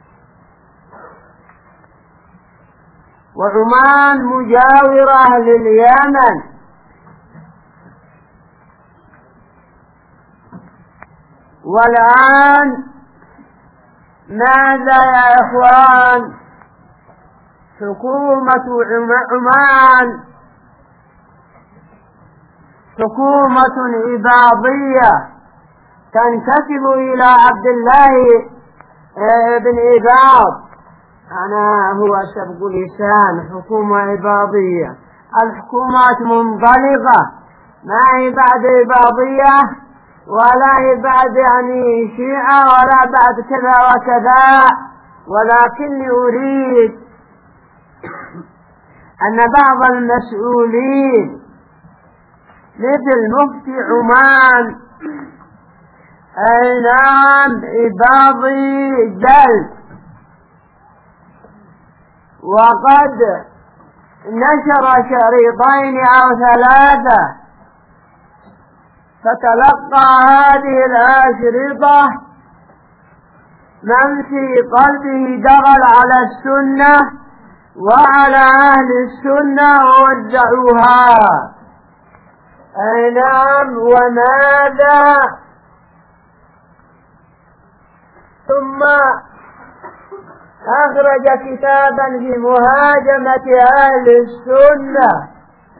وعمان مجاورة لليمن، والآن ماذا يا إخوان؟ حكومة عمان حكومة إباضية تنتسب إلى عبد الله بن إباض. أنا هو سبق لسان، حكومة إباضية. الحكومات منطلقة، ما هي بعد إباضية ولا هي بعد يعني شيعة ولا بعد كذا وكذا، ولكني أريد أن بعض المسؤولين مثل مفتي عمان أي نعم إباضي جلد، وقد نشر شريطين أو ثلاثة، فتلقى هذه الأشرطة من في قلبه دخل على السنة وعلى أهل السنة ووزعوها. أي نعم. وماذا؟ ثم أخرج كتابا في مهاجمة أهل السنة،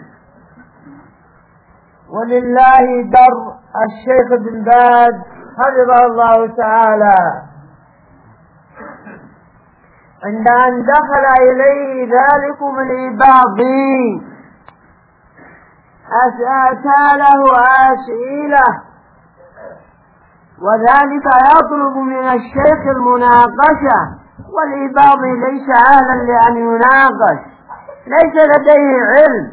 ولله در الشيخ بن باز حفظه الله تعالى عند أن دخل إليه ذلكم الإباضي أتى له أسئلة، وذلك يطلب من الشيخ المناقشة، والإباضي ليس أهلا لأن يناقش، ليس لديه علم،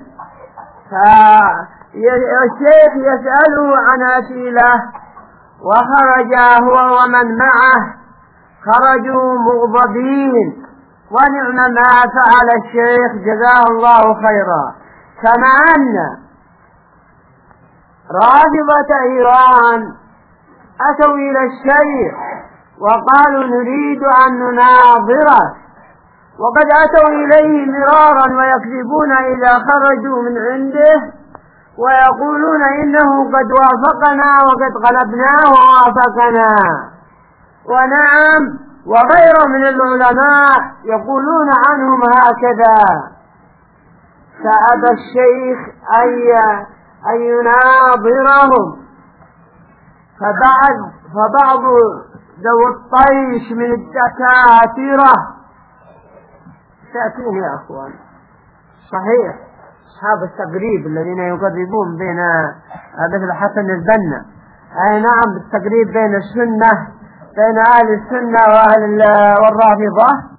فالشيخ يسأله عن أسئلة، وخرج هو ومن معه خرجوا مغضبين، ونعم ما فعل الشيخ جزاه الله خيرا. كما أن رافضة إيران أتوا إلى الشيخ وقالوا نريد أن نناظره، وقد أتوا إليه مرارا ويكذبون إذا خرجوا من عنده ويقولون إنه قد وافقنا وقد غلبناه ووافقنا. ونعم، وغيره من العلماء يقولون عنهم هكذا. فأبى الشيخ أن يناظرهم، فبعض فبعض ذو الطيش من الدكاترة تأتون يا أخوان، صحيح أصحاب التقريب الذين يقربون بين مثل حسن البنا، أي نعم، بالتقريب بين السنة بين أهل السنة وأهل والرافضة.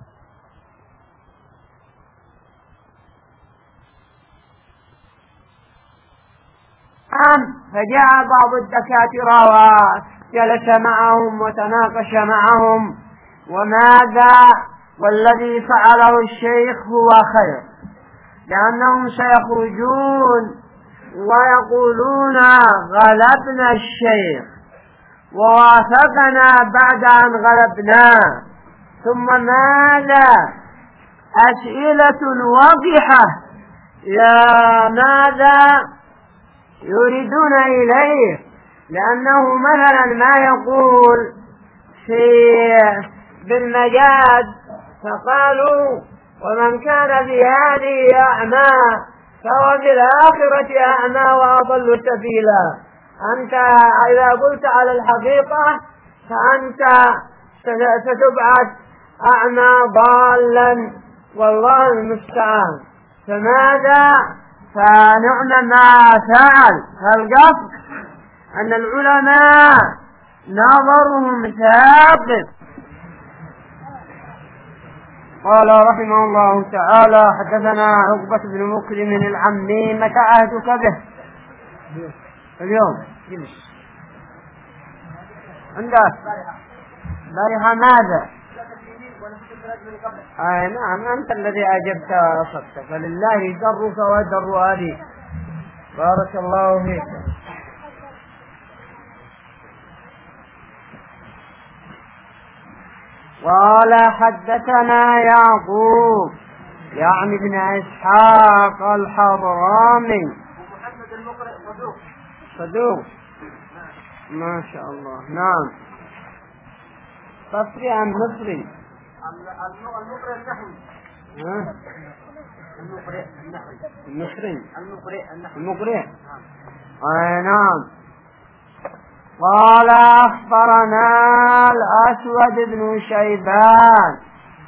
فجاء بعض الدكاترة وجلس معهم وتناقش معهم، وماذا؟ والذي فعله الشيخ هو خير، لأنهم سيخرجون ويقولون غلبنا الشيخ ووافقنا بعد أن غلبناه. ثم ماذا؟ أسئلة واضحة، يا ماذا يريدون إليه؟ لأنه مثلا ما يقول في بالمجاز، فقالوا ومن كان في هذه أعمى فهو في الآخرة أعمى وأضل سبيلا. أنت إذا قلت على الحقيقة فأنت ستبعث أعمى ضالا، والله المستعان. فماذا؟ فنعم ما فعل. فالقصد أن العلماء نظرهم ثابت. قال رحمه الله تعالى: حدثنا عقبة بن مكرم العمي. متى عهدك به؟ اليوم عندك بارحة. ماذا؟ آه نعم، أنت الذي أجبت وأصبت، فلله درك ودر أبيك. بارك الله فيك. قال: حدثنا يعقوب يعني ابن إسحاق الحضرمي. محمد المقرئ صدوق. صدوق ما شاء الله. نعم. صفري أم مصري؟ المقرئ النحوي. ها؟ المقرئ النحوي. المصري. المقرئ النحوي. المقرئ. أي نعم. قال: أخبرنا الأسود بن شيبان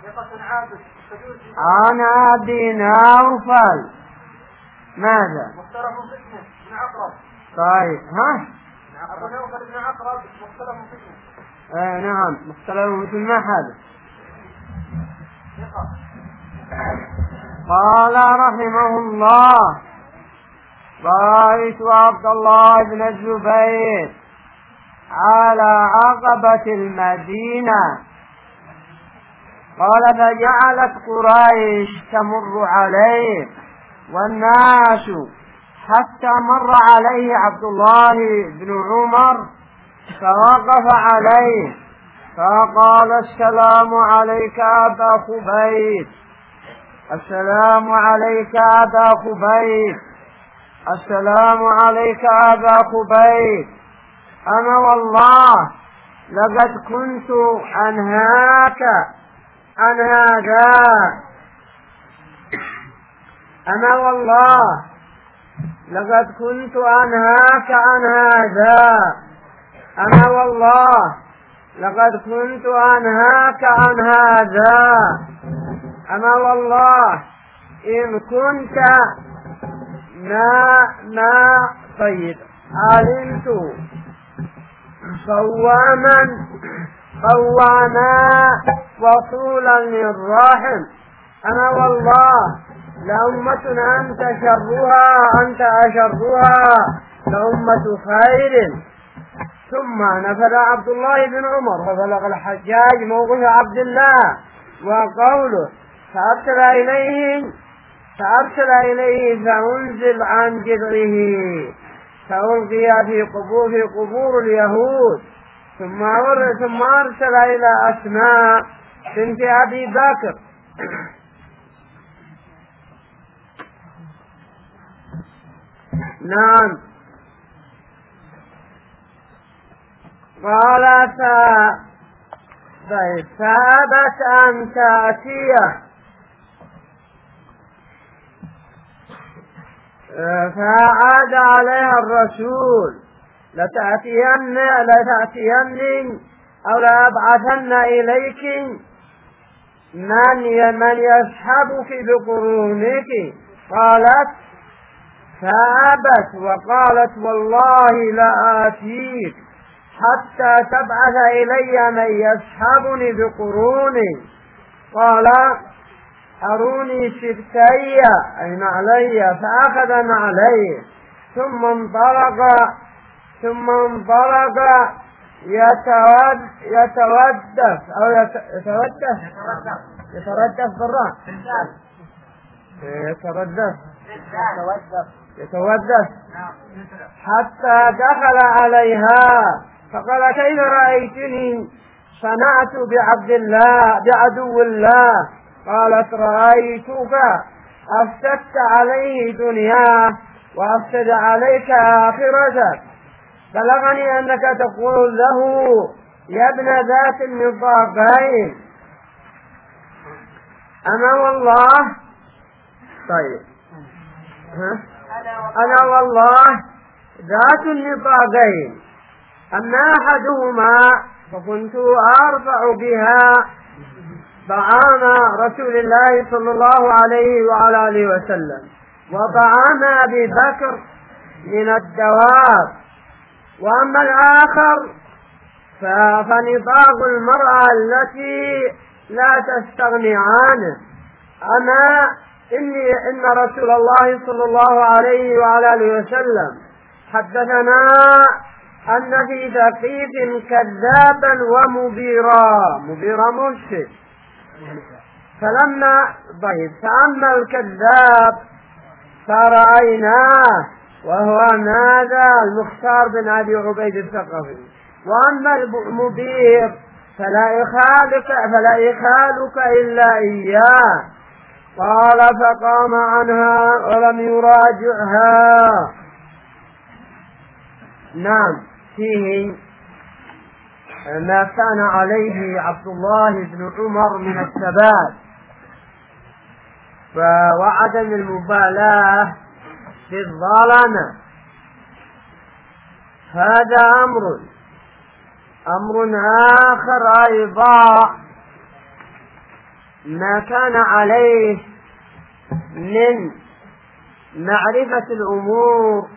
عن أبي نوفل. ماذا؟ مختلف فتنة بن عقرب. طيب. ها؟ أبو نوفل بن عقرب مختلف فتنة. آه نعم، مختلف مثل ما هذا. قال رحمه الله: رأيت عبد الله بن الزبير على عقبة المدينة. قال: فجعلت قريش تمر عليه والناس حتى مر عليه عبد الله بن عمر فوقف عليه فقال: السلام عليك أبا خبيب، السلام عليك أبا خبيب، السلام عليك أبا خبيب، أنا والله لقد كنت أنهاك عن هذا، أنا والله لقد كنت أنهاك عن هذا، أنا والله لقد كنت أنهاك عن هذا، أنا والله إن كنت ما ما طيب علمت قواما قواما وصولا للرحم، أنا والله لأمة أنت شرها أنت أشرها لأمة خير. ثم نفذ عبد الله بن عمر فبلغ الحجاج موقف عبد الله وقوله فأرسل إليه فأرسل إليه فأنزل عن جذعه فألقي في قبور في قبور اليهود. ثم ثم أرسل إلى أسماء بنت أبي بكر نعم قال فأبت أن تأتيه فعاد عليها الرسول لتأتين لتأتيني أو لأبعثن إليك من من يسحبك بقرونك. قالت فأبت وقالت والله لآتيك حتى تبعث إلي من يسحبني بقروني. قال أروني سبتي أي نعلي، فأخذ نعليه ثم انطلق ثم انطلق يتود يتودف أو يتودف يتردف بالراء يتردف يتودف حتى دخل عليها فقال كيف رأيتني صنعت بعبد الله بعدو الله؟ قالت رأيتك أفسدت عليه دنياه وأفسد عليك آخرتك. بلغني أنك تقول له يا ابن ذات النطاقين أنا والله طيب ها؟ أنا والله ذات النطاقين، أما أحدهما فكنت أرفع بها طعام رسول الله صلى الله عليه وعلى آله وسلم وطعام أبي بكر من الدواب، وأما الآخر فنطاق المرأة التي لا تستغني عنه. أما إني إن رسول الله صلى الله عليه وعلى آله وسلم حدثنا أن في ثقيف كذابا ومبيرا مبيرا مرشد، فلما ضيب فأما الكذاب فرأيناه وهو هذا المختار بن أبي عبيد الثقفي، وأما المبير فلا يخالك فلا يخالك إلا إياه. قال فقام عنها ولم يراجعها. نعم فيه ما كان عليه عبد الله بن عمر من الثبات وعدم المبالاة بالظلمة. هذا أمر أمر آخر أيضا ما كان عليه من معرفة الأمور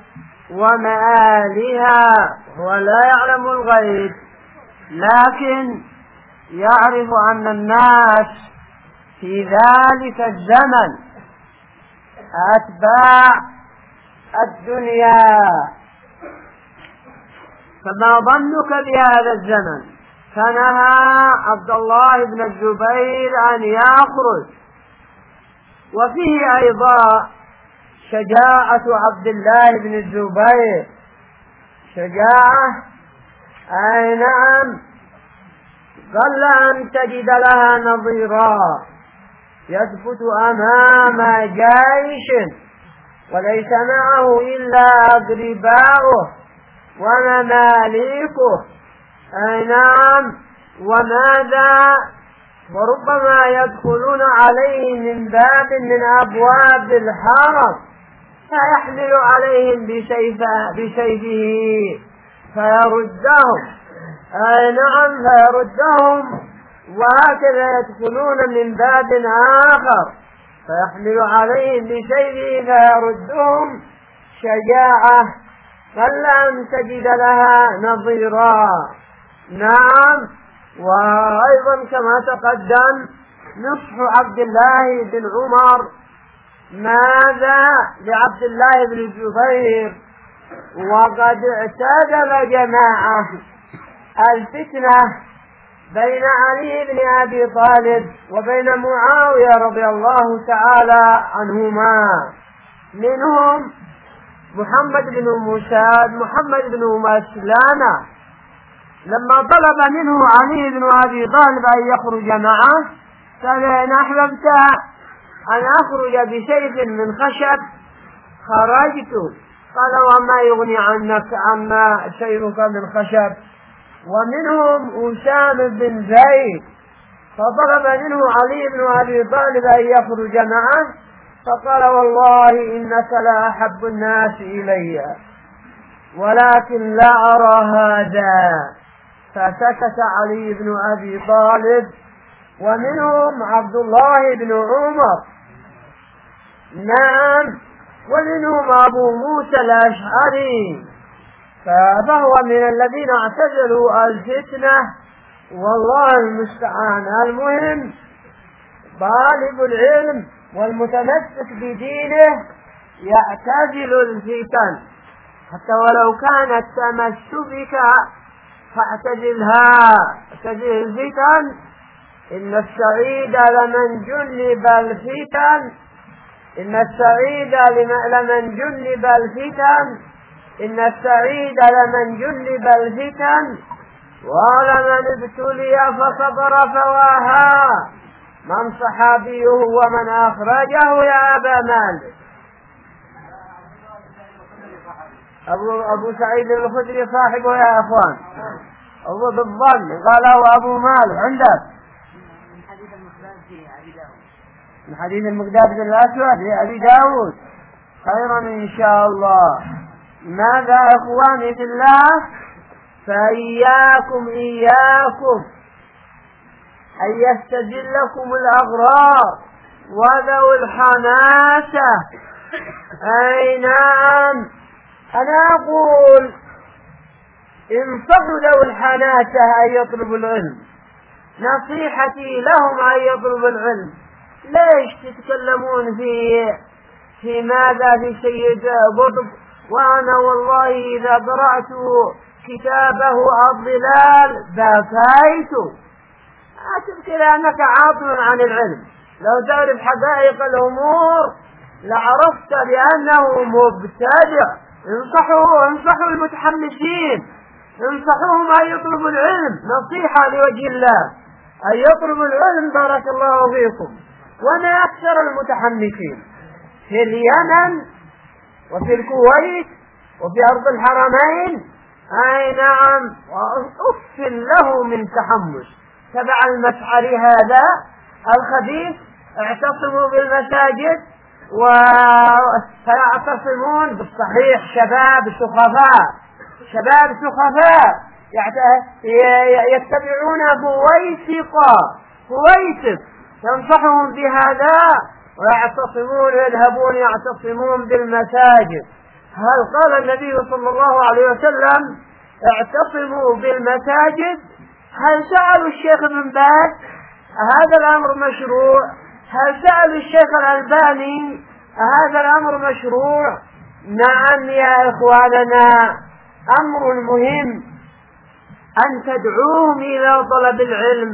ومآلها، ولا يعلم الغيب لكن يعرف أن الناس في ذلك الزمن أتباع الدنيا. فما ظنك بهذا الزمن؟ فنهى عبد الله بن الزبير أن يخرج. وفيه أيضا شجاعة عبد الله بن الزبير، شجاعة أي نعم قل أن تجد لها نظيرا، يثبت أمام جيش وليس معه إلا أقرباؤه ومماليكه، أي نعم، وماذا وربما يدخلون عليه من باب من أبواب الحرم فيحمل عليهم بسيفه, بسيفه فيردهم، أي نعم فيردهم، وهكذا يدخلون من باب آخر فيحمل عليهم بسيفه فيردهم، شجاعة قل أن تجد لها نظيرا. نعم، وأيضا كما تقدم نصح عبد الله بن عمر ماذا لعبد الله بن الزبير وقد اعتدل جماعة الفتنة بين علي بن أبي طالب وبين معاوية رضي الله تعالى عنهما، منهم محمد بن مساد محمد بن مسلمة لما طلب منه علي بن أبي طالب أن يخرج معه قال إن أحببت أن أخرج بسيف من خشب خرجت، قال وما يغني عنك عما سيفك من خشب. ومنهم أسامة بن زيد فطلب منه علي بن أبي طالب أن يخرج معه فقال والله إنك لا أحب الناس إلي ولكن لا أرى هذا، فسكت علي بن أبي طالب. ومنهم عبد الله بن عمر، نعم، ومنهم أبو موسى الأشعري، فهو من الذين اعتزلوا الفتنة والله المستعان. المهم طالب العلم والمتمسك بدينه يعتزل الفتن حتى ولو كانت تمسكك فاعتزلها، اعتزل الفتن، إن السعيد لمن جنب الفتن، إن السعيد لمن جنب الفتن، إن السعيد لمن جنب الفتن ولمن ابتلي فصبر فواها. من صحابيه ومن أخرجه يا أبا مالك؟ أبو, أبو سعيد الخدري صاحبه يا أخوان، أبو بالظن قاله أبو مالك عندك من حديث المقداد في أبي داود، من حديث المقداد بن الأسود لأبي داود. خيرا إن شاء الله. ماذا إخواني في الله؟ فإياكم إياكم أن يستجلكم الأغرار وذوي الحماسة. أي نعم، أنا أقول انصحوا ذوي الحماسة أن يطلبوا العلم، نصيحتي لهم أن يطلبوا العلم. ليش تتكلمون في في ماذا في سيد قطب، وأنا والله إذا قرأت كتابه الظلال بكيت. أتذكر أنك عاطل عن العلم، لو تعرف حقائق الأمور لعرفت بأنه مبتدع. انصحوا انصحوا المتحمسين، انصحوهم أن يطلبوا العلم، نصيحة لوجه الله أن يطلبوا العلم بارك الله فيكم. وما أكثر المتحمسين في اليمن وفي الكويت وفي أرض الحرمين، أي نعم، وأف له من تحمس تبع المسعري هذا الخبيث. اعتصموا بالمساجد ويعتصمون بالصحيح، شباب سخفاء، شباب سخفاء يتبعون بويسقا بويسق ينصحهم بهذا ويعتصمون يذهبون يعتصمون بالمساجد. هل قال النبي صلى الله عليه وسلم اعتصموا بالمساجد؟ هل سألوا الشيخ ابن باز هذا الأمر مشروع؟ هل سألوا الشيخ الألباني هذا الأمر مشروع؟ نعم يا إخواننا، أمر مهم أن تدعوهم إلى طلب العلم،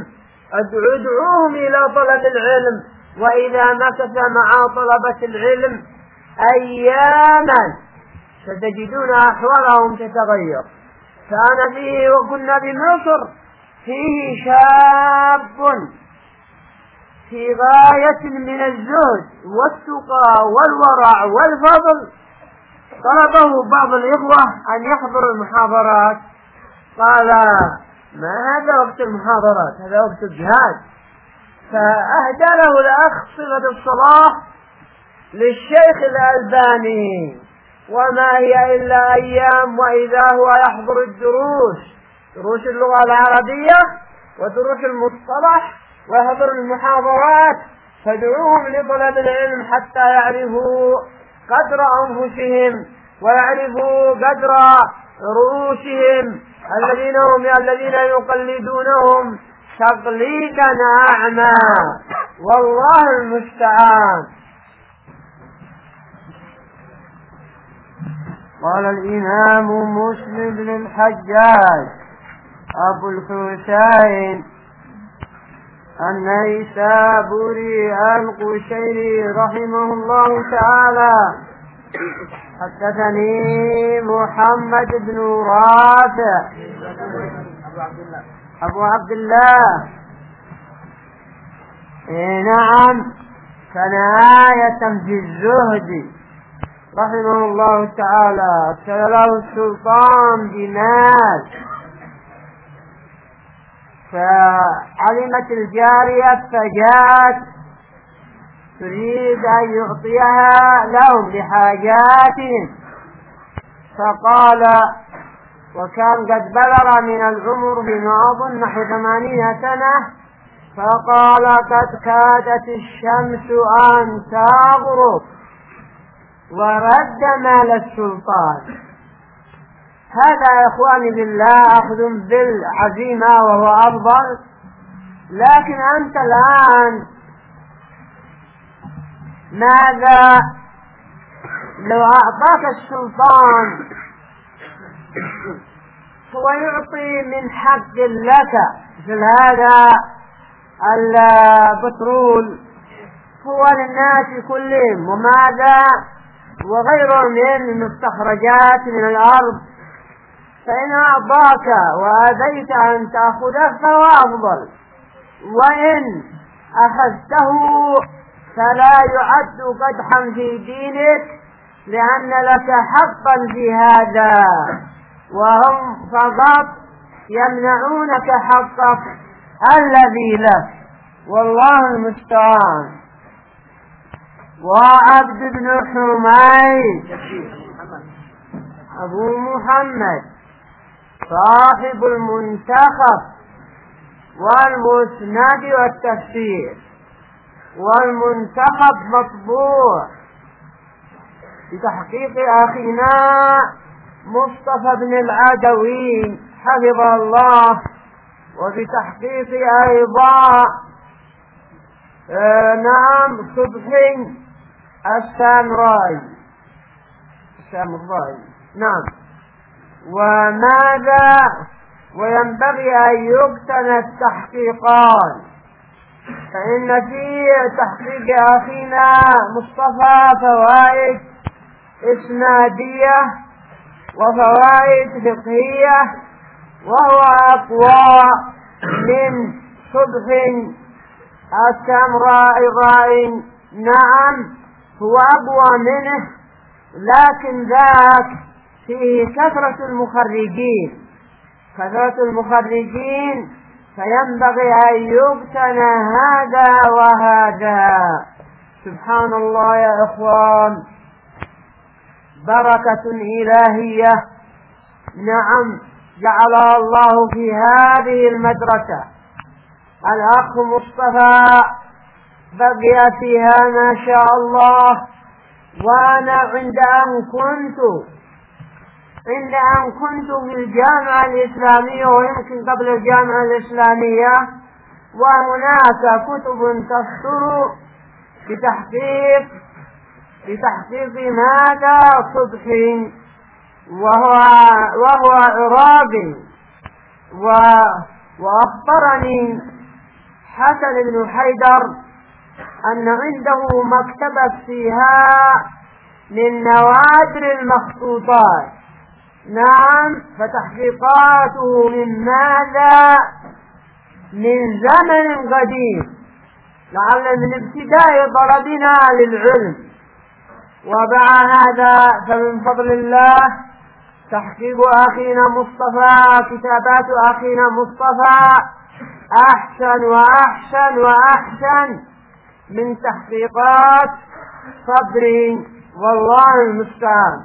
ادعوهم إلى طلب العلم. وإذا مكث مع طلبة العلم أياما ستجدون أحوالهم تتغير. كان فيه وكنا بمصر فيه شاب في غاية من الزهد والتقى والورع والفضل. طلبه بعض الإخوة أن يحضر المحاضرات، قال ما هذا وقت المحاضرات، هذا وقت الجهاد. فأهدى له الأخ صفة الصلاة للشيخ الألباني، وما هي إلا أيام وإذا هو يحضر الدروس، دروس اللغة العربية ودروس المصطلح، ويحضر المحاضرات. فادعوهم لطلب العلم حتى يعرفوا قدر أنفسهم ويعرفوا قدر رؤوسهم الذين هم الذين يقلدونهم تقليدا أعمى، والله المستعان. قال الإمام مسلم بن الحجاج أبو الحسين النيسابوري القشيري رحمه الله تعالى: حدثني محمد بن رافع أبو عبد الله. إيه نعم، كان آية في الزهد رحمه الله تعالى. ابتلى له السلطان بمال، فعلمت الجارية فجاءت تريد أن يعطيها لهم لحاجاتهم، فقال، وكان قد بلغ من العمر بما أظن نحو ثمانين سنة، فقال: قد كادت الشمس أن تغرب، ورد مال السلطان. هذا يا إخواني بالله أخذ بالعزيمة وهو أفضل. لكن أنت الآن ماذا لو أعطاك السلطان هو يعطي من حق لك مثل هذا البترول هو للناس كلهم، وماذا وغيره من المستخرجات من الأرض، فإن أعطاك وأبيت أن تأخذه فهو أفضل، وإن أخذته فلا يعد قدحا في دينك، لأن لك حقا في هذا، وهم فقط يمنعونك حقك الذي لك، والله المستعان. وعبد بن حميد أبو محمد صاحب المنتخب والمسند والتفسير، والمنتخب مطبوع بتحقيق أخينا مصطفى بن العدوي حفظه الله، وبتحقيق أيضا آه نعم صبحي السامراي السامراي نعم. وماذا وينبغي أن يقتنى التحقيقان، فإن في تحقيق أخينا مصطفى فوائد إسنادية وفوائد فقهية، وهو أقوى من صبح السامراء. نعم هو أقوى منه، لكن ذاك فيه كثرة المخرجين كثرة المخرجين فينبغي أن يقتنى هذا وهذا. سبحان الله يا إخوان، بركة إلهية نعم جعلها الله في هذه المدرسة. الأخ مصطفى بقي فيها ما شاء الله، وأنا عند أن كنت عند أن كنت في الجامعة الإسلامية، ويمكن قبل الجامعة الإسلامية، وهناك كتب تصدر بتحقيق بتحقيق ماذا صبحي، وهو وهو عرابي، وأخبرني حسن بن حيدر أن عنده مكتبة فيها من نوادر المخطوطات. نعم، فتحقيقاته من ماذا؟ من زمن قديم، لعل من ابتداء طلبنا للعلم. ومع هذا فمن فضل الله تحقيق أخينا مصطفى، كتابات أخينا مصطفى أحسن وأحسن وأحسن من تحقيقات صدري، والله المستعان.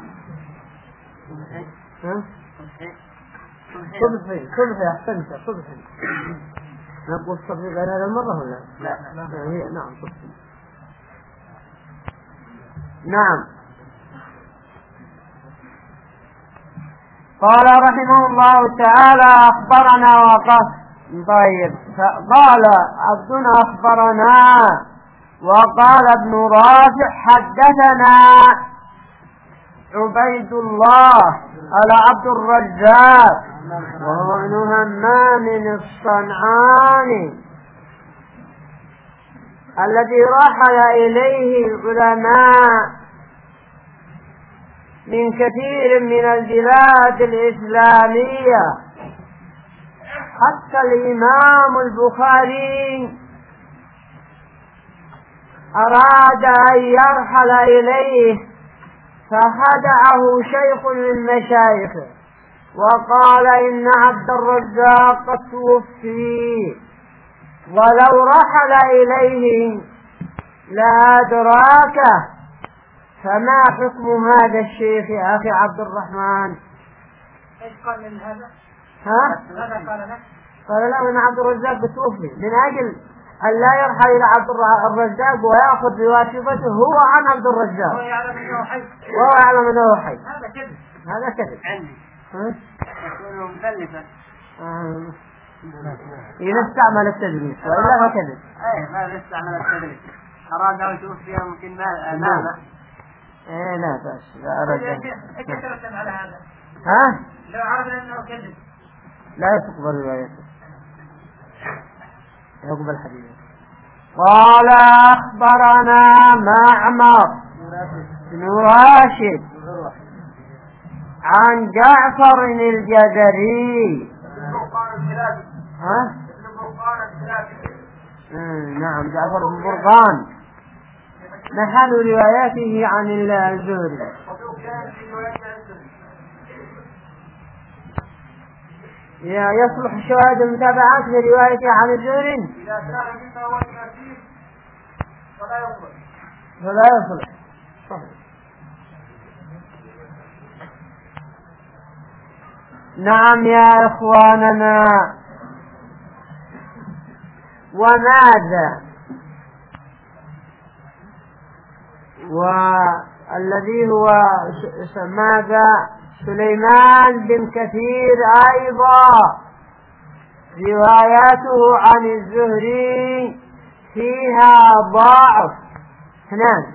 صبحي صبحي أحسنت صبحي. نقول صبحي غير هذا المرة ولا لا؟ لا هي نعم صبحي. نعم. قال رحمه الله تعالى أخبرنا وقف. طيب، قال عبدنا أخبرنا، وقال ابن رافع حدثنا عبيد الله على عبد الرزاق وهو ابن همام الصنعاني الذي رحل إليه العلماء من كثير من البلاد الإسلامية، حتى الإمام البخاري أراد أن يرحل إليه فخدعه شيخ من مشايخه وقال إن عبد الرزاق قد توفي، ولو رحل إليه لأدراكه. فما حكم هذا الشيخ يا أخي عبد الرحمن؟ ايش قال من هذا؟ ها؟ ماذا قال له؟ قال له إن عبد الرزاق توفي، من أجل أن لا يرحل إلى عبد الرزاق ويأخذ بواسطته هو عن عبد الرزاق، هو يعلم أنه حي. وهو يعلم أنه حي. هذا كذب. هذا كذب عندي ها؟ يكون مكلفا. آه. إذا استعمل التدريس وإلا فكذب. ايه ما استعمل التدريس، أراد أن توفي ممكن ما نعم. إيه لا بأس، لا أرد. ايش يترتب على هذا؟ ها؟ لو عرفنا أنه كذب لا تقبل روايته، يقبل حديثه. قال أخبرنا معمر بن راشد عن جعفر الجزري. ها؟ نعم، جعفر بن برقان محل رواياته عن الزهري. يصلح شواهد المتابعات لروايته عن الزهري؟ إذا كان مما هو الأكيد فلا يصلح. فلا يصلح. صحيح. نعم يا إخواننا. وماذا؟ والذي هو ماذا؟ سليمان بن كثير أيضا رواياته عن الزهري فيها ضعف. اثنان،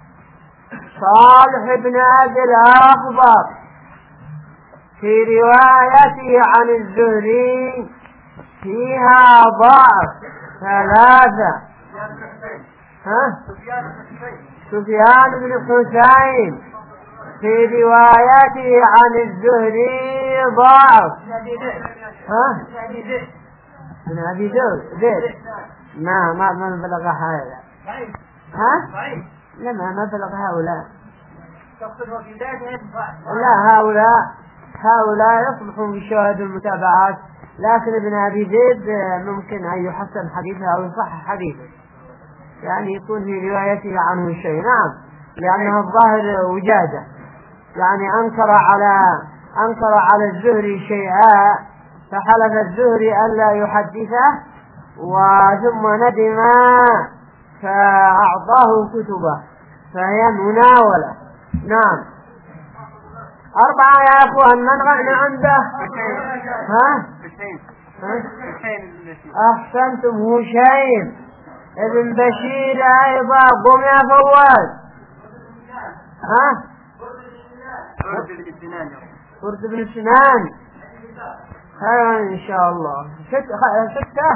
صالح بن أبي الأخضر في روايته عن الزهري فيها ضعف. ثلاثة، ها؟ سفيان بن حسين في روايته عن الزهري ضعف. ها؟ من أبي ذر. ما ما ما بلغ هذا. ها؟ لما ما بلغ هؤلاء. لا، هؤلاء هؤلاء يصلحون بشواهد المتابعات، لكن ابن أبي زيد ممكن أن يحسن حديثه أو يصحح حديثه، يعني يكون في روايته عنه شيء. نعم، لأنه الظاهر وجاده، يعني أنكر على أنكر على الزهري شيئا فحلف الزهري ألا يحدثه، وثم ندم فأعطاه كتبه، فهي مناولة. نعم. أربعة يا أخوان، من غنى عنده؟ ها؟ أحسنتم. هشيم ابن بشير أيضا. قم يا فواز. ها؟ فرد بن سنان. ها إن شاء الله. ستة ستة.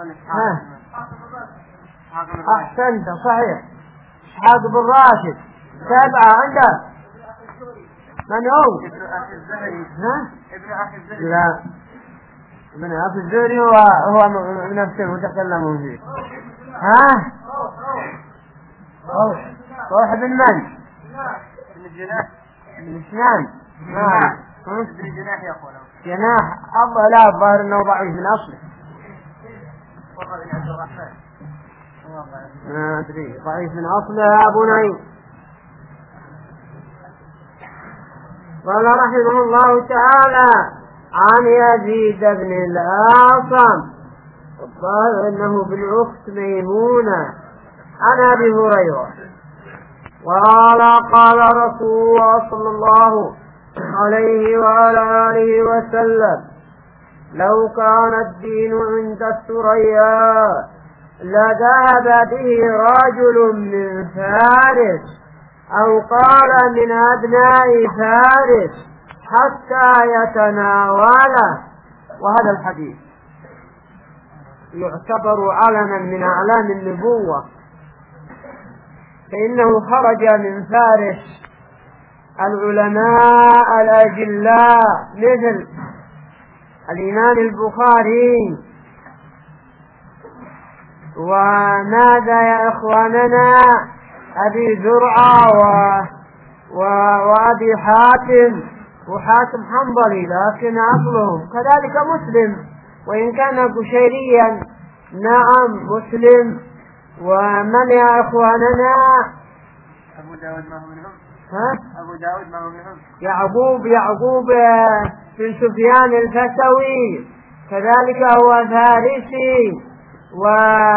ها؟ أحسنت، صحيح. إسحاق بن راشد. سبعة عنده من هو؟ ابن أخي الزهري. ها؟ ابن أخي الزهري. لا ابن أخي الزهري هو هو من نفسه المتكلم فيه. ها؟ روح روح بن من؟ ابن الجناح. بن سنان. نعم. ابن الجناح يقول. جناح الله لا الظاهر انه ضعيف من اصله. وقال ابن عبد الرحمن. ما ادري ضعيف من اصله يا ابو نعيم. قال رحمه الله تعالى عن يزيد بن الأعصم الظاهر انه بالأخت ميمونة عن ابي هريرة قال قال رسول الله صلى الله عليه وعلى آله وسلم لو كان الدين عند الثريا لذهب به رجل من فارس أو قال من أبناء فارس حتى يتناوله. وهذا الحديث يعتبر علما من أعلام النبوة، فإنه خرج من فارس العلماء الأجلاء مثل الإمام البخاري. وماذا يا إخواننا أبي زرعة و... و... وأبي حاتم وحاتم حنظلي لكن أصلهم كذلك مسلم وإن كان بشيريا. نعم مسلم. ومن يا إخواننا؟ أبو داود ما هو منهم. ها؟ أبو داود ما هو منهم. يعقوب يعقوب بن سفيان الفسوي كذلك هو فارسي. و...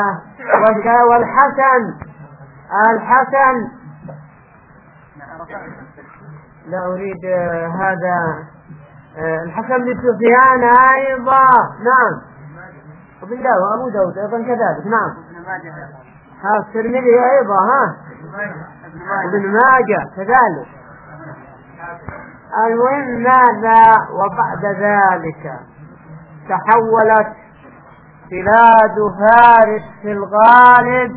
والحسن الحسن لا أريد هذا الحسن بن سفيان أيضا. نعم ابن داود أبو داود أيضا كذلك. نعم ها الترمذي أيضا. ها ابن ماجه كذلك. المهم ماذا وبعد ذلك تحولت بلاد فارس في الغالب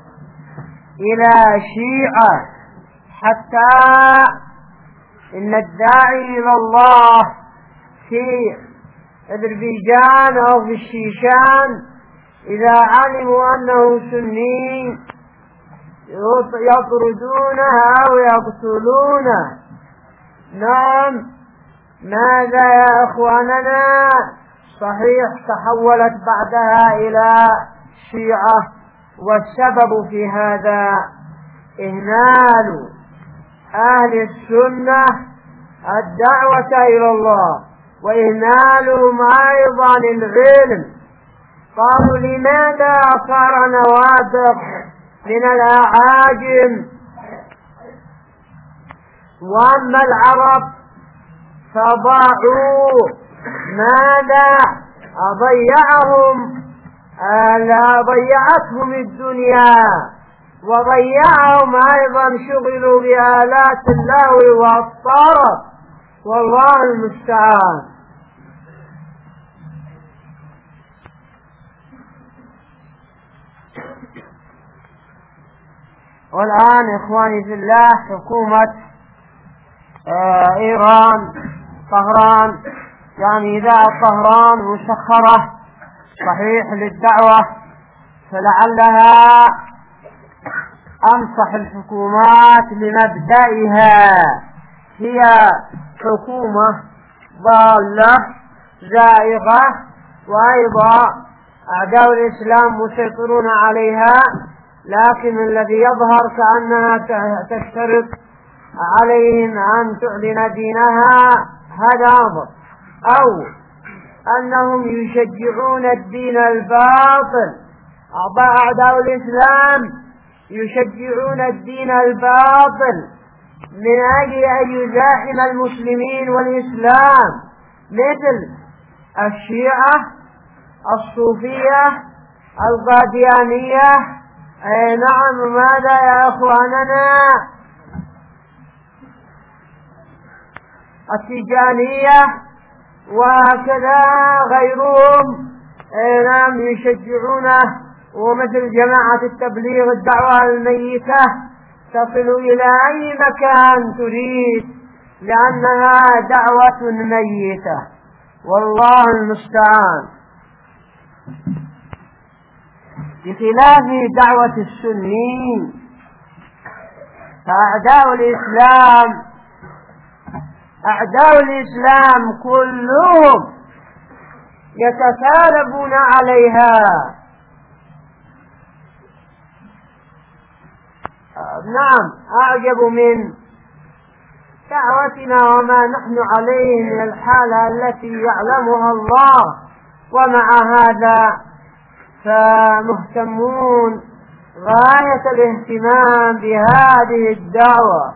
إلى شيعة، حتى إن الداعي إلى الله في أذربيجان أو في الشيشان إذا علموا أنه سني يطردونه أو يقتلونه. نعم ماذا يا إخواننا؟ صحيح تحولت بعدها إلى شيعة، والسبب في هذا إهمال أهل السنة الدعوة إلى الله وإهمالهم أيضا العلم. قالوا لماذا صار نوابغ من الأعاجم وأما العرب فضاعوا ماذا أضيعهم لا ضيعتهم الدنيا وضيعهم أيضا شغلوا بآلات اللهو والطرب والله المستعان. والآن إخواني في الله حكومة آه إيران طهران، يعني إذاعة طهران مسخرة صحيح للدعوة، فلعلها أنصح الحكومات لمبدئها. هي حكومة ضالة زائغة، وأيضا أعداء الإسلام مسيطرون عليها، لكن الذي يظهر كأنها تشترط عليهم أن تعلن دينها هذا أمر، أو أنهم يشجعون الدين الباطل. أعداء الإسلام يشجعون الدين الباطل من أجل أن يزاحم المسلمين والإسلام، مثل الشيعة الصوفية القاديانية. أي نعم ماذا يا أخواننا؟ التيجانية وهكذا غيرهم. أي نعم يشجعونه، ومثل جماعة التبليغ الدعوة الميتة تصل إلى أي مكان تريد، لأنها دعوة ميتة، والله المستعان. بخلاف دعوة السنين فأعداء الإسلام أعداء الإسلام كلهم يتكالبون عليها. نعم، أعجب من دعوتنا وما نحن عليه من الحالة التي يعلمها الله، ومع هذا فمهتمون غاية الاهتمام بهذه الدعوة،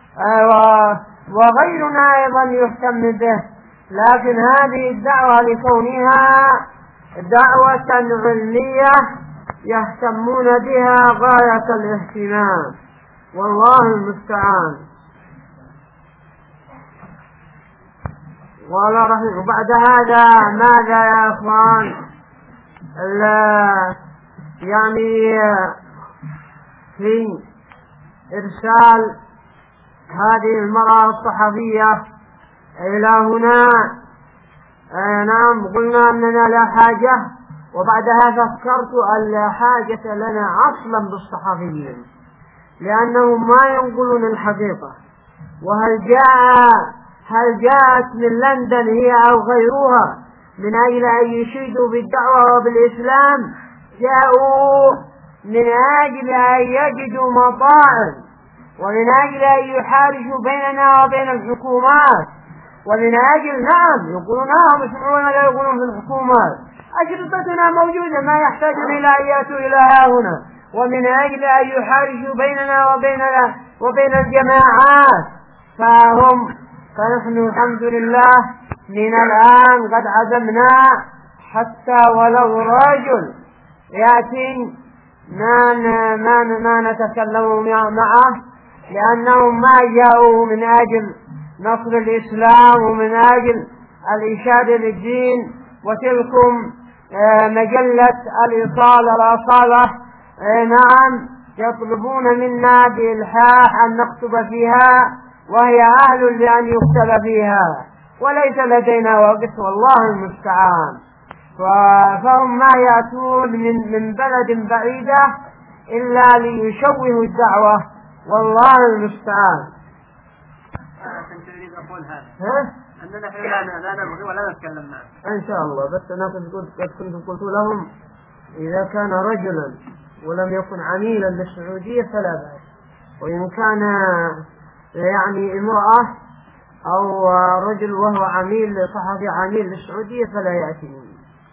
وغيرنا أيضا يهتم به. لكن هذه الدعوة لكونها دعوة علمية يهتمون بها غاية الاهتمام، والله المستعان. وبعد هذا ماذا يا أخوان؟ يعني في إرسال هذه المرأة الصحفية إلى هنا، نعم قلنا أننا لا حاجة، وبعدها فكرت أن لا حاجة لنا أصلا بالصحفيين، لأنهم ما ينقلون الحقيقة. وهل جاء هل جاءت من لندن هي أو غيرها من أجل أن يشيدوا بالدعوة وبالإسلام؟ جاءوا من أجل أن يجدوا مطاعم، ومن أجل أن يحارشوا بيننا وبين الحكومات، ومن أجل نعم يقولون هم يسمعون لا يقولون في الحكومات، أشرطتنا موجودة ما يحتاج إلى أن يأتوا إلى هنا، ومن أجل أن يحارشوا بيننا وبين وبين الجماعات. فهم فنحن الحمد لله من الآن قد عزمنا حتى ولو رجل يأتي ما ما ما نتكلم معه، لأنهم ما جاءوا من أجل نصر الإسلام ومن أجل الإشادة للدين. وتلكم مجلة الإصالة الأصالة نعم يطلبون منا بإلحاح أن نكتب فيها، وهي أهل لأن يكتب فيها، وليس لدينا وقت والله المستعان. فهم ما يأتون من من بلد بعيدة إلا ليشوهوا الدعوة، والله المستعان. كنت أريد أقول هذا ها؟ أننا لا لا نبغي ولا نتكلم معه إن شاء الله. بس أنا قد كنت قلت لهم إذا كان رجلا ولم يكن عميلا للسعودية فلا بأس، وإن كان يعني امرأة أو رجل وهو عميل صحفي عميل للسعودية فلا يأتي،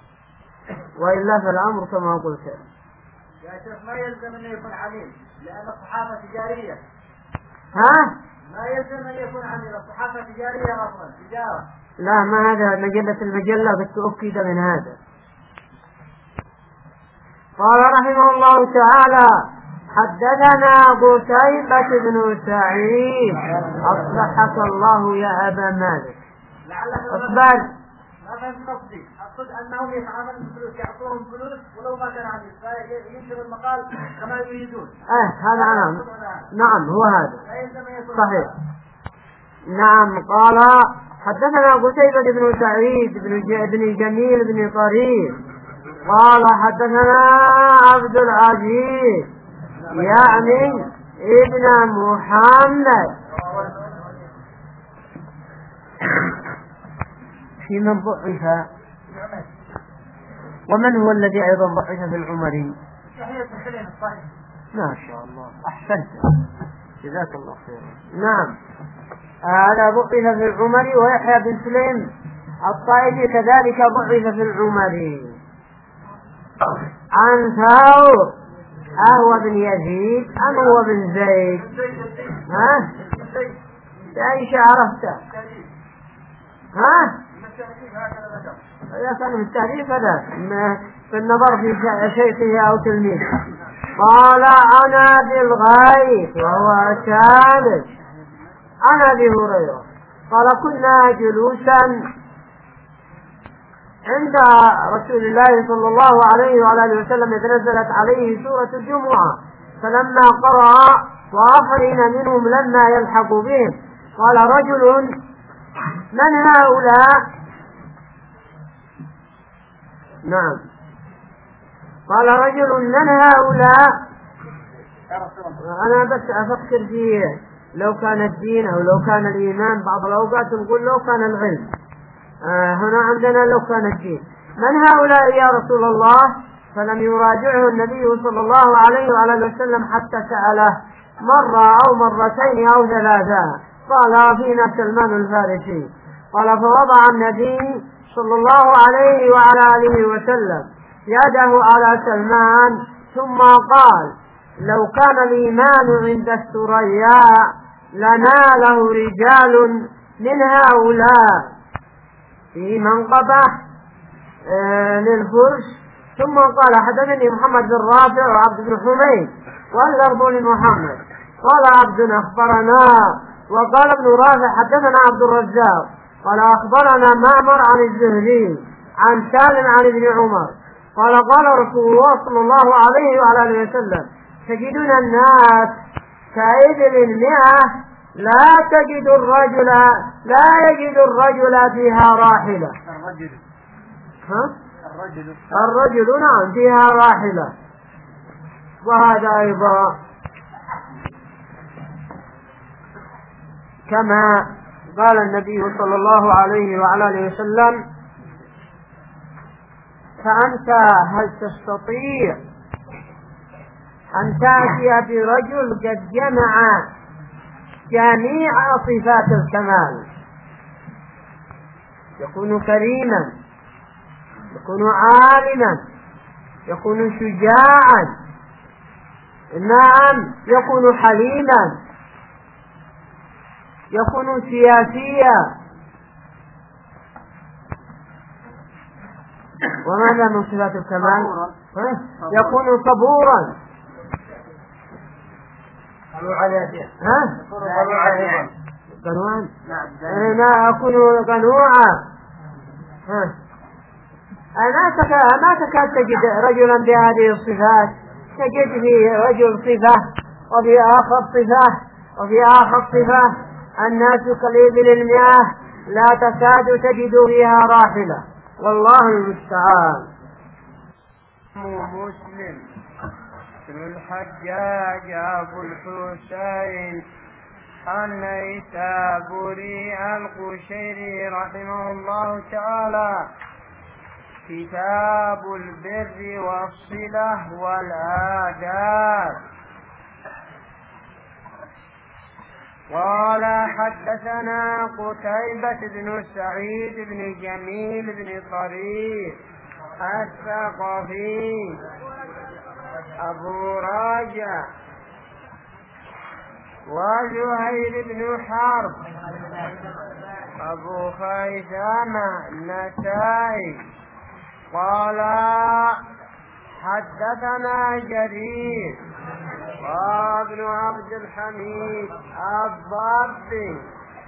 وإلا فالأمر كما قلت. يا شيخ ما يلزم أن يكون عميل، لأن الصحافة تجارية. ها؟ ما يلزم أن يكون عميل، الصحافة تجارية أصلا تجارة. لا، ما هذا مجلة المجلة قد تؤكد من هذا. قال رحمه الله تعالى: حدثنا قتيبة بن سعيد أصلحك الله يا أبا مالك. أصبر. ما فهمت قصدي، أقصد أنهم يتعاملون بفلوس، يعطوهم فلوس ولو ما كان عميل، فينشر المقال كما يريدون. اه هذا نعم نعم هو هذا صحيح. نعم. قال: حدثنا قتيبة بن سعيد بن بن جميل بن طريف قال: حدثنا عبد العزيز يعني ابن محمد. في من ضعف، ومن هو الذي أيضا ضعف في العمري؟ ما شاء الله أحسنت، جزاك الله خيرا. نعم، هذا ضعف في العمري، ويحيى بن سليم الطائفي كذلك ضعف في العمري. عن ثور أهو بن يزيد أم هو بن زيد؟ ها؟ ايش عرفت؟ ها؟ إذا كان في التعريف هذا في النظر في شيخه أو تلميذه. قال: أنا بالغيث وهو ثالث أنا بهريرة قال: كنا جلوسا عند رسول الله صلى الله عليه وعلى اله وسلم إذ نزلت عليه سورة الجمعة، فلما قرأ وآخرين منهم لما يلحقوا بهم. قال رجل: من هؤلاء؟ نعم. قال رجل: من هؤلاء؟ أنا بس أفكر فيه، لو كان الدين أو لو كان الإيمان، بعض الأوقات نقول لو كان العلم. آه هنا عندنا لو كان الدين. من هؤلاء يا رسول الله؟ فلم يراجعه النبي صلى الله عليه وعلى وسلم حتى سأله مرة أو مرتين أو ثلاثة. قال: فينا سلمان الفارسي. قال: فوضع النبي صلى الله عليه وعلى آله وسلم يده على سلمان ثم قال: لو كان الإيمان عند الثريا لناله رجال من هؤلاء في منقبة آه للفرش. ثم قال: حدثني محمد بن رافع وعبد بن حميد واللفظ لمحمد. قال عبد: أخبرنا. وقال ابن رافع: حدثنا عبد الرزاق قال: أخبرنا معمر عن الزهري عن سالم عن ابن عمر قال: قال رسول الله صلى الله عليه وعلى اله وسلم: تجدون الناس كإبل المئة لا تجد الرجل لا يجد الرجل فيها راحلة. الرجل ها؟ الرجل الرجل نعم فيها راحلة. وهذا أيضا كما قال النبي صلى الله عليه وعلى اله وسلم: فأنت هل تستطيع أن تأتي برجل قد جمع جميع صفات الكمال، يكون كريما، يكون عالما، يكون شجاعا، نعم يكون حليما، يكون سياسيا، وماذا من صفات الكمال؟ يكون صبورا، ها؟ قنوعا، أنا أكون قنوعا. ها؟ أنا ما تكاد تجد رجلا بهذه الصفات، تجد في رجل صفة وفي آخر صفة وفي آخر صفة. الناس كالإبل المياه لا تكاد تجد فيها راحلة، والله المستعان. مسلم بن الحجاج أبو الحسين النيسابوري القشيري رحمه الله تعالى: كتاب البر والصلة والآداب. قال: حدثنا قتيبة بن سعيد بن جميل بن طريف الثقفي أبو راجع، وزهير بن حرب أبو خيثمة النسائي. قال: حدثنا جرير وابن عبد الحميد الضبي،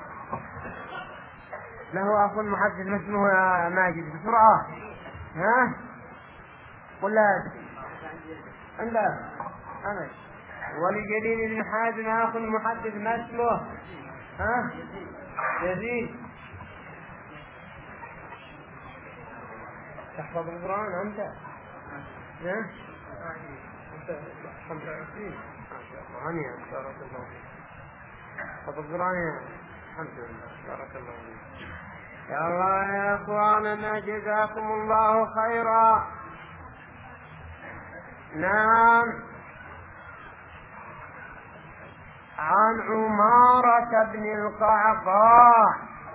له أخ محدث اسمه ماجد. بسرعة ها قل لا عندك أنا. ولجرير بن حازم أخ محدث ما اسمه ها يزيد. تحفظ القرآن أنت؟ ها؟ خمسة وعشرين ما شاء الله، هنيئا بارك الله فيك. حفظ القرآن الحمد لله بارك الله فيك. يا الله يا أخواننا جزاكم الله خيرا. نعم. عن عمارة بن القعقاع.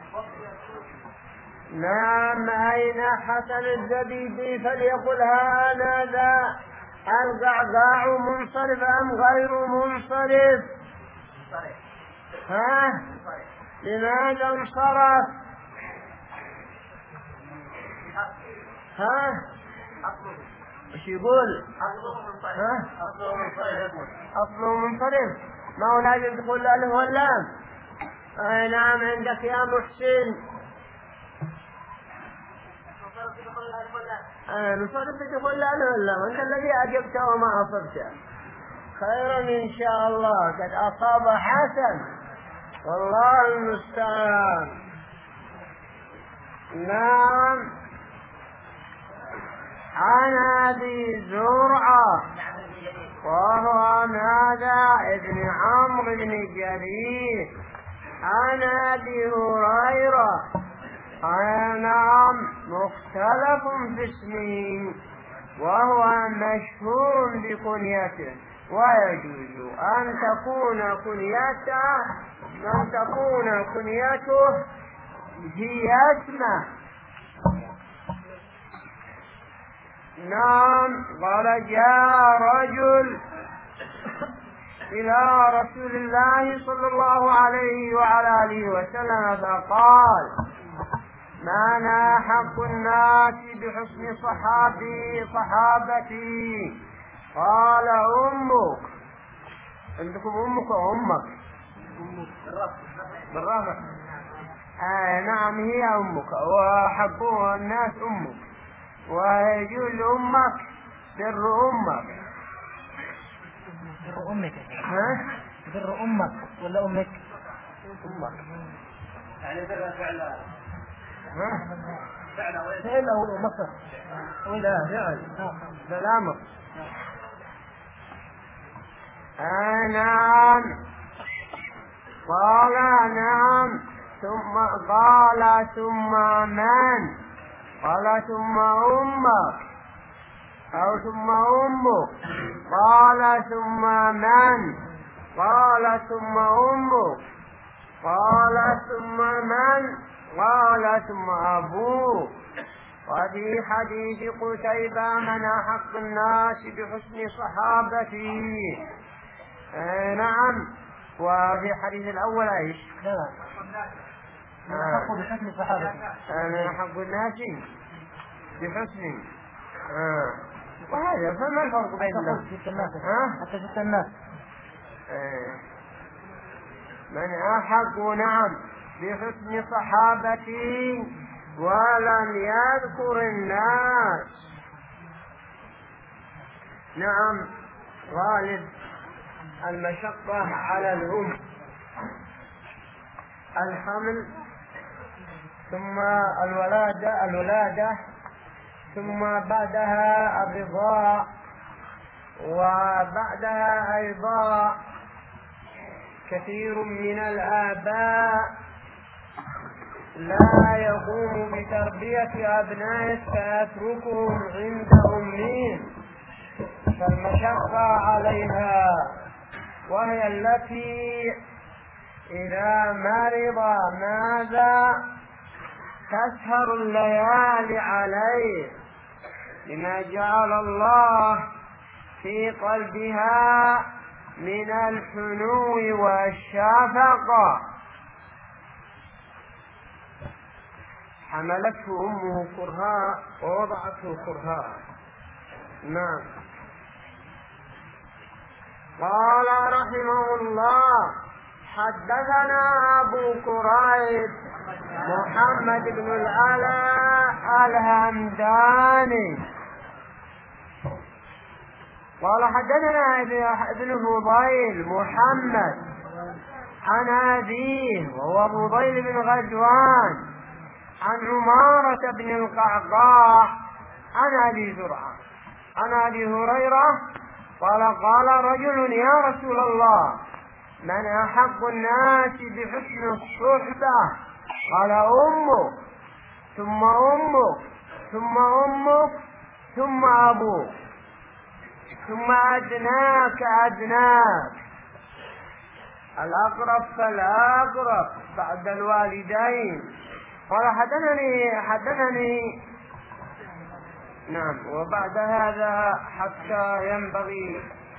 نعم. أين حسن الزبيدي فليقل ها أنا ذا. القعقاع منصرف أم غير منصرف؟ ها؟ لماذا انصرف؟ ها؟ ايش يقول؟ ها؟ أصله منصرف، ما هو لازم تقول له الألف واللام. أي نعم عندك يا محسن. آه نصرف تقول له الألف واللام، أنت الذي أجبت وما أصبت. خيرا إن شاء الله، قد أصاب حسن والله المستعان. نعم. عن أبي زرعة وهو ماذا ابن عمرو بن جرير عن أبي هريرة. نعم مختلف في اسمه وهو مشهور بكنيته، ويجوز أن تكون كنيته أن تكون كنيته هي اسمه. نعم. قال جاء رجل إلى رسول الله صلى الله عليه وعلى آله وسلم فقال: من أحق الناس بحسن صحابي صحابتي؟ قال: أمك. عندكم أمك وأمك بالرغم. آه نعم هي أمك، وحق الناس أمك، ويجوز أمك بر أمك. بر أمك. ها؟ بر أمك ولا أمك؟ أمك. يعني بر فعل. ها؟ فعل فعل أو مصر؟ ولا فعل. بالأمر. آه نعم. قال: نعم. ثم قال: ثم من؟ قال: ثم أمك أو ثم أمك. قال: ثم من؟ قال: ثم أمك. قال: ثم من؟ قال: ثم أبوك. وفي حديث قتيبة: من أحق الناس بحسن صحابتي؟ آه نعم. وفي الحديث الأول ايش؟ لا لا. من أحق بحسن صحابتي. من أحق الناس بحسن. آه. وهذا فما الفرق بين الناس؟ حتى في الناس. آه. من أحق نعم بحسن صحابتي ولم يذكر الناس. نعم. غالب المشقة على الأم، الحمل ثم الولادة الولادة ثم بعدها الرضاع، وبعدها أيضا كثير من الآباء لا يقوم بتربية أبنائه فيتركهم عند أمهم، فالمشقة عليها، وهي التي إذا مرض ماذا تسهر الليالي عليه، لما جعل الله في قلبها من الحنو والشفقة. حملته أمه كرها ووضعته كرها. نعم. قال رحمه الله: حدثنا أبو كريب محمد بن العلاء الهمداني قال حدثنا ابن فضيل محمد عن أبيه وهو فضيل بن غزوان عن عمارة بن القعقاع عن أبي زرعة عن أبي هريرة قال: قال رجل: يا رسول الله، من أحق الناس بحسن الصحبة؟ قال: أمك ثم أمك ثم أمك ثم أبوك ثم أدناك أدناك، الأقرب فالأقرب بعد الوالدين. قال: حدثني حدثني نعم. وبعد هذا حتى ينبغي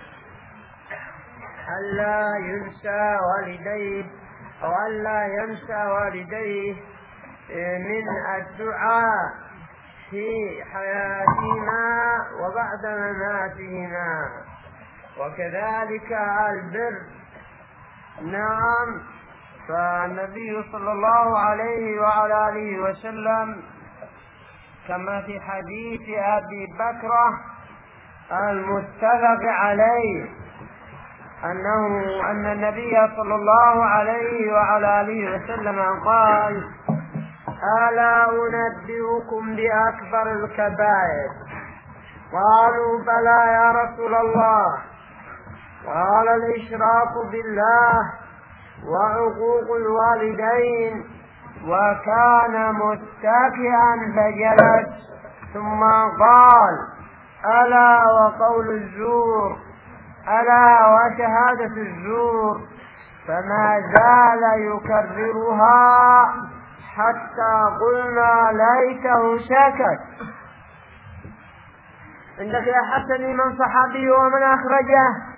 ألا ينسى والديه أو ألا ينسى والديه من الدعاء في حياتهما وبعد مماتهما، وكذلك البر. نعم. فالنبي صلى الله عليه وعلى آله وسلم كما في حديث أبي بكر المتفق عليه أنه أن النبي صلى الله عليه وعلى آله وسلم قال: ألا أنبئكم بأكبر الكبائر؟ قالوا: بلى يا رسول الله. قال: الإشراك بالله وعقوق الوالدين. وكان متكئا فجلس، ثم قال: ألا وقول الزور، ألا وشهادة الزور. فما زال يكررها حتى قلنا ليته سكت. عندك يا حسن من صحابي ومن أخرجه؟